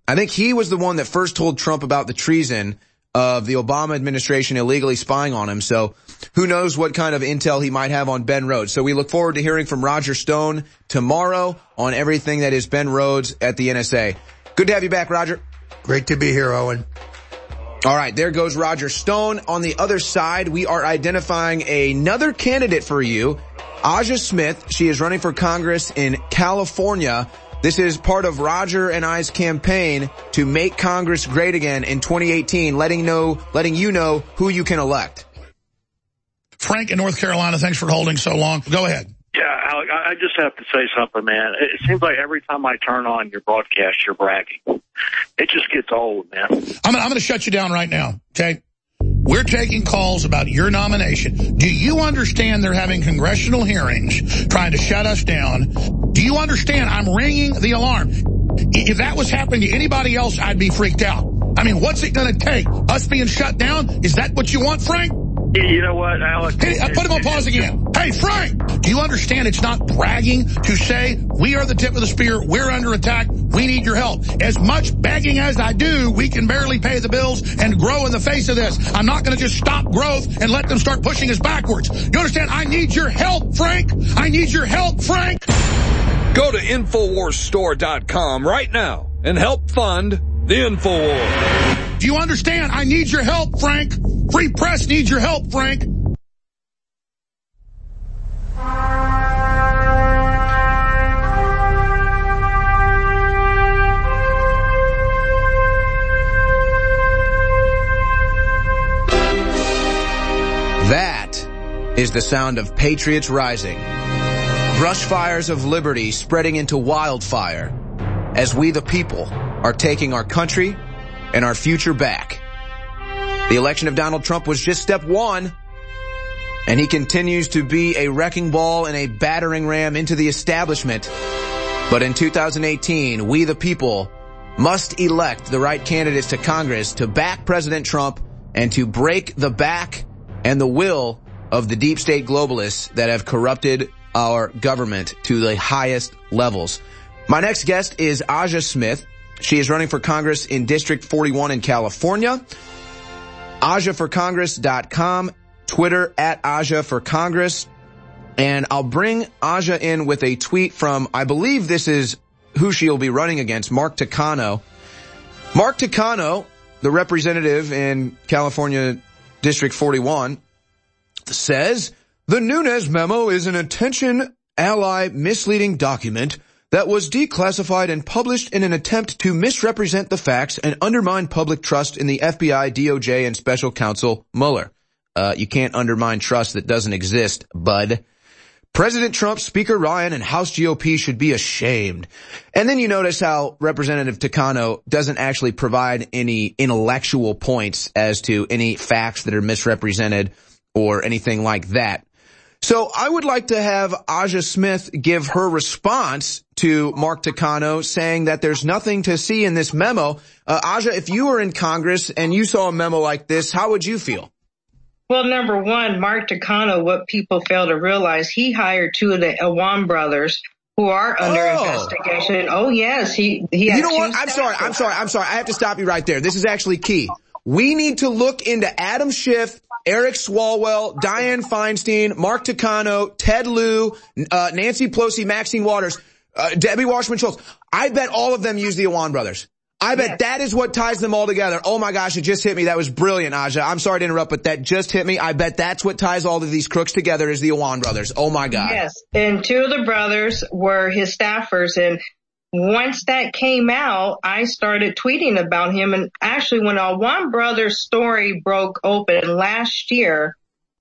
I think he was the one that first told Trump about the treason of the Obama administration illegally spying on him. So who knows what kind of intel he might have on Ben Rhodes. So we look forward to hearing from Roger Stone tomorrow on everything that is Ben Rhodes at the NSA. Good to have you back, Roger. Great to be here, Owen. All right, there goes Roger Stone. On the other side, we are identifying another candidate for you, Aja Smith. She is running for Congress in California. This is part of Roger and I's campaign to make Congress great again in 2018, letting you know who you can elect. Frank in North Carolina, thanks for holding so long. Go ahead. Yeah, Alec, I just have to say something, man. It seems like every time I turn on your broadcast, you're bragging. It just gets old, man. I'm going to shut you down right now, okay? We're taking calls about your nomination. Do you understand they're having congressional hearings trying to shut us down? Do you understand I'm ringing the alarm? If that was happening to anybody else, I'd be freaked out. I mean, what's it going to take? Us being shut down? Is that what you want, Frank? You know what, Alex? Hey, put him on pause again. Hey, Frank, do you understand it's not bragging to say we are the tip of the spear, we're under attack, we need your help? As much begging as I do, we can barely pay the bills and grow in the face of this. I'm not going to just stop growth and let them start pushing us backwards. You understand? I need your help, Frank. I need your help, Frank. Go to InfoWarsStore.com right now and help fund the InfoWars. Do you understand? I need your help, Frank. Free press needs your help, Frank. That is the sound of patriots rising. Brush fires of liberty spreading into wildfire as we the people are taking our country and our future back. The election of Donald Trump was just step one, and he continues to be a wrecking ball and a battering ram into the establishment. But in 2018, we the people must elect the right candidates to Congress to back President Trump and to break the back and the will of the deep state globalists that have corrupted our government to the highest levels. My next guest is Aja Smith. She is running for Congress in District 41 in California. AjaForCongress.com, Twitter at AjaForCongress. And I'll bring Aja in with a tweet from, I believe this is who she'll be running against, Mark Takano. Mark Takano, the representative in California District 41, says, the Nunes memo is an attention ally misleading document that was declassified and published in an attempt to misrepresent the facts and undermine public trust in the FBI, DOJ, and Special Counsel Mueller. You can't undermine trust that doesn't exist, bud. President Trump, Speaker Ryan, and House GOP should be ashamed. And then you notice how Representative Takano doesn't actually provide any intellectual points as to any facts that are misrepresented or anything like that. So I would like to have Aja Smith give her response to Mark Takano saying that there's nothing to see in this memo. Aja, if you were in Congress and you saw a memo like this, how would you feel? Well, number one, Mark Takano, what people fail to realize, he hired two of the Awan brothers who are under investigation. Oh, yes. He You know what? I'm sorry. I have to stop you right there. This is actually key. We need to look into Adam Schiff, Eric Swalwell, Dianne Feinstein, Mark Takano, Ted Lieu, Nancy Pelosi, Maxine Waters, Debbie Wasserman Schultz. I bet all of them use the Awan brothers. I bet that is what ties them all together. Oh my gosh, it just hit me. That was brilliant, Aja. I'm sorry to interrupt, but that just hit me. I bet that's what ties all of these crooks together is the Awan brothers. Oh my God. Yes, and two of the brothers were his staffers, and once that came out, I started tweeting about him. And actually, when Awan brothers' story broke open last year,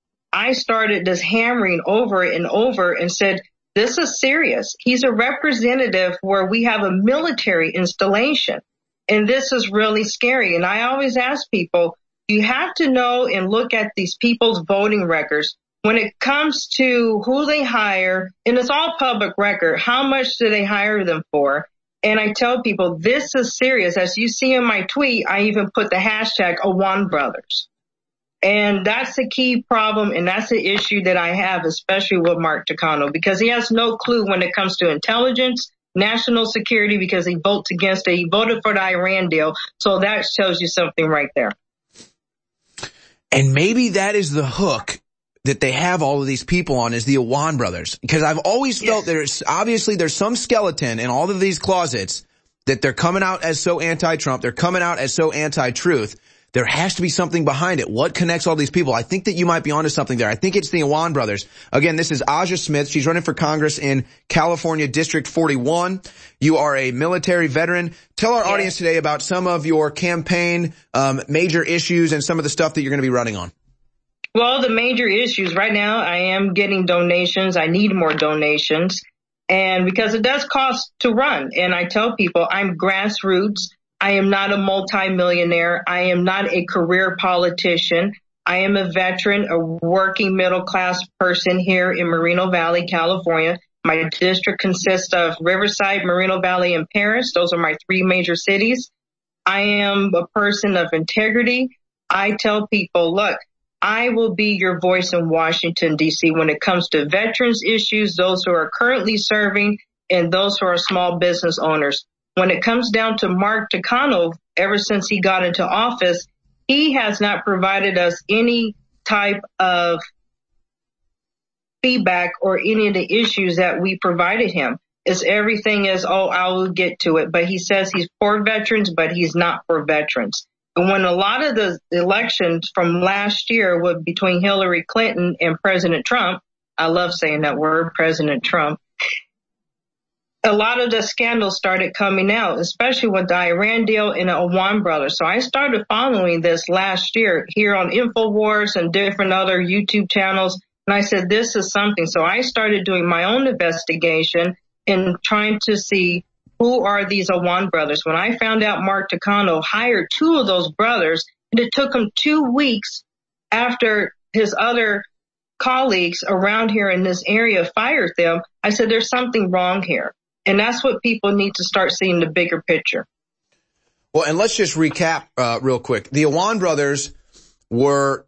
I started just hammering over it and over and said, this is serious. He's a representative where we have a military installation. And this is really scary. And I always ask people, you have to know and look at these people's voting records. When it comes to who they hire, and it's all public record, how much do they hire them for? And I tell people, this is serious. As you see in my tweet, I even put the hashtag Awan brothers. And that's the key problem, and that's the issue that I have, especially with Mark Takano, because he has no clue when it comes to intelligence, national security because he votes against it. He voted for the Iran deal. So that shows you something right there. And maybe that is the hook that they have all of these people on, is the Awan brothers. Because I've always felt there's some skeleton in all of these closets that they're coming out as so anti-Trump, they're coming out as so anti-truth. There has to be something behind it. What connects all these people? I think that you might be onto something there. I think it's the Awan brothers. Again, this is Aja Smith. She's running for Congress in California District 41. You are a military veteran. Tell our audience today about some of your campaign major issues and some of the stuff that you're going to be running on. Well, the major issues right now, I am getting donations. I need more donations. And because it does cost to run. And I tell people I'm grassroots. I am not a multimillionaire. I am not a career politician. I am a veteran, a working middle class person here in Moreno Valley, California. My district consists of Riverside, Moreno Valley, and Paris. Those are my 3 major cities. I am a person of integrity. I tell people, look, I will be your voice in Washington, D.C. when it comes to veterans issues, those who are currently serving, and those who are small business owners. When it comes down to Mark Takano, ever since he got into office, he has not provided us any type of feedback or any of the issues that we provided him. It's everything is, I will get to it. But he says he's for veterans, but he's not for veterans. And when a lot of the elections from last year were between Hillary Clinton and President Trump, I love saying that word, President Trump, a lot of the scandals started coming out, especially with the Iran deal and the Awan brothers. So I started following this last year here on InfoWars and different other YouTube channels. And I said, this is something. So I started doing my own investigation and trying to see who are these Awan brothers. When I found out Mark Takano hired 2 of those brothers, and it took him 2 weeks after his other colleagues around here in this area fired them, I said, there's something wrong here. And that's what people need to start seeing, the bigger picture. Well, and let's just recap real quick. The Awan brothers were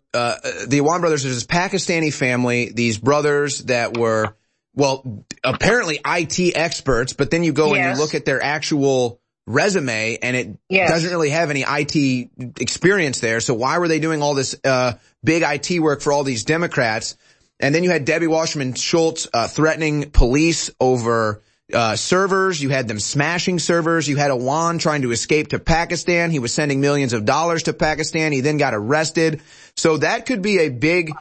this Pakistani family, these brothers that were, well, apparently IT experts, but then you go and you look at their actual resume and it doesn't really have any IT experience there. So why were they doing all this big IT work for all these Democrats? And then you had Debbie Wasserman Schultz threatening police over servers. You had them smashing servers. You had Awan trying to escape to Pakistan. He was sending millions of dollars to Pakistan. He then got arrested. So that could be a big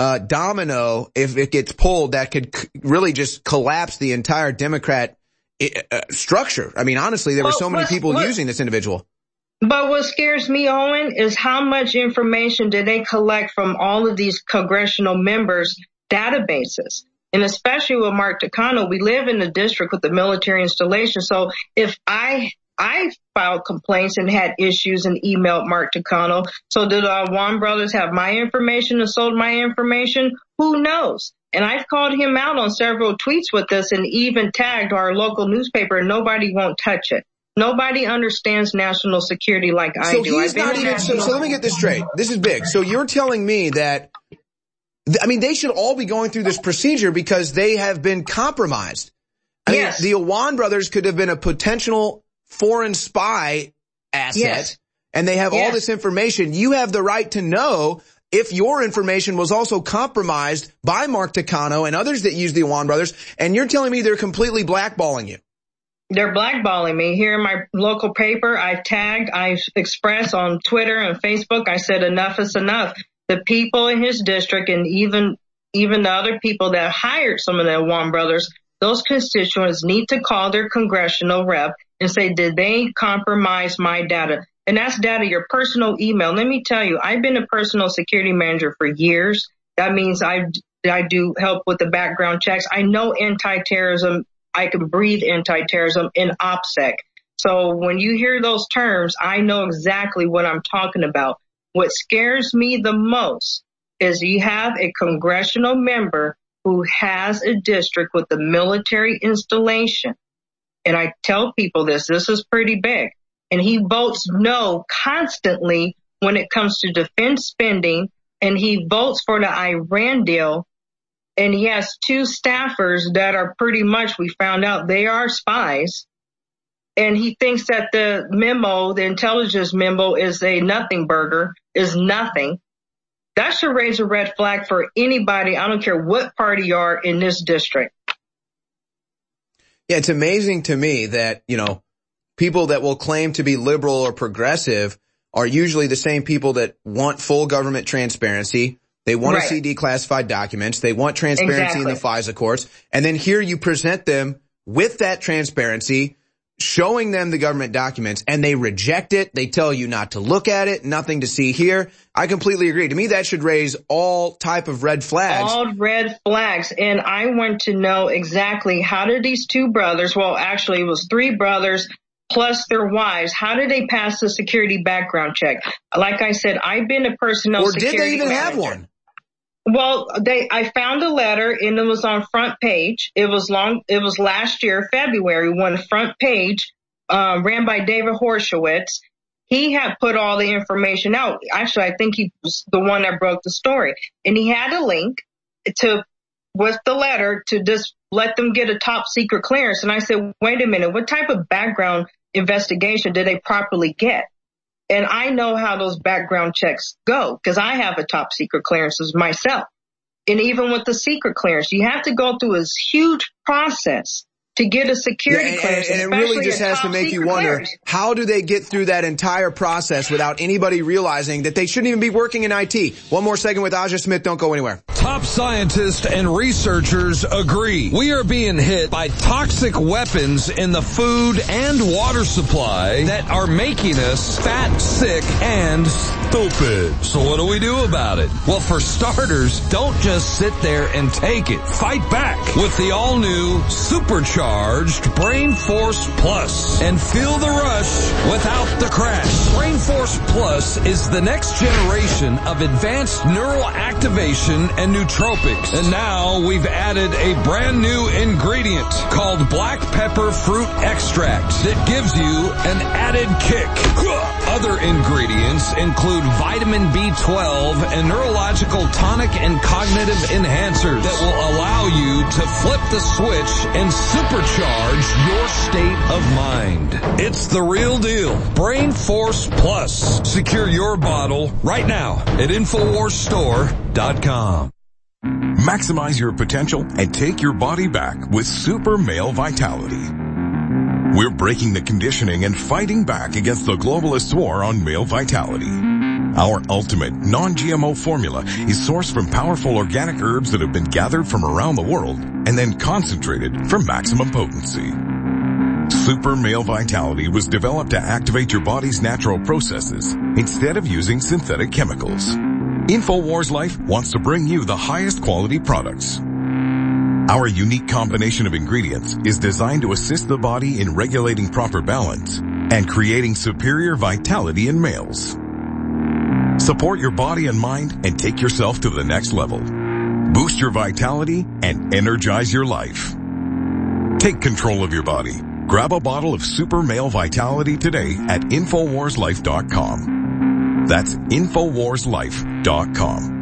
domino if it gets pulled that could really just collapse the entire Democrat structure. I mean, honestly, there were so many people using this individual. But what scares me, Owen, is how much information did they collect from all of these congressional members' databases? And especially with Mark Takano, we live in the district with the military installation. So if I filed complaints and had issues and emailed Mark Takano, so did Awan brothers have my information and sold my information? Who knows? And I've called him out on several tweets with this and even tagged our local newspaper, and nobody won't touch it. Nobody understands national security like I do. So let me get this straight. This is big. So you're telling me that, I mean, they should all be going through this procedure because they have been compromised. I mean, the Awan brothers could have been a potential foreign spy asset, and they have all this information. You have the right to know if your information was also compromised by Mark Takano and others that use the Awan brothers, and you're telling me they're completely blackballing you. They're blackballing me. Here in my local paper, I've tagged, I've expressed on Twitter and Facebook, I said enough is enough. The people in his district and even the other people that hired some of the Awan brothers, those constituents need to call their congressional rep and say, did they compromise my data? And that's data, your personal email. Let me tell you, I've been a personal security manager for years. That means I do help with the background checks. I know anti-terrorism. I can breathe anti-terrorism in OPSEC. So when you hear those terms, I know exactly what I'm talking about. What scares me the most is you have a congressional member who has a district with the military installation. And I tell people this is pretty big. And he votes no constantly when it comes to defense spending. And he votes for the Iran deal And he has 2 staffers that are pretty much, we found out they are spies. And he thinks that the memo, the intelligence memo, is a nothing burger, is nothing. That should raise a red flag for anybody. I don't care what party you are in this district. Yeah, it's amazing to me that, you know, people that will claim to be liberal or progressive are usually the same people that want full government transparency. They want to see declassified documents. They want transparency in the FISA courts. And then here you present them with that transparency, showing them the government documents, and they reject it. They tell you not to look at it, nothing to see here. I completely agree. To me, that should raise all type of red flags. All red flags. And I want to know exactly how did these 2 brothers, well, actually it was 3 brothers plus their wives, how did they pass the security background check? Like I said, I've been a personnel security manager. Or did they even have one? Well, I found a letter and it was on front page. It was last year, February, when the front page, ran by David Horshowitz. He had put all the information out. Actually, I think he was the one that broke the story. And he had a link with the letter to just let them get a top secret clearance. And I said, wait a minute, what type of background investigation did they properly get? And I know how those background checks go because I have a top secret clearances myself. And even with the secret clearance, you have to go through this huge process to get a security clearance. And it really just has to make you wonder, how do they get through that entire process without anybody realizing that they shouldn't even be working in IT? One more segment with Aja Smith. Don't go anywhere. Top scientists and researchers agree. We are being hit by toxic weapons in the food and water supply that are making us fat, sick, and stupid. So what do we do about it? Well, for starters, don't just sit there and take it. Fight back with the all-new supercharged Brain Force Plus and feel the rush without the crash. Brain Force Plus is the next generation of advanced neural activation and nootropics. And now we've added a brand new ingredient called black pepper fruit extract that gives you an added kick. Other ingredients include vitamin B12 and neurological tonic and cognitive enhancers that will allow you to flip the switch and supercharge your state of mind. It's the real deal. Brain Force Plus. Secure your bottle right now at InfoWarsStore.com. Maximize your potential and take your body back with Super Male Vitality. We're breaking the conditioning and fighting back against the globalist war on male vitality. Our ultimate non-GMO formula is sourced from powerful organic herbs that have been gathered from around the world and then concentrated for maximum potency. Super Male Vitality was developed to activate your body's natural processes instead of using synthetic chemicals. InfoWars Life wants to bring you the highest quality products. Our unique combination of ingredients is designed to assist the body in regulating proper balance and creating superior vitality in males. Support your body and mind and take yourself to the next level. Boost your vitality and energize your life. Take control of your body. Grab a bottle of Super Male Vitality today at InfoWarsLife.com. That's InfoWarsLife.com.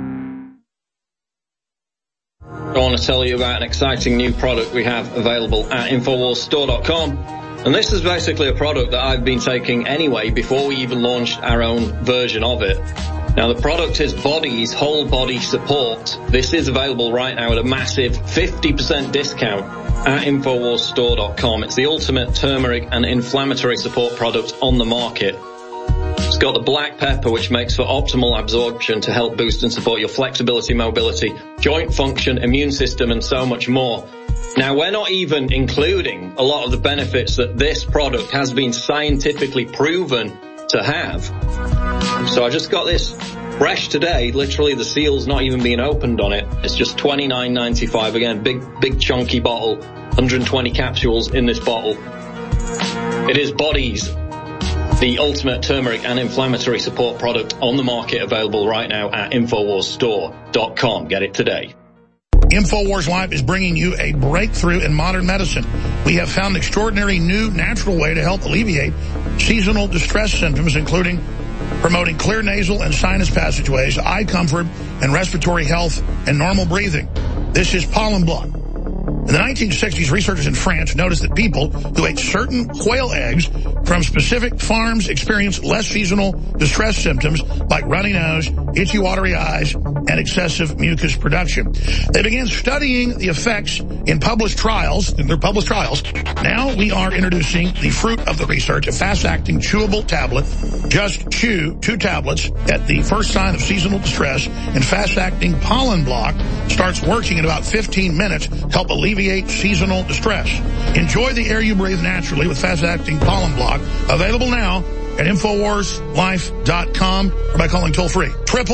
I want to tell you about an exciting new product we have available at InfoWarsStore.com. And this is basically a product that I've been taking anyway before we even launched our own version of it. Now the product is Body's Whole Body Support. This is available right now at a massive 50% discount at InfoWarsStore.com. It's the ultimate turmeric and inflammatory support product on the market. It's got the black pepper, which makes for optimal absorption to help boost and support your flexibility, mobility, joint function, immune system, and so much more. Now, we're not even including a lot of the benefits that this product has been scientifically proven to have. So I just got this fresh today. Literally, the seal's not even being opened on it. It's just $29.95. Again, big chunky bottle, 120 capsules in this bottle. It is Body's, the ultimate turmeric and inflammatory support product on the market, available right now at InfoWarsStore.com. Get it today. InfoWars Life is bringing you a breakthrough in modern medicine. We have found an extraordinary new natural way to help alleviate seasonal distress symptoms, including promoting clear nasal and sinus passageways, eye comfort, and respiratory health and normal breathing. This is pollen block. In the 1960s, researchers in France noticed that people who ate certain quail eggs from specific farms experienced less seasonal distress symptoms like runny nose, itchy watery eyes, and excessive mucus production. They began studying the effects in published trials, Now we are introducing the fruit of the research, a fast-acting chewable tablet. Just chew 2 tablets at the first sign of seasonal distress, and fast-acting pollen block starts working in about 15 minutes to help alleviate seasonal distress. Enjoy the air you breathe naturally with fast-acting pollen block. Available now at InfoWarsLife.com or by calling toll-free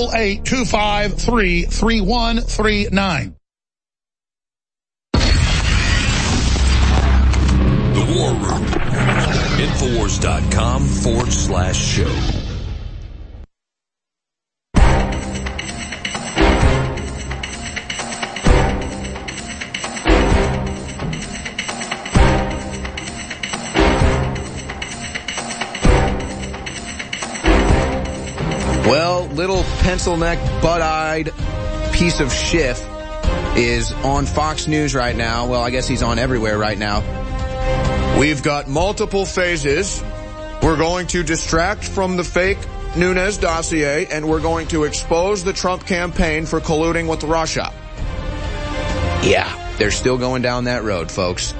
888-253-3139. The War Room. Infowars.com/show. Well, little pencil-neck, butt-eyed piece of Schiff is on Fox News right now. Well, I guess he's on everywhere right now. We've got multiple phases. We're going to distract from the fake Nunes dossier, and we're going to expose the Trump campaign for colluding with Russia. Yeah, they're still going down that road, folks.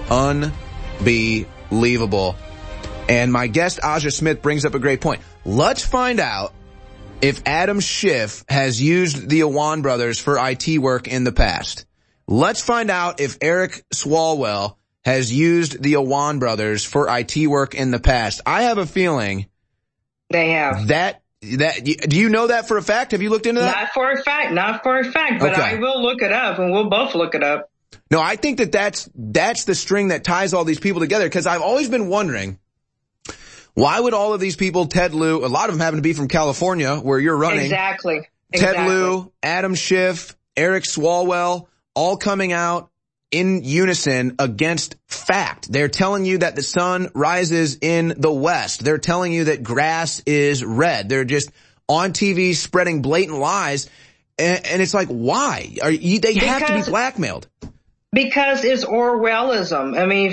Unbelievable. And my guest, Aja Smith, brings up a great point. Let's find out if Adam Schiff has used the Awan brothers for IT work in the past. Let's find out if Eric Swalwell has used the Awan brothers for IT work in the past. I have a feeling they have. Do you know that for a fact? Have you looked into that? Not for a fact, but okay. I will look it up, and we'll both look it up. No, I think that's the string that ties all these people together, because I've always been wondering, why would all of these people, Ted Lieu, a lot of them happen to be from California, where you're running. Exactly. Ted Lieu, Adam Schiff, Eric Swalwell, all coming out in unison against fact. They're telling you that the sun rises in the west. They're telling you that grass is red. They're just on TV spreading blatant lies. And it's like, why? They have to be blackmailed. Because it's Orwellism. I mean,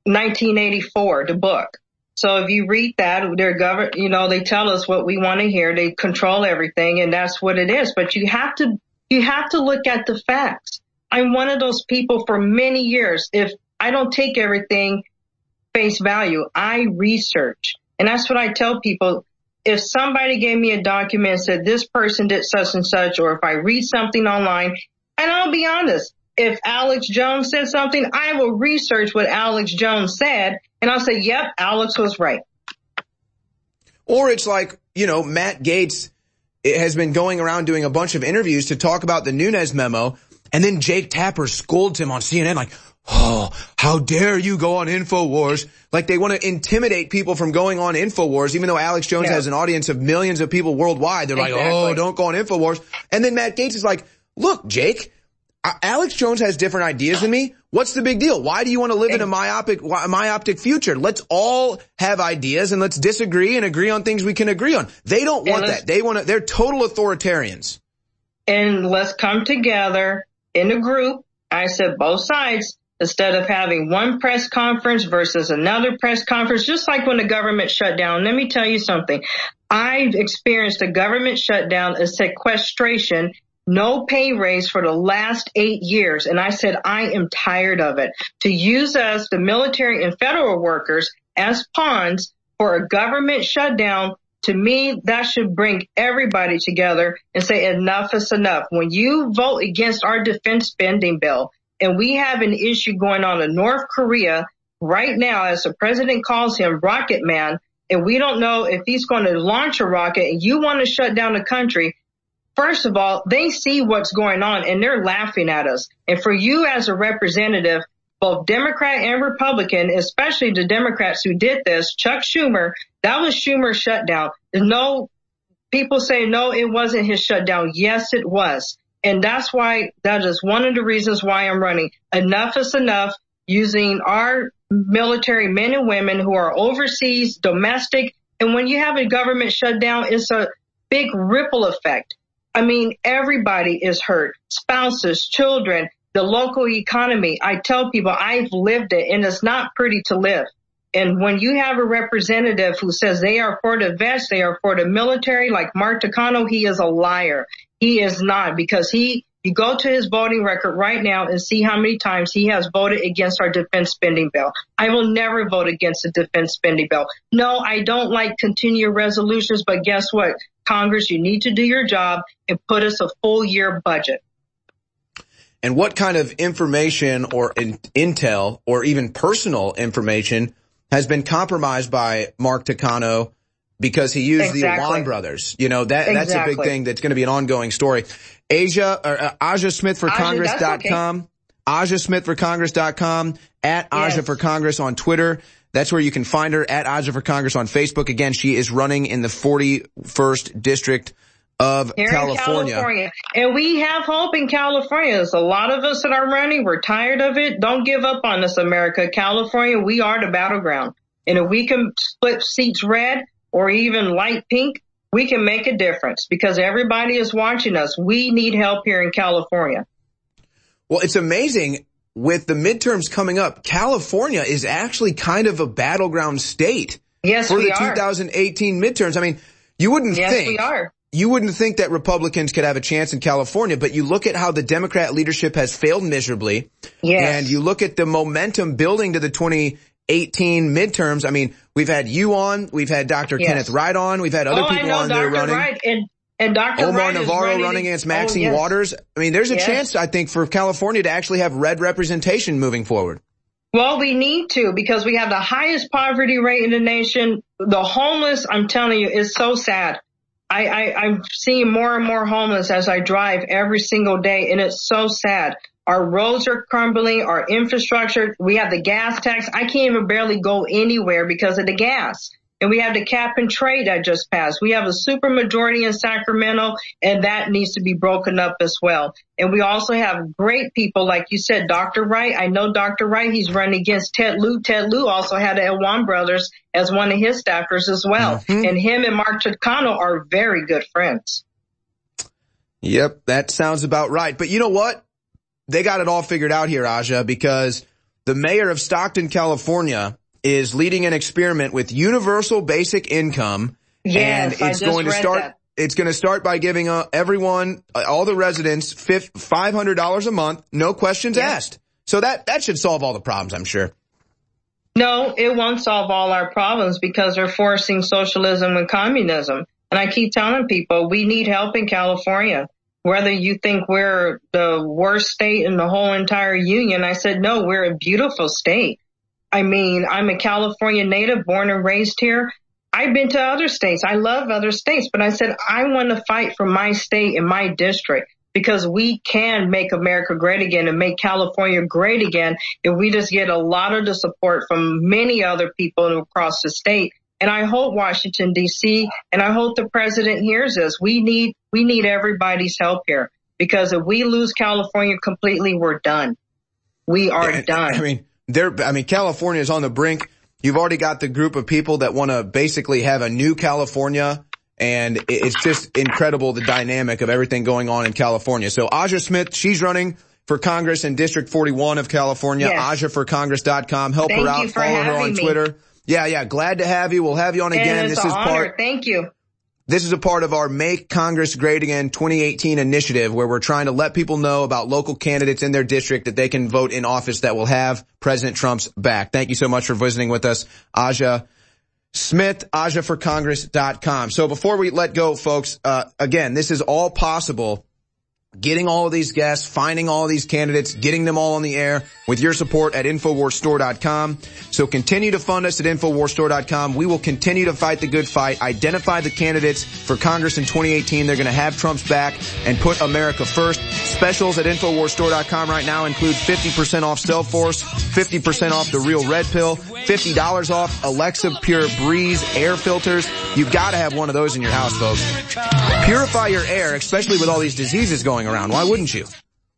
1984, the book. So if you read that, they tell us what we want to hear. They control everything, and that's what it is. But you have to look at the facts. I'm one of those people for many years. If I don't take everything face value, I research. And that's what I tell people. If somebody gave me a document and said this person did such and such, or if I read something online, and I'll be honest, if Alex Jones said something, I will research what Alex Jones said, and I'll say, yep, Alex was right. Or it's like, Matt Gaetz has been going around doing a bunch of interviews to talk about the Nunes memo, and then Jake Tapper scolds him on CNN like, oh, how dare you go on InfoWars? Like they want to intimidate people from going on InfoWars, even though Alex Jones has an audience of millions of people worldwide. They're like, oh, don't go on InfoWars. And then Matt Gaetz is like, look, Jake, Alex Jones has different ideas than me. What's the big deal? Why do you want to live in a myopic future? Let's all have ideas and let's disagree and agree on things we can agree on. They don't want that. They're total authoritarians. And let's come together in a group. I said both sides, instead of having one press conference versus another press conference, just like when the government shut down. Let me tell you something. I've experienced a government shutdown, a sequestration, no pay raise for the last 8 years. And I said, I am tired of it. To use us, the military and federal workers, as pawns for a government shutdown, to me, that should bring everybody together and say enough is enough. When you vote against our defense spending bill, and we have an issue going on in North Korea right now, as the president calls him Rocket Man, and we don't know if he's going to launch a rocket, and you want to shut down the country. First of all, they see what's going on, and they're laughing at us. And for you as a representative, both Democrat and Republican, especially the Democrats who did this, Chuck Schumer, that was Schumer's shutdown. No, people say, no, it wasn't his shutdown. Yes, it was. And that is one of the reasons why I'm running. Enough is enough, using our military men and women who are overseas, domestic. And when you have a government shutdown, it's a big ripple effect. I mean, everybody is hurt. Spouses, children, the local economy. I tell people I've lived it, and it's not pretty to live. And when you have a representative who says they are for the vets, they are for the military, like Mark Takano, he is a liar. He is not, because you go to his voting record right now and see how many times he has voted against our defense spending bill. I will never vote against the defense spending bill. No, I don't like continual resolutions, but guess what? Congress, you need to do your job and put us a full year budget. And what kind of information or intel or even personal information has been compromised by Mark Takano because he used the Iwan brothers? You know, that's a big thing that's going to be an ongoing story. Aja Smith for Congress.com. Aja Smith for Congress.com, at Aja for Congress on Twitter. That's where you can find her, at Aja for Congress on Facebook. Again, she is running in the 41st District of California. And we have hope in California. There's a lot of us that are running. We're tired of it. Don't give up on us, America. California, we are the battleground. And if we can split seats red or even light pink, we can make a difference, because everybody is watching us. We need help here in California. Well, it's amazing. With the midterms coming up, California is actually kind of a battleground state. Yes, for we the are. 2018 midterms. I mean, you wouldn't think that Republicans could have a chance in California, but you look at how the Democrat leadership has failed miserably. Yes. And you look at the momentum building to the 2018 midterms. I mean, we've had you on, we've had Dr. Kenneth Wright on, we've had other people on there running. Wright and Dr. Omar Wright Navarro running against Maxine Waters. I mean, there's a chance, I think, for California to actually have red representation moving forward. Well, we need to, because we have the highest poverty rate in the nation. The homeless, I'm telling you, is so sad. I'm seeing more and more homeless as I drive every single day, and it's so sad. Our roads are crumbling, our infrastructure, we have the gas tax. I can't even barely go anywhere because of the gas. And we have the cap and trade that just passed. We have a supermajority in Sacramento, and that needs to be broken up as well. And we also have great people, like you said, Dr. Wright. I know Dr. Wright, he's running against Ted Lieu. Ted Lieu also had the Iwan brothers as one of his staffers as well. Mm-hmm. And him and Mark Takano are very good friends. Yep, that sounds about right. But you know what? They got it all figured out here, Aja, because the mayor of Stockton, California, is leading an experiment with universal basic income. Yes, and it's going to start. That. It's going to start by giving everyone, all the residents, $500 a month, no questions asked. So that should solve all the problems, I'm sure. No, it won't solve all our problems, because they're forcing socialism and communism. And I keep telling people we need help in California. Whether you think we're the worst state in the whole entire union, I said, no, we're a beautiful state. I mean, I'm a California native, born and raised here. I've been to other states. I love other states, but I said, I want to fight for my state and my district, because we can make America great again and make California great again if we just get a lot of the support from many other people across the state. And I hope Washington, D.C., and I hope the president hears us. We need everybody's help here, because if we lose California completely, we're done. We are done. I mean, California is on the brink. You've already got the group of people that want to basically have a new California, and it's just incredible, the dynamic of everything going on in California. So Aja Smith, she's running for Congress in District 41 of California. Yes. AjaForCongress.com. Help her out. Follow her on Twitter. Yeah. Glad to have you. We'll have you on again. This is honor. Thank you. This is a part of our Make Congress Great Again 2018 initiative, where we're trying to let people know about local candidates in their district that they can vote in office that will have President Trump's back. Thank you so much for visiting with us, Aja Smith, AjaForCongress.com. So before we let go, folks, again, this is all possible. Getting all of these guests, finding all of these candidates, getting them all on the air with your support at InfoWarsStore.com. So continue to fund us at InfoWarsStore.com. We will continue to fight the good fight, identify the candidates for Congress in 2018. They're going to have Trump's back and put America first. Specials at InfoWarsStore.com right now include 50% off Cellforce, 50% off the Real Red Pill, $50 off Alexa Pure Breeze air filters. You've got to have one of those in your house, folks. Purify your air, especially with all these diseases going around. Why wouldn't you?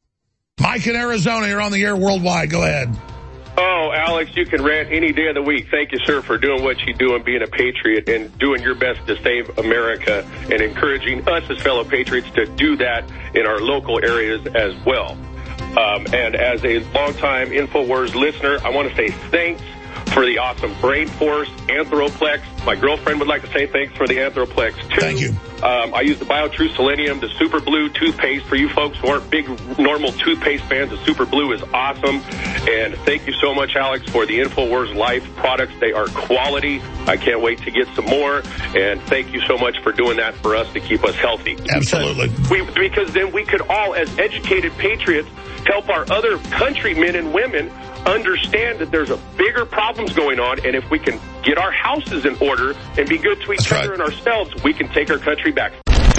Mike in Arizona, you're on the air worldwide. Go ahead. Oh, Alex, you can rant any day of the week. Thank you, sir, for doing what you do and being a patriot and doing your best to save America and encouraging us as fellow patriots to do that in our local areas as well. And as a longtime InfoWars listener, I want to say thanks for the awesome Brain Force, Anthroplex. My girlfriend would like to say thanks for the Anthroplex, too. Thank you. I use the BioTrue Selenium, the Super Blue toothpaste. For you folks who aren't big normal toothpaste fans, the Super Blue is awesome. And thank you so much, Alex, for the InfoWars Life products. They are quality. I can't wait to get some more. And thank you so much for doing that for us to keep us healthy. Absolutely. Because then we could all, as educated patriots, help our other countrymen and women understand that there's a bigger problems going on, and if we can get our houses in order and be good to each other and ourselves, we can take our country back.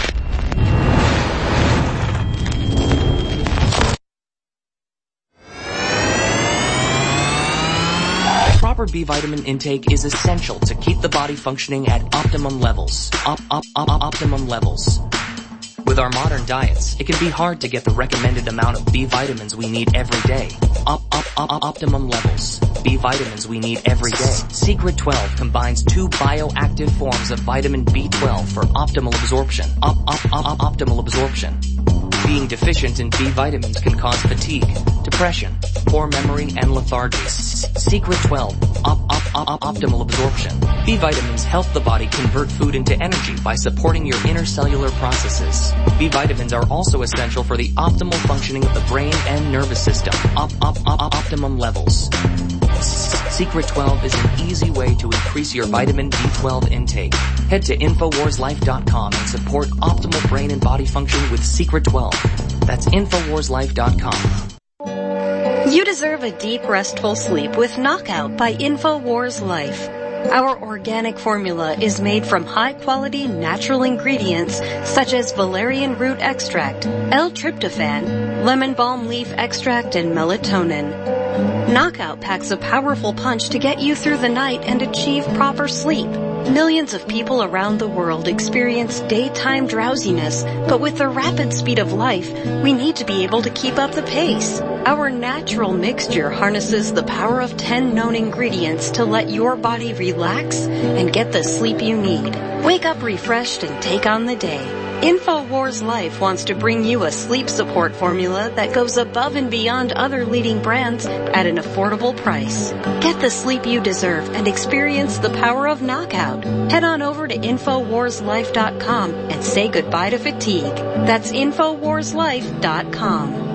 Proper B vitamin intake is essential to keep the body functioning at optimum levels. Optimum levels. With our modern diets, it can be hard to get the recommended amount of B vitamins we need every day. Optimum levels. B vitamins we need every day. Secret 12 combines 2 bioactive forms of vitamin B12 for optimal absorption. Optimal absorption. Being deficient in B vitamins can cause fatigue, depression, poor memory, and lethargy. Secret 12. Optimal absorption. B vitamins help the body convert food into energy by supporting your intercellular processes. B vitamins are also essential for the optimal functioning of the brain and nervous system. Optimum levels. Secret 12 is an easy way to increase your vitamin B12 intake. Head to InfoWarsLife.com and support optimal brain and body function with Secret 12. That's InfoWarsLife.com. You deserve a deep, restful sleep with Knockout by InfoWars Life. Our organic formula is made from high-quality natural ingredients such as valerian root extract, L-tryptophan, lemon balm leaf extract, and melatonin. Knockout packs a powerful punch to get you through the night and achieve proper sleep. Millions of people around the world experience daytime drowsiness, but with the rapid speed of life, we need to be able to keep up the pace. Our natural mixture harnesses the power of 10 known ingredients to let your body relax and get the sleep you need. Wake up refreshed and take on the day. InfoWars Life wants to bring you a sleep support formula that goes above and beyond other leading brands at an affordable price. Get the sleep you deserve and experience the power of Knockout. Head on over to InfoWarsLife.com and say goodbye to fatigue. That's InfoWarsLife.com.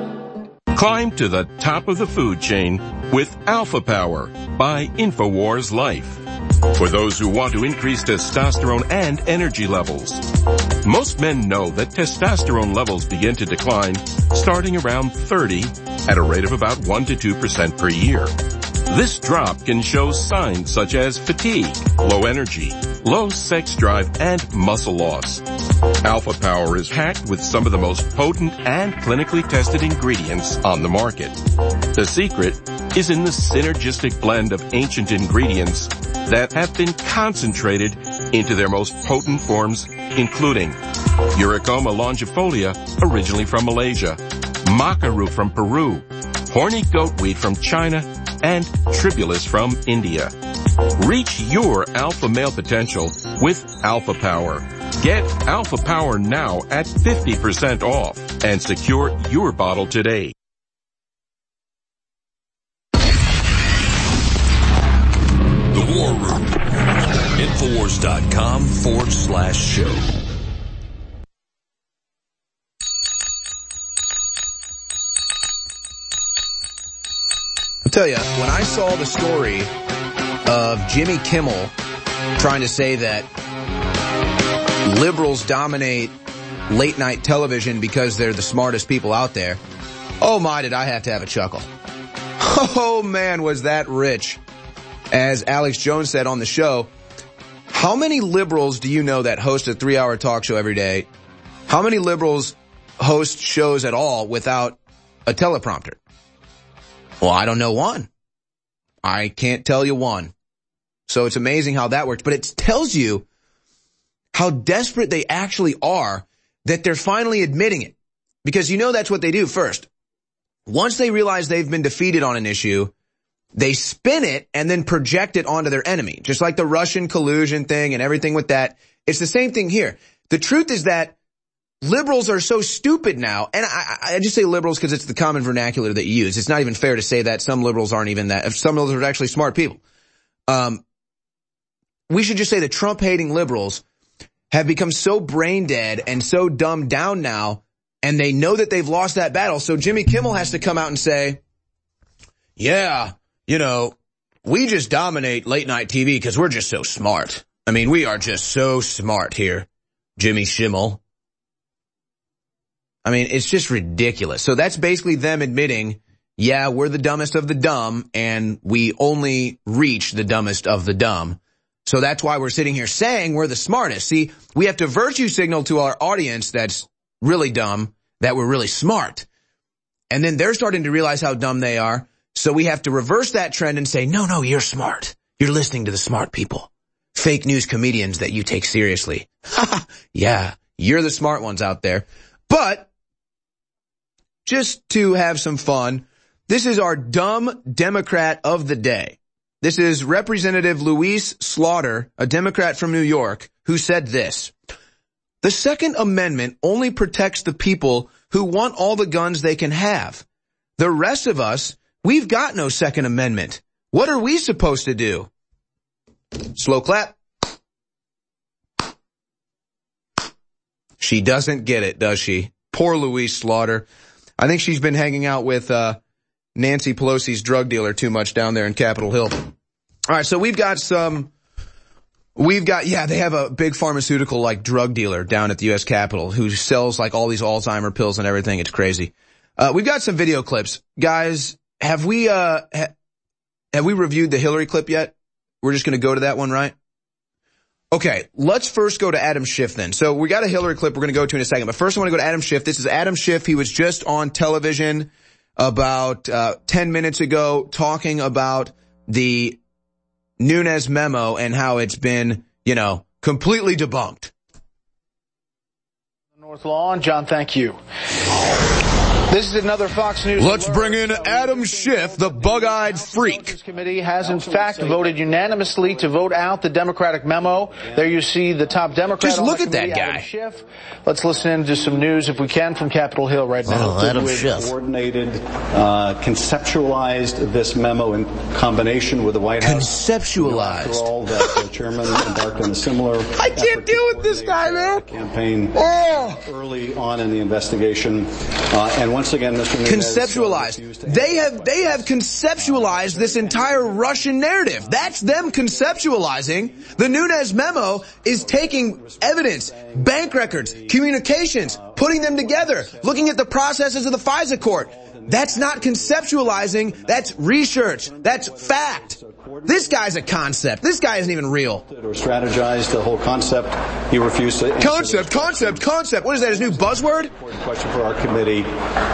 Climb to the top of the food chain with Alpha Power by InfoWars Life. For those who want to increase testosterone and energy levels. Most men know that testosterone levels begin to decline starting around 30 at a rate of about 1 to 2% per year. This drop can show signs such as fatigue, low energy, low sex drive, and muscle loss. Alpha Power is packed with some of the most potent and clinically tested ingredients on the market. The secret is in the synergistic blend of ancient ingredients that have been concentrated into their most potent forms, including Eurycoma longifolia, originally from Malaysia, maca root from Peru, horny goatweed from China, and tribulus from India. Reach your alpha male potential with Alpha Power. Get Alpha Power now at 50% off and secure your bottle today. The War Room. Infowars.com/show. I'll tell you, when I saw the story of Jimmy Kimmel trying to say that liberals dominate late night television because they're the smartest people out there, oh my, did I have to have a chuckle. Oh man, was that rich. As Alex Jones said on the show, how many liberals do you know that host a 3-hour talk show every day? How many liberals host shows at all without a teleprompter? Well, I don't know one. I can't tell you one. So it's amazing how that works. But it tells you how desperate they actually are that they're finally admitting it. Because you know that's what they do first. Once they realize they've been defeated on an issue, they spin it and then project it onto their enemy. Just like the Russian collusion thing and everything with that. It's the same thing here. The truth is that liberals are so stupid now. And I just say liberals because it's the common vernacular that you use. It's not even fair to say that some liberals aren't even that. Some liberals are actually smart people. We should just say that Trump-hating liberals have become so brain dead and so dumbed down now, and they know that they've lost that battle. So Jimmy Kimmel has to come out and say, yeah, you know, we just dominate late night TV because we're just so smart. I mean, we are just so smart here, Jimmy Schimmel. I mean, it's just ridiculous. So that's basically them admitting, yeah, we're the dumbest of the dumb, and we only reach the dumbest of the dumb. So that's why we're sitting here saying we're the smartest. See, we have to virtue signal to our audience that's really dumb that we're really smart. And then they're starting to realize how dumb they are. So we have to reverse that trend and say, no, you're smart. You're listening to the smart people. Fake news comedians that you take seriously. Yeah, you're the smart ones out there. But just to have some fun, this is our dumb Democrat of the day. This is Representative Louise Slaughter, a Democrat from New York, who said this. The Second Amendment only protects the people who want all the guns they can have. The rest of us, we've got no Second Amendment. What are we supposed to do? Slow clap. She doesn't get it, does she? Poor Louise Slaughter. I think she's been hanging out with Nancy Pelosi's drug dealer too much down there in Capitol Hill. All right, so they have a big pharmaceutical like drug dealer down at the U.S. Capitol who sells like all these Alzheimer pills and everything. It's crazy. We've got some video clips. Guys, have we reviewed the Hillary clip yet? We're just going to go to that one, right? Okay, let's first go to Adam Schiff then. So we got a Hillary clip we're going to go to in a second. But first I want to go to Adam Schiff. This is Adam Schiff. He was just on television about 10 minutes ago talking about the Nunes memo and how it's been, completely debunked. North Lawn, John, thank you. This is another Fox News. Let's bring in Adam Schiff, the bug-eyed freak. The committee has in fact voted unanimously to vote out the Democratic memo. There you see the top Democrat. Just look at that guy. Adam Schiff. Let's listen in to some news if we can from Capitol Hill right now. Adam Schiff coordinated, conceptualized this memo in combination with the White House. Conceptualized. After all, that the chairman embarked on a similar. I can't deal with this guy, man. Campaign early on in the investigation, and once again, Mr. Conceptualized. They have conceptualized this entire Russian narrative. That's them conceptualizing. The Nunes memo is taking evidence, bank records, communications, putting them together, looking at the processes of the FISA court. That's not conceptualizing. That's research. That's fact. This guy's a concept. This guy isn't even real. Or strategized the whole concept. He refused to. Concept. What is that, his new buzzword? Important question for our committee.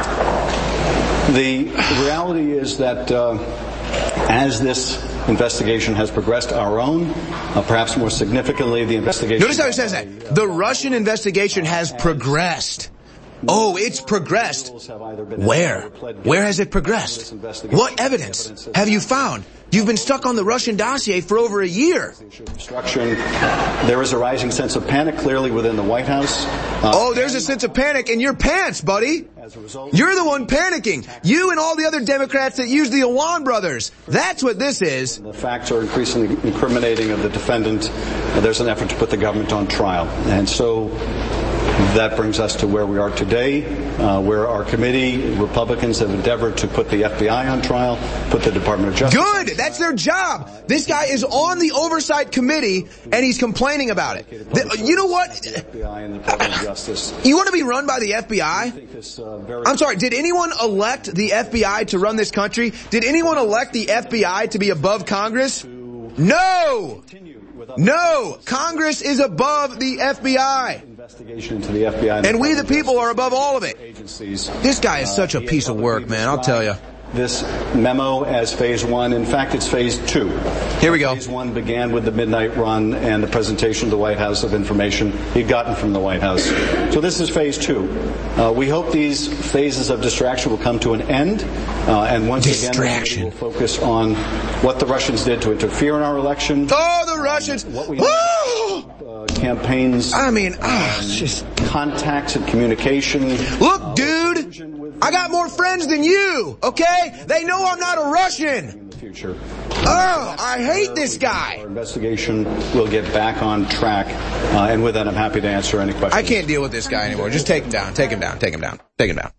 The reality is that as this investigation has progressed, our own, perhaps more significantly, the investigation. Notice how he says that. The Russian investigation has progressed. Oh, it's progressed. Where? Where has it progressed? What evidence have you found? You've been stuck on the Russian dossier for over a year. There is a rising sense of panic, clearly, within the White House. There's a sense of panic in your pants, buddy. You're the one panicking. You and all the other Democrats that use the Iwan brothers. That's what this is. The facts are increasingly incriminating of the defendant. There's an effort to put the government on trial. And so that brings us to where we are today, where our committee, Republicans, have endeavored to put the FBI on trial, put the Department of Justice. Good! That's their job! This guy is on the Oversight Committee, and he's complaining about it. You know what? FBI and the Department of Justice. You want to be run by the FBI? I'm sorry, did anyone elect the FBI to run this country? Did anyone elect the FBI to be above Congress? No! No! Congress is above the FBI. Investigation into the FBI. And we the people are above all of it. This guy is such a piece of work, man, I'll tell you. This memo as phase one. In fact, it's phase two. Here we go. Phase one began with the midnight run and the presentation to the White House of information he'd gotten from the White House. So this is phase two. We hope these phases of distraction will come to an end. And once again, we'll focus on what the Russians did to interfere in our election. Oh, the Russians! campaigns. I mean, just contacts and communication. Look, dude, I got more friends than you, okay? They know I'm not a Russian. In the future. I hate this guy. Our investigation will get back on track, and with that, I'm happy to answer any questions. I can't deal with this guy anymore. Just take him down. Take him down. Take him down. Take him down.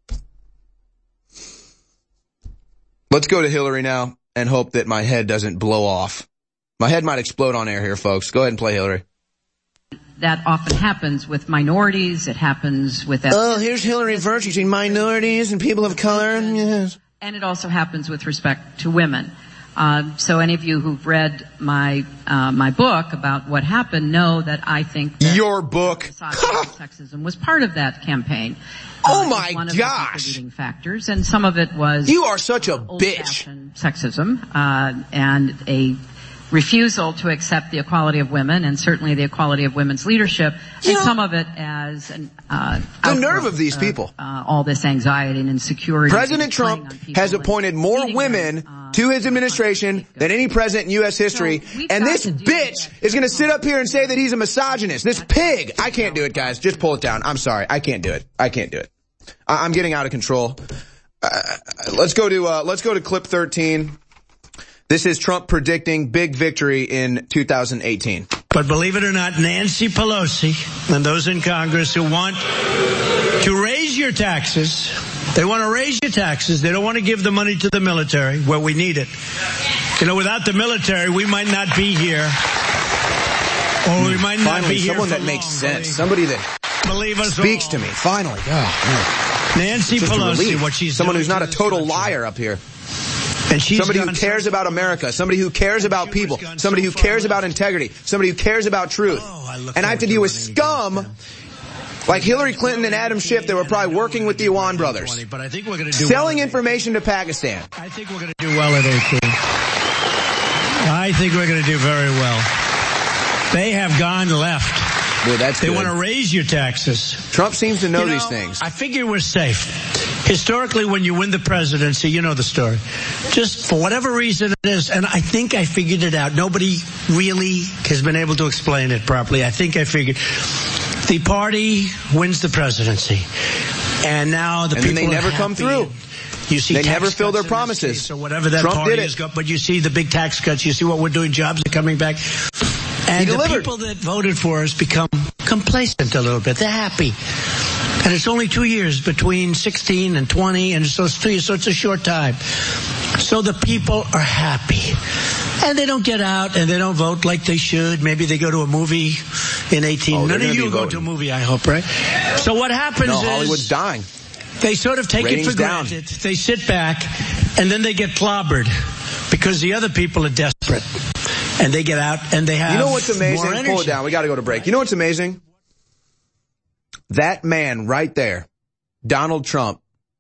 Let's go to Hillary now and hope that my head doesn't blow off. My head might explode on air here, folks. Go ahead and play Hillary. That often happens with minorities. It happens with... Oh, here's Hillary Virtue between minorities and people of color. Yes. And it also happens with respect to women. So any of you who've read my book about what happened know that I think that your book sexism was part of that campaign. Oh my one of gosh! The contributing factors, and some of it was you are such a bitch. Sexism and a refusal to accept the equality of women, and certainly the equality of women's leadership, and some of it as an the nerve of these people. All this anxiety and insecurity. President Trump has appointed more women to his administration than any president in U.S. history, and this bitch is going to sit up here and say that he's a misogynist. This pig. I can't do it, guys. Just pull it down. I'm sorry. I can't do it. I can't do it. I'm getting out of control. Let's go to clip 13. This is Trump predicting big victory in 2018. But believe it or not, Nancy Pelosi and those in Congress who want to raise your taxes, they want to raise your taxes. They don't want to give the money to the military where we need it. You know, without the military, we might not be here. Or we might not be here. Someone that makes sense. Somebody that speaks to me. Finally. Nancy Pelosi, what she's someone who's not a total liar up here. And somebody who cares about America, somebody who cares about people, somebody who cares about integrity, somebody who cares about truth. And I have to deal with scum like Hillary Clinton and Adam Schiff that were probably working with the Iwan brothers, selling information to Pakistan. I think we're going to do well at 18. I think we're going to do very well. They have gone left. Dude, that's they good. Want to raise your taxes. Trump seems to know these things. I figure we're safe. Historically, when you win the presidency, you know the story. Just for whatever reason it is, and I think I figured it out. Nobody really has been able to explain it properly. I think I figured. The party wins the presidency. And now the people they never come through. You see, they never fill their promises. So whatever that Trump party did has got, but you see the big tax cuts. You see what we're doing. Jobs are coming back. And the people that voted for us become complacent a little bit. They're happy. And it's only 2 years between 16 and 20, and so it's 2 years, so it's a short time. So the people are happy. And they don't get out and they don't vote like they should. Maybe they go to a movie in 18. None of you go to a movie, I hope, right? So what happens is... Hollywood's dying. They sort of take it for granted. They sit back, and then they get clobbered because the other people are desperate. And they get out, and they have more energy. You know what's amazing? Pull it down. We got to go to break. You know what's amazing? That man right there, Donald Trump,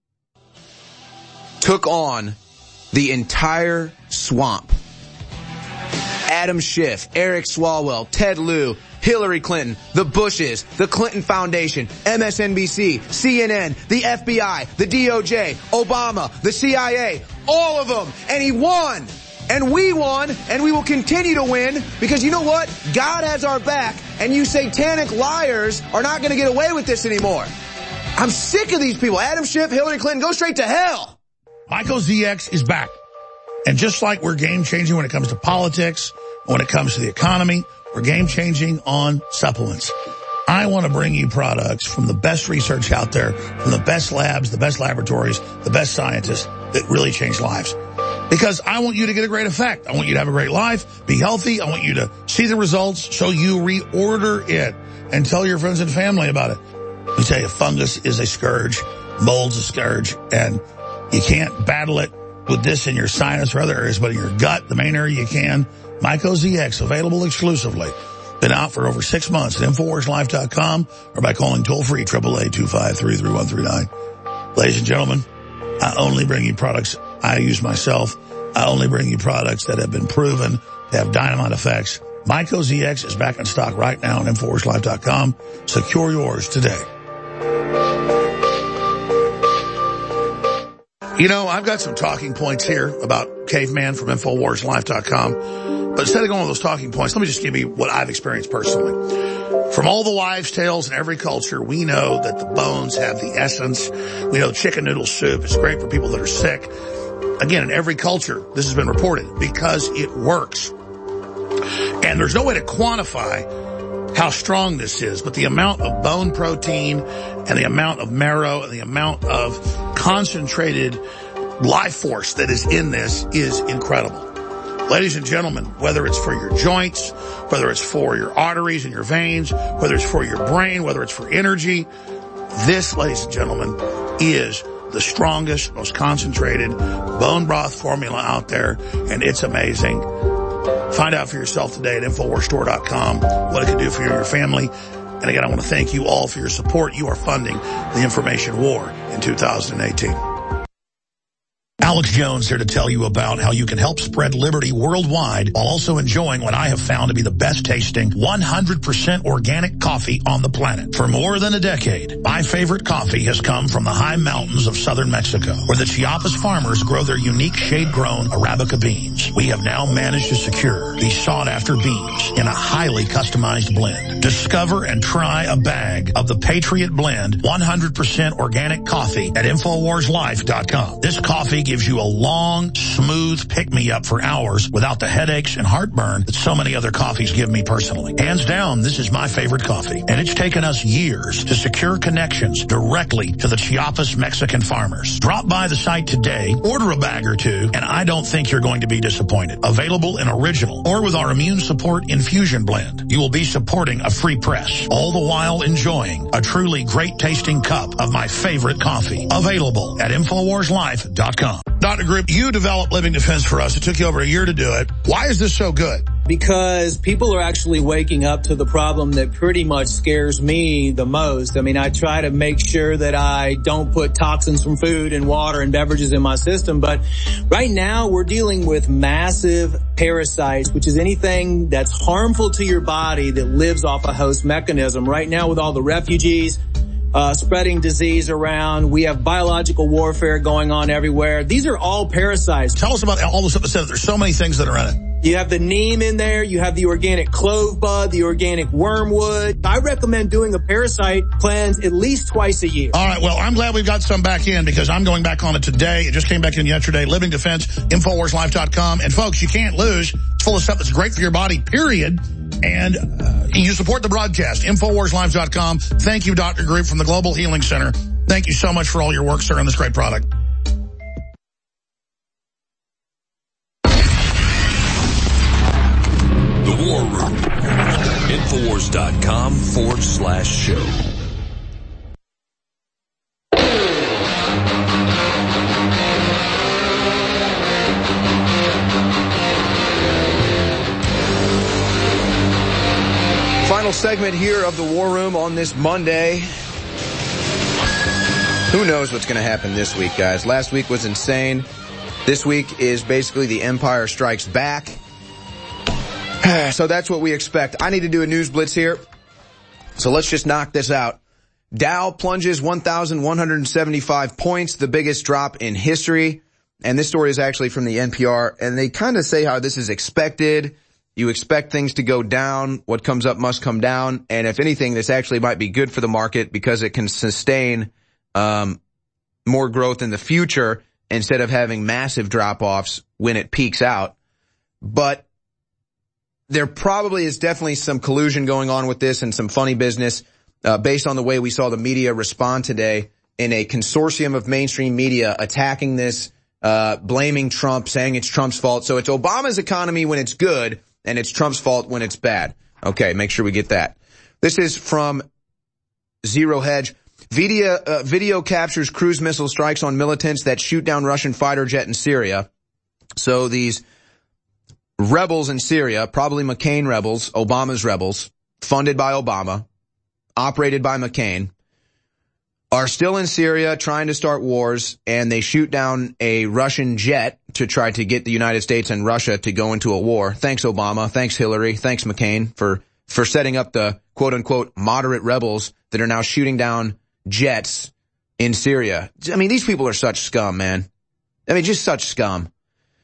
took on the entire swamp. Adam Schiff, Eric Swalwell, Ted Lieu, Hillary Clinton, the Bushes, the Clinton Foundation, MSNBC, CNN, the FBI, the DOJ, Obama, the CIA, all of them. And he won. And we won, and we will continue to win, because you know what? God has our back, and you satanic liars are not going to get away with this anymore. I'm sick of these people. Adam Schiff, Hillary Clinton, go straight to hell. Michael ZX is back. And just like we're game-changing when it comes to politics, when it comes to the economy, we're game-changing on supplements. I want to bring you products from the best research out there, from the best labs, the best laboratories, the best scientists that really change lives. Because I want you to get a great effect. I want you to have a great life, be healthy. I want you to see the results so you reorder it and tell your friends and family about it. Let me tell you, fungus is a scourge, mold's a scourge, and you can't battle it with this in your sinus or other areas, but in your gut, the main area you can. Myco ZX, available exclusively. Been out for over 6 months at InfoWarsLife.com or by calling toll-free 888-253-3139. Ladies and gentlemen, I only bring you products I use myself. I only bring you products that have been proven to have dynamite effects. Myco ZX is back in stock right now on InfoWarsLife.com. Secure yours today. You know, I've got some talking points here about Caveman from InfoWarsLife.com. But instead of going with those talking points, let me just give you what I've experienced personally. From all the wives' tales in every culture, we know that the bones have the essence. We know chicken noodle soup is great for people that are sick. Again, in every culture, this has been reported because it works. And there's no way to quantify how strong this is, but the amount of bone protein and the amount of marrow and the amount of concentrated life force that is in this is incredible. Ladies and gentlemen, whether it's for your joints, whether it's for your arteries and your veins, whether it's for your brain, whether it's for energy, this, ladies and gentlemen, is the strongest, most concentrated bone broth formula out there, and it's amazing. Find out for yourself today at InfoWarsStore.com what it can do for you and your family. And again, I want to thank you all for your support. You are funding the information war in 2018. Alex Jones here to tell you about how you can help spread liberty worldwide while also enjoying what I have found to be the best tasting 100% organic coffee on the planet. For more than a decade, my favorite coffee has come from the high mountains of southern Mexico, where the Chiapas farmers grow their unique shade-grown Arabica beans. We have now managed to secure these sought-after beans in a highly customized blend. Discover and try a bag of the Patriot Blend 100% organic coffee at InfoWarsLife.com. This coffee gives you a long, smooth pick-me-up for hours without the headaches and heartburn that so many other coffees give me personally. Hands down, this is my favorite coffee, and it's taken us years to secure connections directly to the Chiapas Mexican farmers. Drop by the site today, order a bag or two, and I don't think you're going to be disappointed. Available in original or with our immune support infusion blend. You will be supporting a free press, all the while enjoying a truly great-tasting cup of my favorite coffee. Available at InfoWarsLife.com. Dr. Group, you developed Living Defense for us. It took you over a year to do it. Why is this so good? Because people are actually waking up to the problem that pretty much scares me the most. I mean, I try to make sure that I don't put toxins from food and water and beverages in my system, but right now we're dealing with massive parasites, which is anything that's harmful to your body that lives off a host mechanism. Right now with all the refugees, spreading disease around. We have biological warfare going on everywhere. These are all parasites. Tell us about all the stuff that says there's so many things that are in it. You have the neem in there. You have the organic clove bud, the organic wormwood. I recommend doing a parasite cleanse at least twice a year. All right. Well, I'm glad we've got some back in because I'm going back on it today. It just came back in yesterday. Living Defense, InfoWarsLife.com. And folks, you can't lose. It's full of stuff that's great for your body, period. And you support the broadcast, InfoWarsLife.com. Thank you, Dr. Group from the Global Healing Center. Thank you so much for all your work, sir, on this great product. The War Room. Infowars.com/show. Final segment here of the War Room on this Monday. Who knows what's going to happen this week, guys? Last week was insane. This week is basically the Empire Strikes Back. So that's what we expect. I need to do a news blitz here. So let's just knock this out. Dow plunges 1,175 points, the biggest drop in history. And this story is actually from the NPR. And they kind of say how this is expected. You expect things to go down. What comes up must come down. And if anything, this actually might be good for the market because it can sustain more growth in the future instead of having massive drop-offs when it peaks out. But there probably is definitely some collusion going on with this and some funny business based on the way we saw the media respond today in a consortium of mainstream media attacking this, blaming Trump, saying it's Trump's fault. So it's Obama's economy when it's good, and it's Trump's fault when it's bad. Okay, make sure we get that. This is from Zero Hedge. Video captures cruise missile strikes on militants that shoot down Russian fighter jet in Syria. So these rebels in Syria, probably McCain rebels, Obama's rebels, funded by Obama, operated by McCain, are still in Syria trying to start wars, and they shoot down a Russian jet to try to get the United States and Russia to go into a war. Thanks, Obama. Thanks, Hillary. Thanks, McCain, for setting up the quote-unquote moderate rebels that are now shooting down jets in Syria. I mean, these people are such scum, man. I mean, just such scum.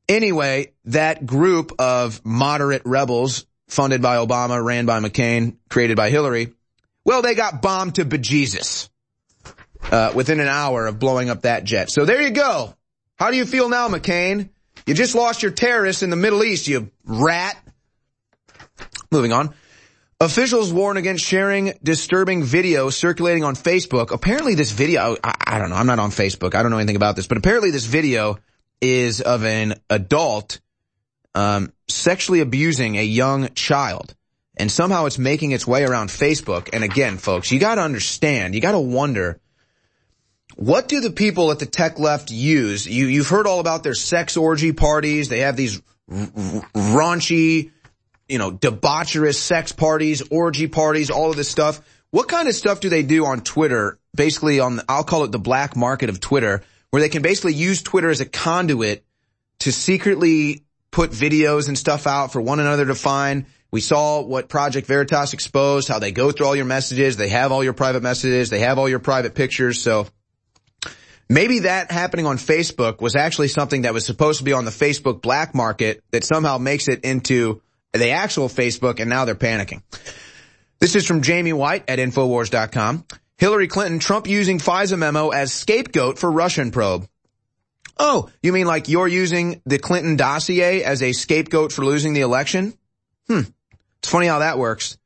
Anyway, that group of moderate rebels funded by Obama, ran by McCain, created by Hillary, well, they got bombed to bejesus within an hour of blowing up that jet. So there you go. How do you feel now, McCain? You just lost your terrorists in the Middle East, you rat. Moving on. Officials warn against sharing disturbing video circulating on Facebook. Apparently this video, I don't know, I'm not on Facebook, I don't know anything about this, but apparently this video is of an adult sexually abusing a young child. And somehow it's making its way around Facebook. And again, folks, you gotta understand, you gotta wonder, what do the people at the tech left use? You've heard all about their sex orgy parties. They have these raunchy, debaucherous sex parties, orgy parties, all of this stuff. What kind of stuff do they do on Twitter, basically I'll call it the black market of Twitter, where they can basically use Twitter as a conduit to secretly put videos and stuff out for one another to find. We saw what Project Veritas exposed, how they go through all your messages, they have all your private messages, they have all your private pictures. So maybe that happening on Facebook was actually something that was supposed to be on the Facebook black market that somehow makes it into the actual Facebook, and now they're panicking. This is from Jamie White at Infowars.com. Hillary Clinton, Trump using FISA memo as scapegoat for Russian probe. Oh, you mean like you're using the Clinton dossier as a scapegoat for losing the election? It's funny how that works.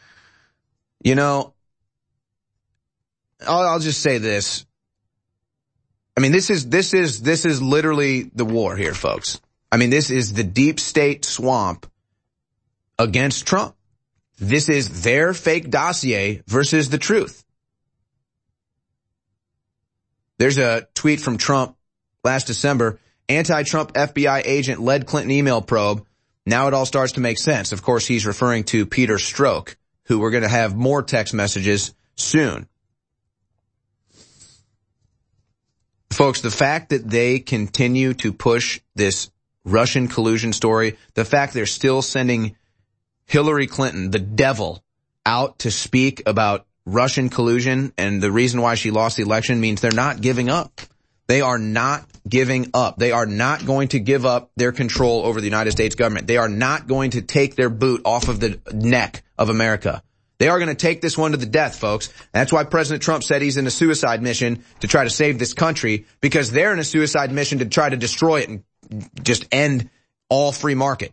I'll just say this. I mean, this is literally the war here, folks. I mean, this is the deep state swamp against Trump. This is their fake dossier versus the truth. There's a tweet from Trump last December. Anti-Trump FBI agent led Clinton email probe. Now it all starts to make sense. Of course, he's referring to Peter Strzok, who we're going to have more text messages soon. Folks, the fact that they continue to push this Russian collusion story, the fact they're still sending Hillary Clinton, the devil, out to speak about Russian collusion and the reason why she lost the election means they're not giving up. They are not giving up. They are not going to give up their control over the United States government. They are not going to take their boot off of the neck of America. They are going to take this one to the death, folks. That's why President Trump said he's in a suicide mission to try to save this country, because they're in a suicide mission to try to destroy it and just end all free market.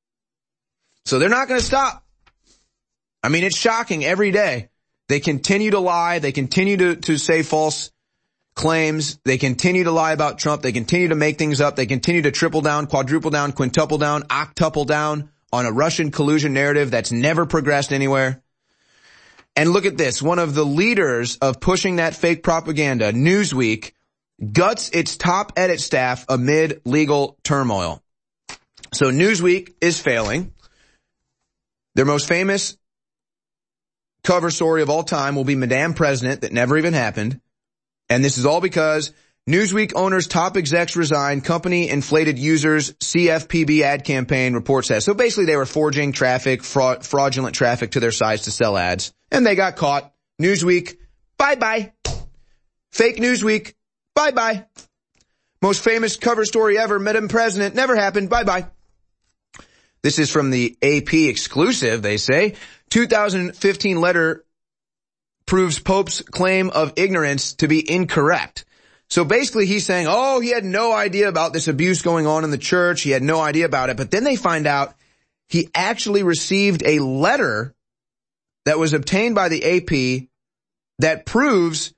So they're not going to stop. I mean, it's shocking every day. They continue to lie. They continue to say false claims. They continue to lie about Trump. They continue to make things up. They continue to triple down, quadruple down, quintuple down, octuple down on a Russian collusion narrative that's never progressed anywhere. And look at this. One of the leaders of pushing that fake propaganda, Newsweek, guts its top edit staff amid legal turmoil. So Newsweek is failing. Their most famous cover story of all time will be Madame President, that never even happened. And this is all because Newsweek owners, top execs resign, company inflated users, CFPB ad campaign, report says. So basically they were forging traffic, fraudulent traffic to their sites to sell ads. And they got caught. Newsweek, bye-bye. Fake Newsweek, bye-bye. Most famous cover story ever, Madame President, never happened, bye-bye. This is from the AP exclusive, they say. 2015 letter proves Pope's claim of ignorance to be incorrect. So basically he's saying, oh, he had no idea about this abuse going on in the church. He had no idea about it. But then they find out he actually received a letter that was obtained by the AP that proves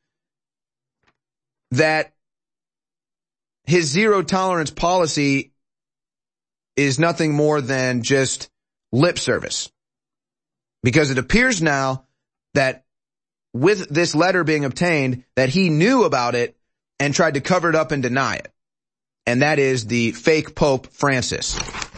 that his zero tolerance policy is nothing more than just lip service. Because it appears now that with this letter being obtained, that he knew about it and tried to cover it up and deny it. And that is the fake Pope Francis.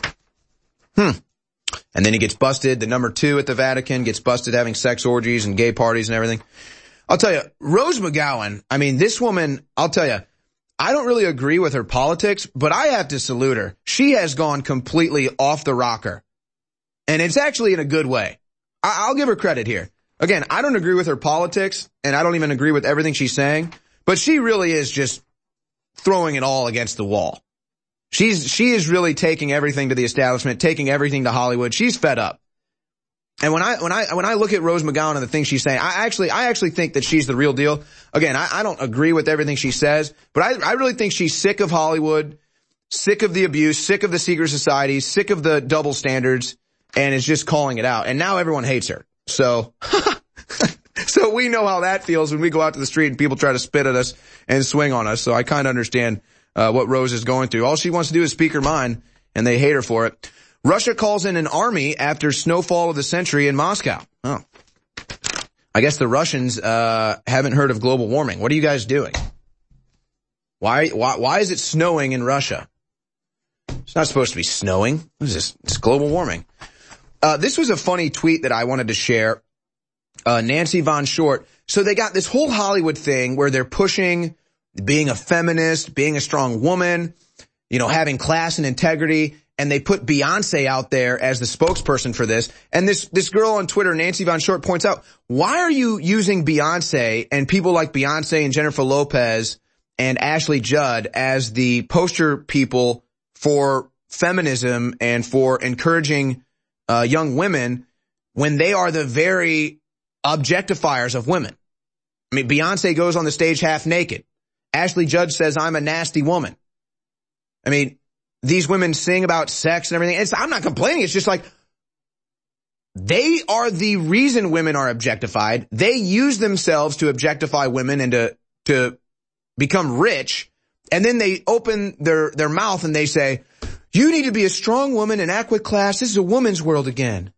And then he gets busted. The number 2 at the Vatican gets busted having sex orgies and gay parties and everything. I'll tell you, Rose McGowan, I mean, this woman, I'll tell you, I don't really agree with her politics, but I have to salute her. She has gone completely off the rocker. And it's actually in a good way. I'll give her credit here. Again, I don't agree with her politics, and I don't even agree with everything she's saying, but she really is just throwing it all against the wall. She is really taking everything to the establishment, taking everything to Hollywood. She's fed up. And when I look at Rose McGowan and the things she's saying, I actually think that she's the real deal. Again, I don't agree with everything she says, but I really think she's sick of Hollywood, sick of the abuse, sick of the secret societies, sick of the double standards, and is just calling it out. And now everyone hates her. So, so we know how that feels when we go out to the street and people try to spit at us and swing on us. So I kind of understand what Rose is going through. All she wants to do is speak her mind, and they hate her for it. Russia calls in an army after snowfall of the century in Moscow. Oh. I guess the Russians haven't heard of global warming. What are you guys doing? Why is it snowing in Russia? It's not supposed to be snowing. What is this? It's global warming. This was a funny tweet that I wanted to share. Nancy Von Short. So they got this whole Hollywood thing where they're pushing being a feminist, being a strong woman, having class and integrity. And they put Beyonce out there as the spokesperson for this. And this girl on Twitter, Nancy Von Short, points out, why are you using Beyonce and people like Beyonce and Jennifer Lopez and Ashley Judd as the poster people for feminism and for encouraging young women when they are the very objectifiers of women? I mean, Beyonce goes on the stage half naked. Ashley Judd says, I'm a nasty woman. I mean, these women sing about sex and everything. I'm not complaining. It's just like they are the reason women are objectified. They use themselves to objectify women and to become rich. And then they open their mouth and they say, you need to be a strong woman and act with class. This is a woman's world again.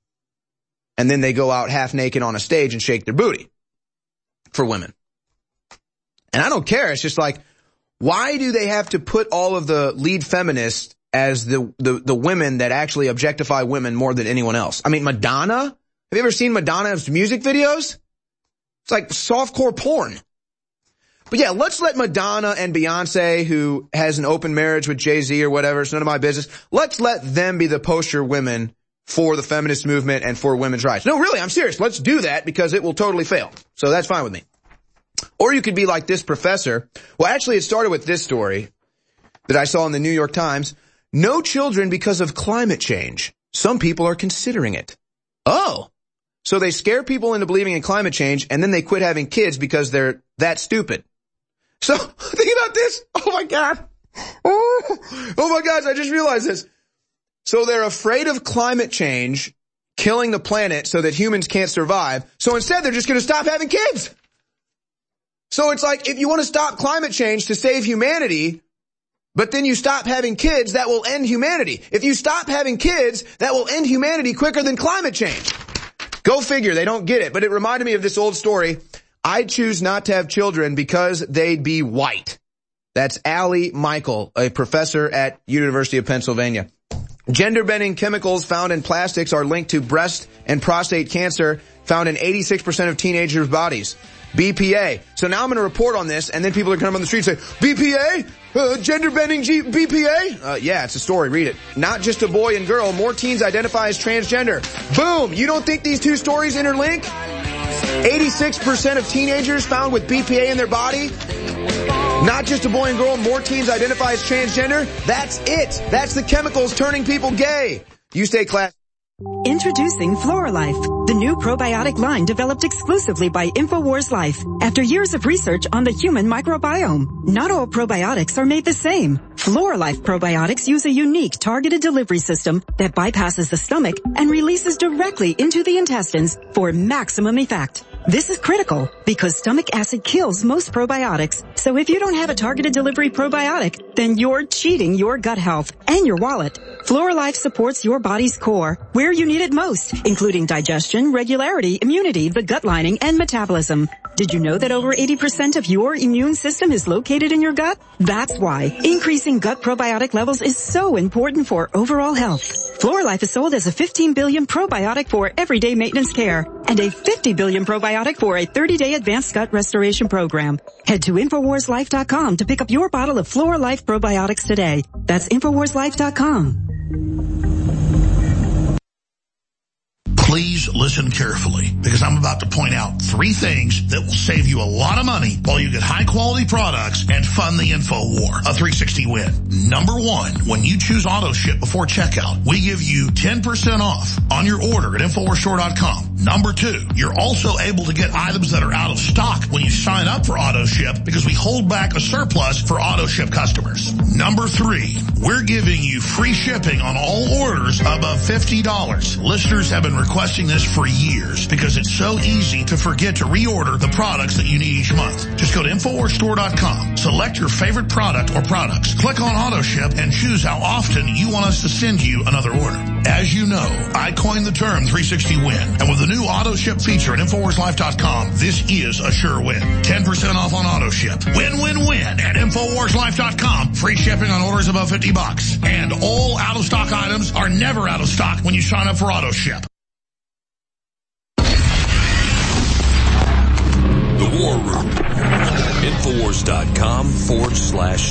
And then they go out half naked on a stage and shake their booty for women. And I don't care. It's just like, why do they have to put all of the lead feminists as the women that actually objectify women more than anyone else? I mean, Madonna? Have you ever seen Madonna's music videos? It's like softcore porn. But yeah, let's let Madonna and Beyonce, who has an open marriage with Jay-Z or whatever, it's none of my business. Let's let them be the poster women for the feminist movement and for women's rights. No, really, I'm serious. Let's do that because it will totally fail. So that's fine with me. Or you could be like this professor. Well, actually, it started with this story that I saw in the New York Times. No children because of climate change. Some people are considering it. Oh. So they scare people into believing in climate change, and then they quit having kids because they're that stupid. So, think about this. Oh, my God. Oh, my gosh, I just realized this. So they're afraid of climate change killing the planet so that humans can't survive. So instead, they're just going to stop having kids. So it's like, if you want to stop climate change to save humanity, but then you stop having kids, that will end humanity. If you stop having kids, that will end humanity quicker than climate change. Go figure, they don't get it. But it reminded me of this old story. I choose not to have children because they'd be white. That's Allie Michael, a professor at University of Pennsylvania. Gender-bending chemicals found in plastics are linked to breast and prostate cancer found in 86% of teenagers' bodies. BPA. So now I'm going to report on this, and then people are going to come on the street and say, BPA? Gender-bending BPA? Yeah, it's a story. Read it. Not just a boy and girl. More teens identify as transgender. Boom! You don't think these two stories interlink? 86% of teenagers found with BPA in their body. Not just a boy and girl. More teens identify as transgender. That's it. That's the chemicals turning people gay. You stay classy. Introducing FloraLife, the new probiotic line developed exclusively by InfoWars Life after years of research on the human microbiome. Not all probiotics are made the same. FloraLife probiotics use a unique targeted delivery system that bypasses the stomach and releases directly into the intestines for maximum effect. This is critical because stomach acid kills most probiotics. So if you don't have a targeted delivery probiotic, then you're cheating your gut health and your wallet. FloraLife supports your body's core where you need it most, including digestion, regularity, immunity, the gut lining, and metabolism. Did you know that over 80% of your immune system is located in your gut? That's why increasing gut probiotic levels is so important for overall health. FloraLife is sold as a 15 billion probiotic for everyday maintenance care and a 50 billion probiotic for a 30-day advanced gut restoration program. Head to InfoWarsLife.com to pick up your bottle of FloraLife probiotics today. That's InfoWarsLife.com. Please listen carefully, because I'm about to point out 3 things that will save you a lot of money while you get high-quality products and fund the info war. A 360 win. Number 1, when you choose AutoShip before checkout, we give you 10% off on your order at InfoWarsStore.com. Number 2, you're also able to get items that are out of stock when you sign up for AutoShip, because we hold back a surplus for AutoShip customers. Number 3, we're giving you free shipping on all orders above $50. Listeners have been requesting this for years because it's so easy to forget to reorder the products that you need each month. Just go to InfoWarsStore.com, select your favorite product or products, click on AutoShip, and choose how often you want us to send you another order. As you know, I coined the term 360 win, and with the new AutoShip feature at InfoWarsLife.com, this is a sure win. 10% off on AutoShip. Win, win, win at InfoWarsLife.com. Free shipping on orders above $50. And all out-of-stock items are never out of stock when you sign up for AutoShip. The War Room. Infowars.com/